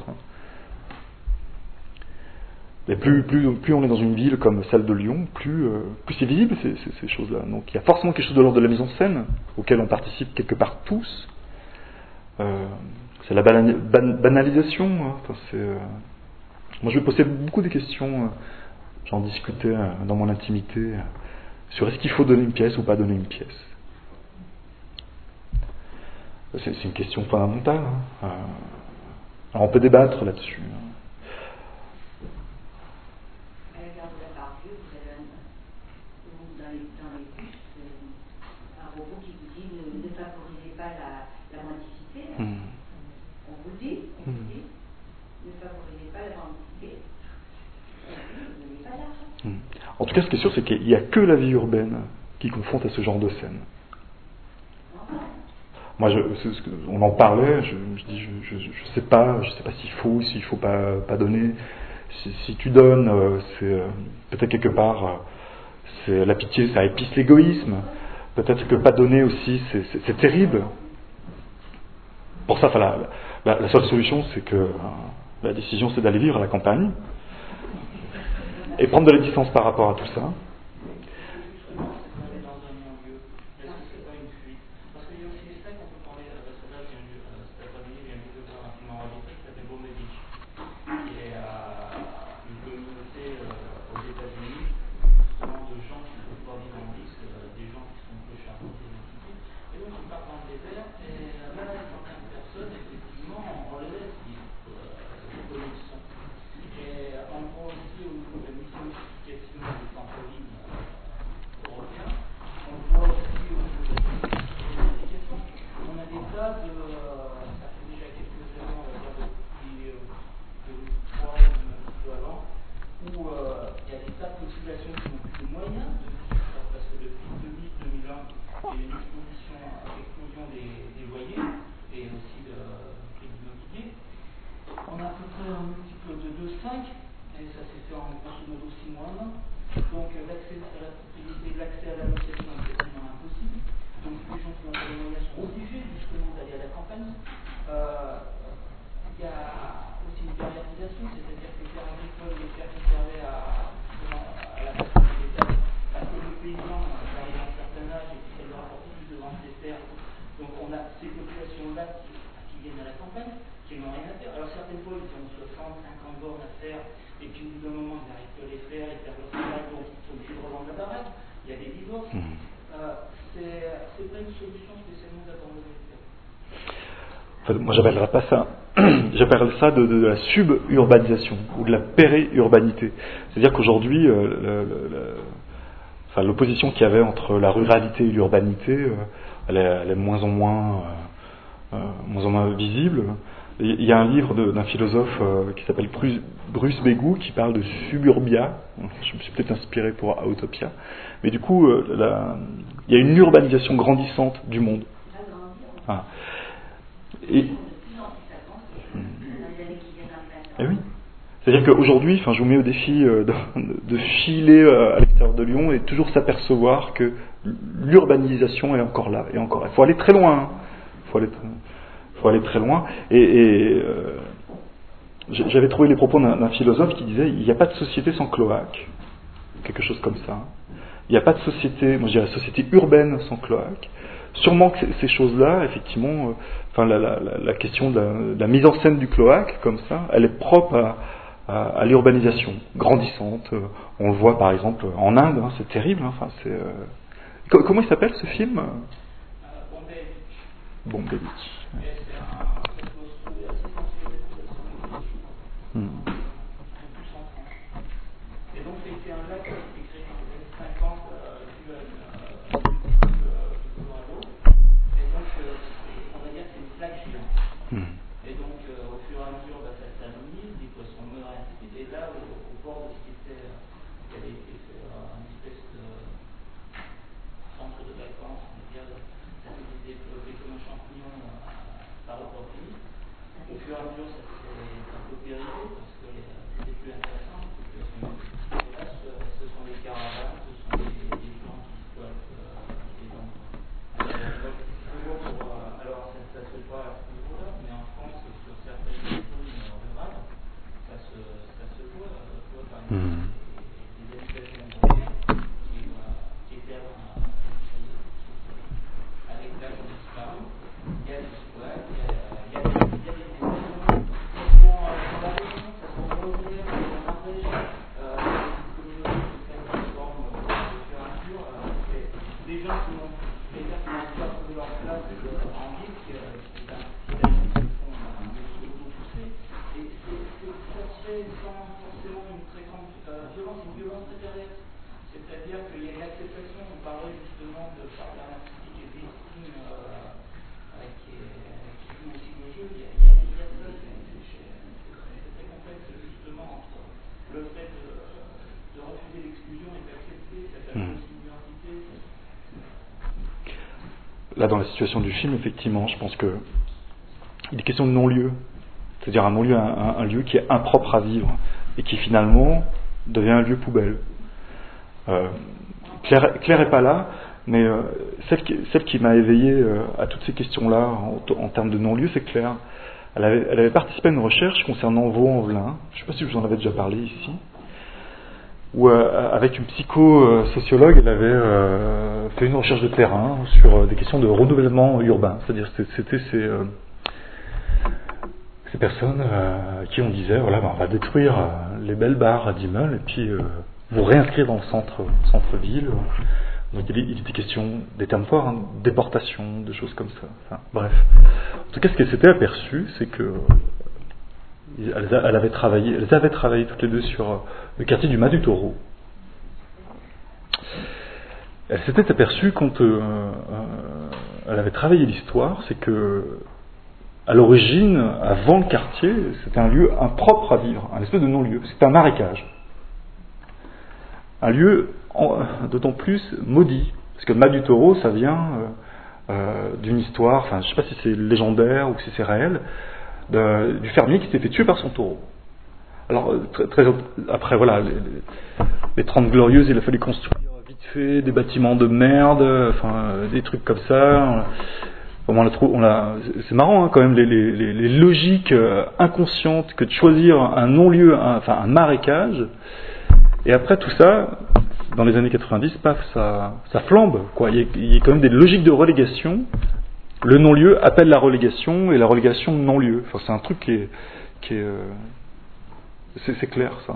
Et plus, plus, plus on est dans une ville comme celle de Lyon, plus, euh, plus c'est visible ces, ces, ces choses-là. Donc il y a forcément quelque chose de l'ordre de la mise en scène, auquel on participe quelque part tous. Euh, c'est la ban- ban- banalisation. Hein. Enfin, c'est, euh... Moi je me posais beaucoup de questions, euh, j'en discutais euh, dans mon intimité, euh, sur est-ce qu'il faut donner une pièce ou pas donner une pièce. c'est, c'est une question fondamentale. Hein. Euh, alors on peut débattre là-dessus. À la gare de la Barbieux, vous avez un, dans les, dans les bus, un robot qui vous dit ne, ne favorisez pas la, la mendicité. Mmh. On vous le dit, on vous dit, ne favorisez pas la mendicité. Vous n'avez pas d'argent. Mmh. En tout cas, ce qui est sûr, c'est qu'il n'y a que la vie urbaine qui confronte à ce genre de scène. Moi, je, on en parlait, je, je dis, je, je, je sais pas, je sais pas s'il faut, s'il faut pas, pas donner. Si, si tu donnes, euh, c'est euh, peut-être quelque part, euh, c'est la pitié, ça épice l'égoïsme. Peut-être que pas donner aussi, c'est, c'est, c'est terrible. Pour ça, enfin, la, la, la seule solution, c'est que euh, la décision, c'est d'aller vivre à la campagne et prendre de la distance par rapport à tout ça. Enfin, moi, j'appellerais pas ça. J'appellerais ça de, de, de la suburbanisation ou de la périurbanité. C'est-à-dire qu'aujourd'hui, euh, le, le, le, enfin, l'opposition qu'il y avait entre la ruralité et l'urbanité, euh, elle, est, elle est moins en moins, euh, euh, moins en moins visible. Il y a un livre de, d'un philosophe euh, qui s'appelle Bruce, Bruce Begou qui parle de suburbia. Je me suis peut-être inspiré pour Autopia. Mais du coup, euh, la, il y a une urbanisation grandissante du monde. Ah. Et, et oui. C'est-à-dire qu'aujourd'hui, enfin, je vous mets au défi euh, de, de filer euh, à l'extérieur de Lyon et toujours s'apercevoir que l'urbanisation est encore là, et encore là. Il faut aller très loin. Hein. Il faut aller, faut aller très loin. Et, et euh, j'avais trouvé les propos d'un, d'un philosophe qui disait il n'y a pas de société sans cloaque, quelque chose comme ça. Il n'y a pas de société, moi je dirais société urbaine sans cloaque. Sûrement que ces choses-là, effectivement, euh, enfin la, la, la question de la, de la mise en scène du cloaque, comme ça, elle est propre à, à, à l'urbanisation grandissante. Euh, on le voit par exemple en Inde, hein, c'est terrible. Hein, enfin, c'est, euh... Comment il s'appelle ce film? Bombay Beach. Hmm. Hmm. Et donc, euh, au fur et à mesure, bah, ça s'amenuise, les poissons meurent, et ainsi de suite. Et là, au, au bord de ce qui était, qui avait été fait, euh, une espèce de centre de vacances, on va dire, ça s'est développé comme un champignon euh, par opportunisme. Au fur et à mesure, ça s'est un peu périmé parce que euh, c'était plus intéressant. Et là, ce, ce sont des caravanes, ce sont des, des gens qui squattent euh, des endroits. Alors, toujours pour, euh, alors ça, ça se voit à ce niveau-là, mais en France, sur certaines zones rurales, ça se, ça se voit, euh, voit par exemple, mmh. des, des habitations moyennes qui, euh, qui étaient avant avec l'âge disparu. Il y a des squats, il y a, il y a des maisons qui sont dans la région, ça se revenir dans la région, euh, des communautés qui se transforment au fur et à mesure. Euh, des gens qui n'ont pas trouvé leur place en ville, qui là, dans la situation du film, effectivement, je pense que il est question de non-lieu. C'est-à-dire un non-lieu, un, un lieu qui est impropre à vivre et qui finalement devient un lieu poubelle. Euh, Claire, Claire est pas là, mais euh, celle, qui, celle qui m'a éveillé euh, à toutes ces questions-là en, en termes de non-lieu, c'est Claire. Elle avait, elle avait participé à une recherche concernant Vaux-en-Velin. Je ne sais pas si je vous en avais déjà parlé ici. Où euh, avec une psycho-sociologue, elle avait euh, fait une recherche de terrain sur euh, des questions de renouvellement urbain. C'est-à-dire que c'était ces, euh, ces personnes euh, qui on disait, voilà, ben, on va détruire euh, les belles bars d'immeubles et puis euh, vous réinscrire dans le centre, centre-ville. Donc il, il était question des termes forts, hein, déportation, de choses comme ça. Enfin, bref. En tout cas, ce qu'elle s'était aperçue, c'est que elles, elles avaient travaillé, elles avaient travaillé toutes les deux sur le quartier du Mas du Taureau. Elle s'était aperçue quand euh, euh, elle avait travaillé l'histoire, c'est que à l'origine, avant le quartier, c'était un lieu impropre à vivre, un espèce de non-lieu. C'était un marécage. Un lieu en, d'autant plus maudit, parce que le Mas du Taureau, ça vient euh, euh, d'une histoire, enfin je ne sais pas si c'est légendaire ou si c'est réel, de, du fermier qui s'était fait tuer par son taureau. Alors très, très, après voilà, les, les Trente Glorieuses, il a fallu construire vite fait des bâtiments de merde, enfin des trucs comme ça. On l'a trop, on l'a, c'est marrant hein, quand même les, les, les logiques inconscientes que de choisir un non-lieu, un, enfin un marécage. Et après tout ça, dans les années quatre-vingt-dix, paf, ça, ça flambe, quoi. Il y, a, il y a quand même des logiques de relégation. Le non-lieu appelle la relégation et la relégation non-lieu. Enfin, c'est un truc qui est, qui est, euh, c'est, c'est clair, ça.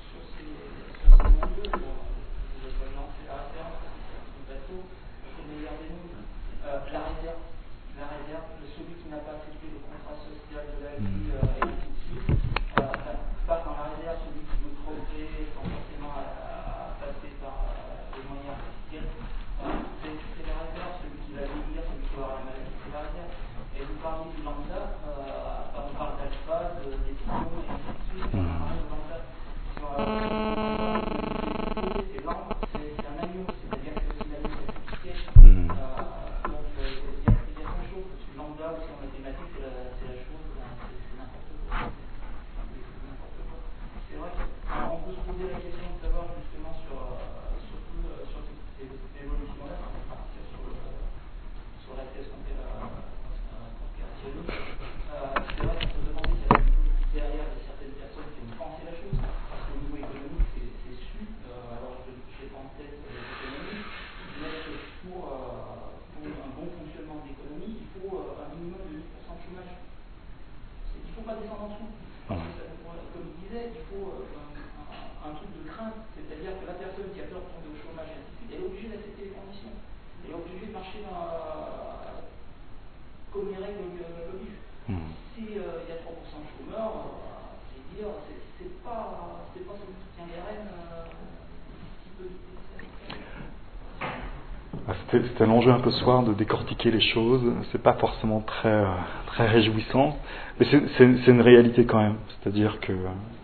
C'était un enjeu un peu ce soir de décortiquer les choses. C'est pas forcément très très réjouissant, mais c'est, c'est, c'est une réalité quand même. C'est-à-dire que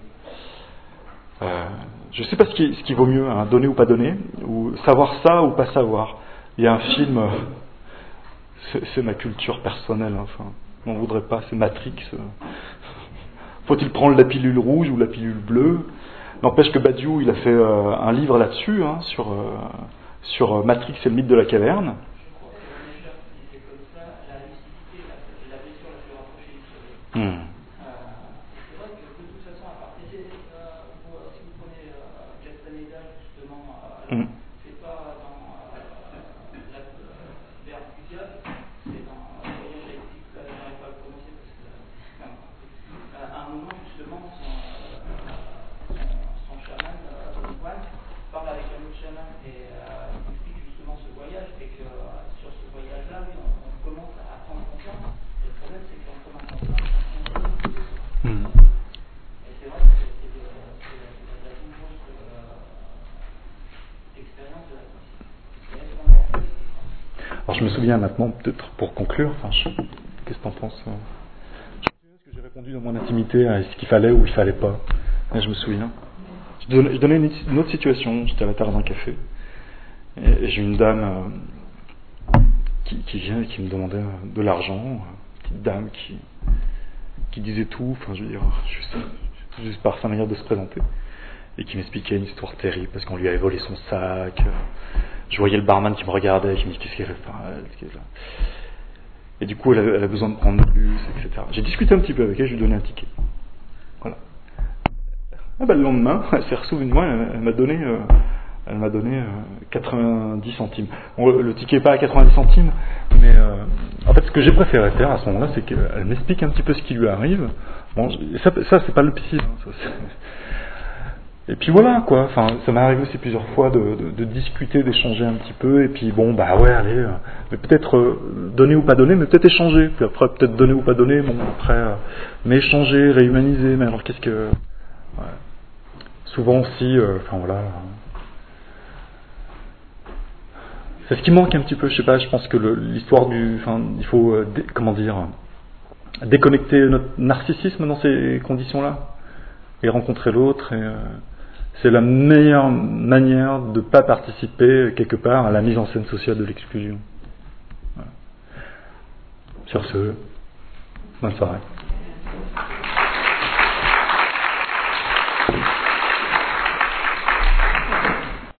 euh, je sais pas ce qui, ce qui vaut mieux, hein, donner ou pas donner, ou savoir ça ou pas savoir. Il y a un film, euh, c'est, c'est ma culture personnelle. Enfin, on voudrait pas, c'est Matrix. Euh. Faut-il prendre la pilule rouge ou la pilule bleue? N'empêche que Badiou, il a fait euh, un livre là-dessus, hein, sur euh, sur Matrix et le mythe de la caverne. Hmm. Hmm. Alors je me souviens maintenant, peut-être pour conclure, enfin, je, qu'est-ce que t'en penses? Je me souviens ce que j'ai répondu dans mon intimité à ce qu'il fallait ou il fallait pas. Et je me souviens. Je donnais, je donnais une, une autre situation, j'étais à la terre d'un café, et, et j'ai une dame euh, qui, qui vient et qui me demandait de l'argent, une petite dame qui, qui disait tout, enfin je veux dire, juste, juste par sa manière de se présenter, et qui m'expliquait une histoire terrible parce qu'on lui avait volé son sac. Je voyais le barman qui me regardait, qui me dit qu'est-ce qu'elle fait. Et du coup, elle a, elle a besoin de prendre le bus, et cetera. J'ai discuté un petit peu avec elle, je lui ai donné un ticket. Voilà. Ah bah, le lendemain, elle s'est ressouvie de moi, elle, elle m'a donné, euh, elle m'a donné euh, quatre-vingt-dix centimes. Bon, le, le ticket n'est pas à quatre-vingt-dix centimes, mais euh, en fait, ce que j'ai préféré faire à ce moment-là, c'est qu'elle m'explique un petit peu ce qui lui arrive. Bon, ça, ça c'est pas le psy. Hein, ça, c'est... Et puis voilà, quoi. Enfin, ça m'est arrivé aussi plusieurs fois de, de, de discuter, d'échanger un petit peu, et puis bon, bah ouais, allez, euh, mais peut-être euh, donner ou pas donner, mais peut-être échanger. Puis après, peut-être donner ou pas donner, bon, après, euh, mais échanger, réhumaniser, mais alors qu'est-ce que... Ouais. Souvent aussi, euh, enfin voilà... C'est ce qui manque un petit peu, je sais pas, je pense que le, l'histoire du... Enfin, il faut, euh, dé, comment dire, déconnecter notre narcissisme dans ces conditions-là, et rencontrer l'autre, et... Euh, c'est la meilleure manière de ne pas participer quelque part à la mise en scène sociale de l'exclusion. Voilà. Sur ce, bonne soirée.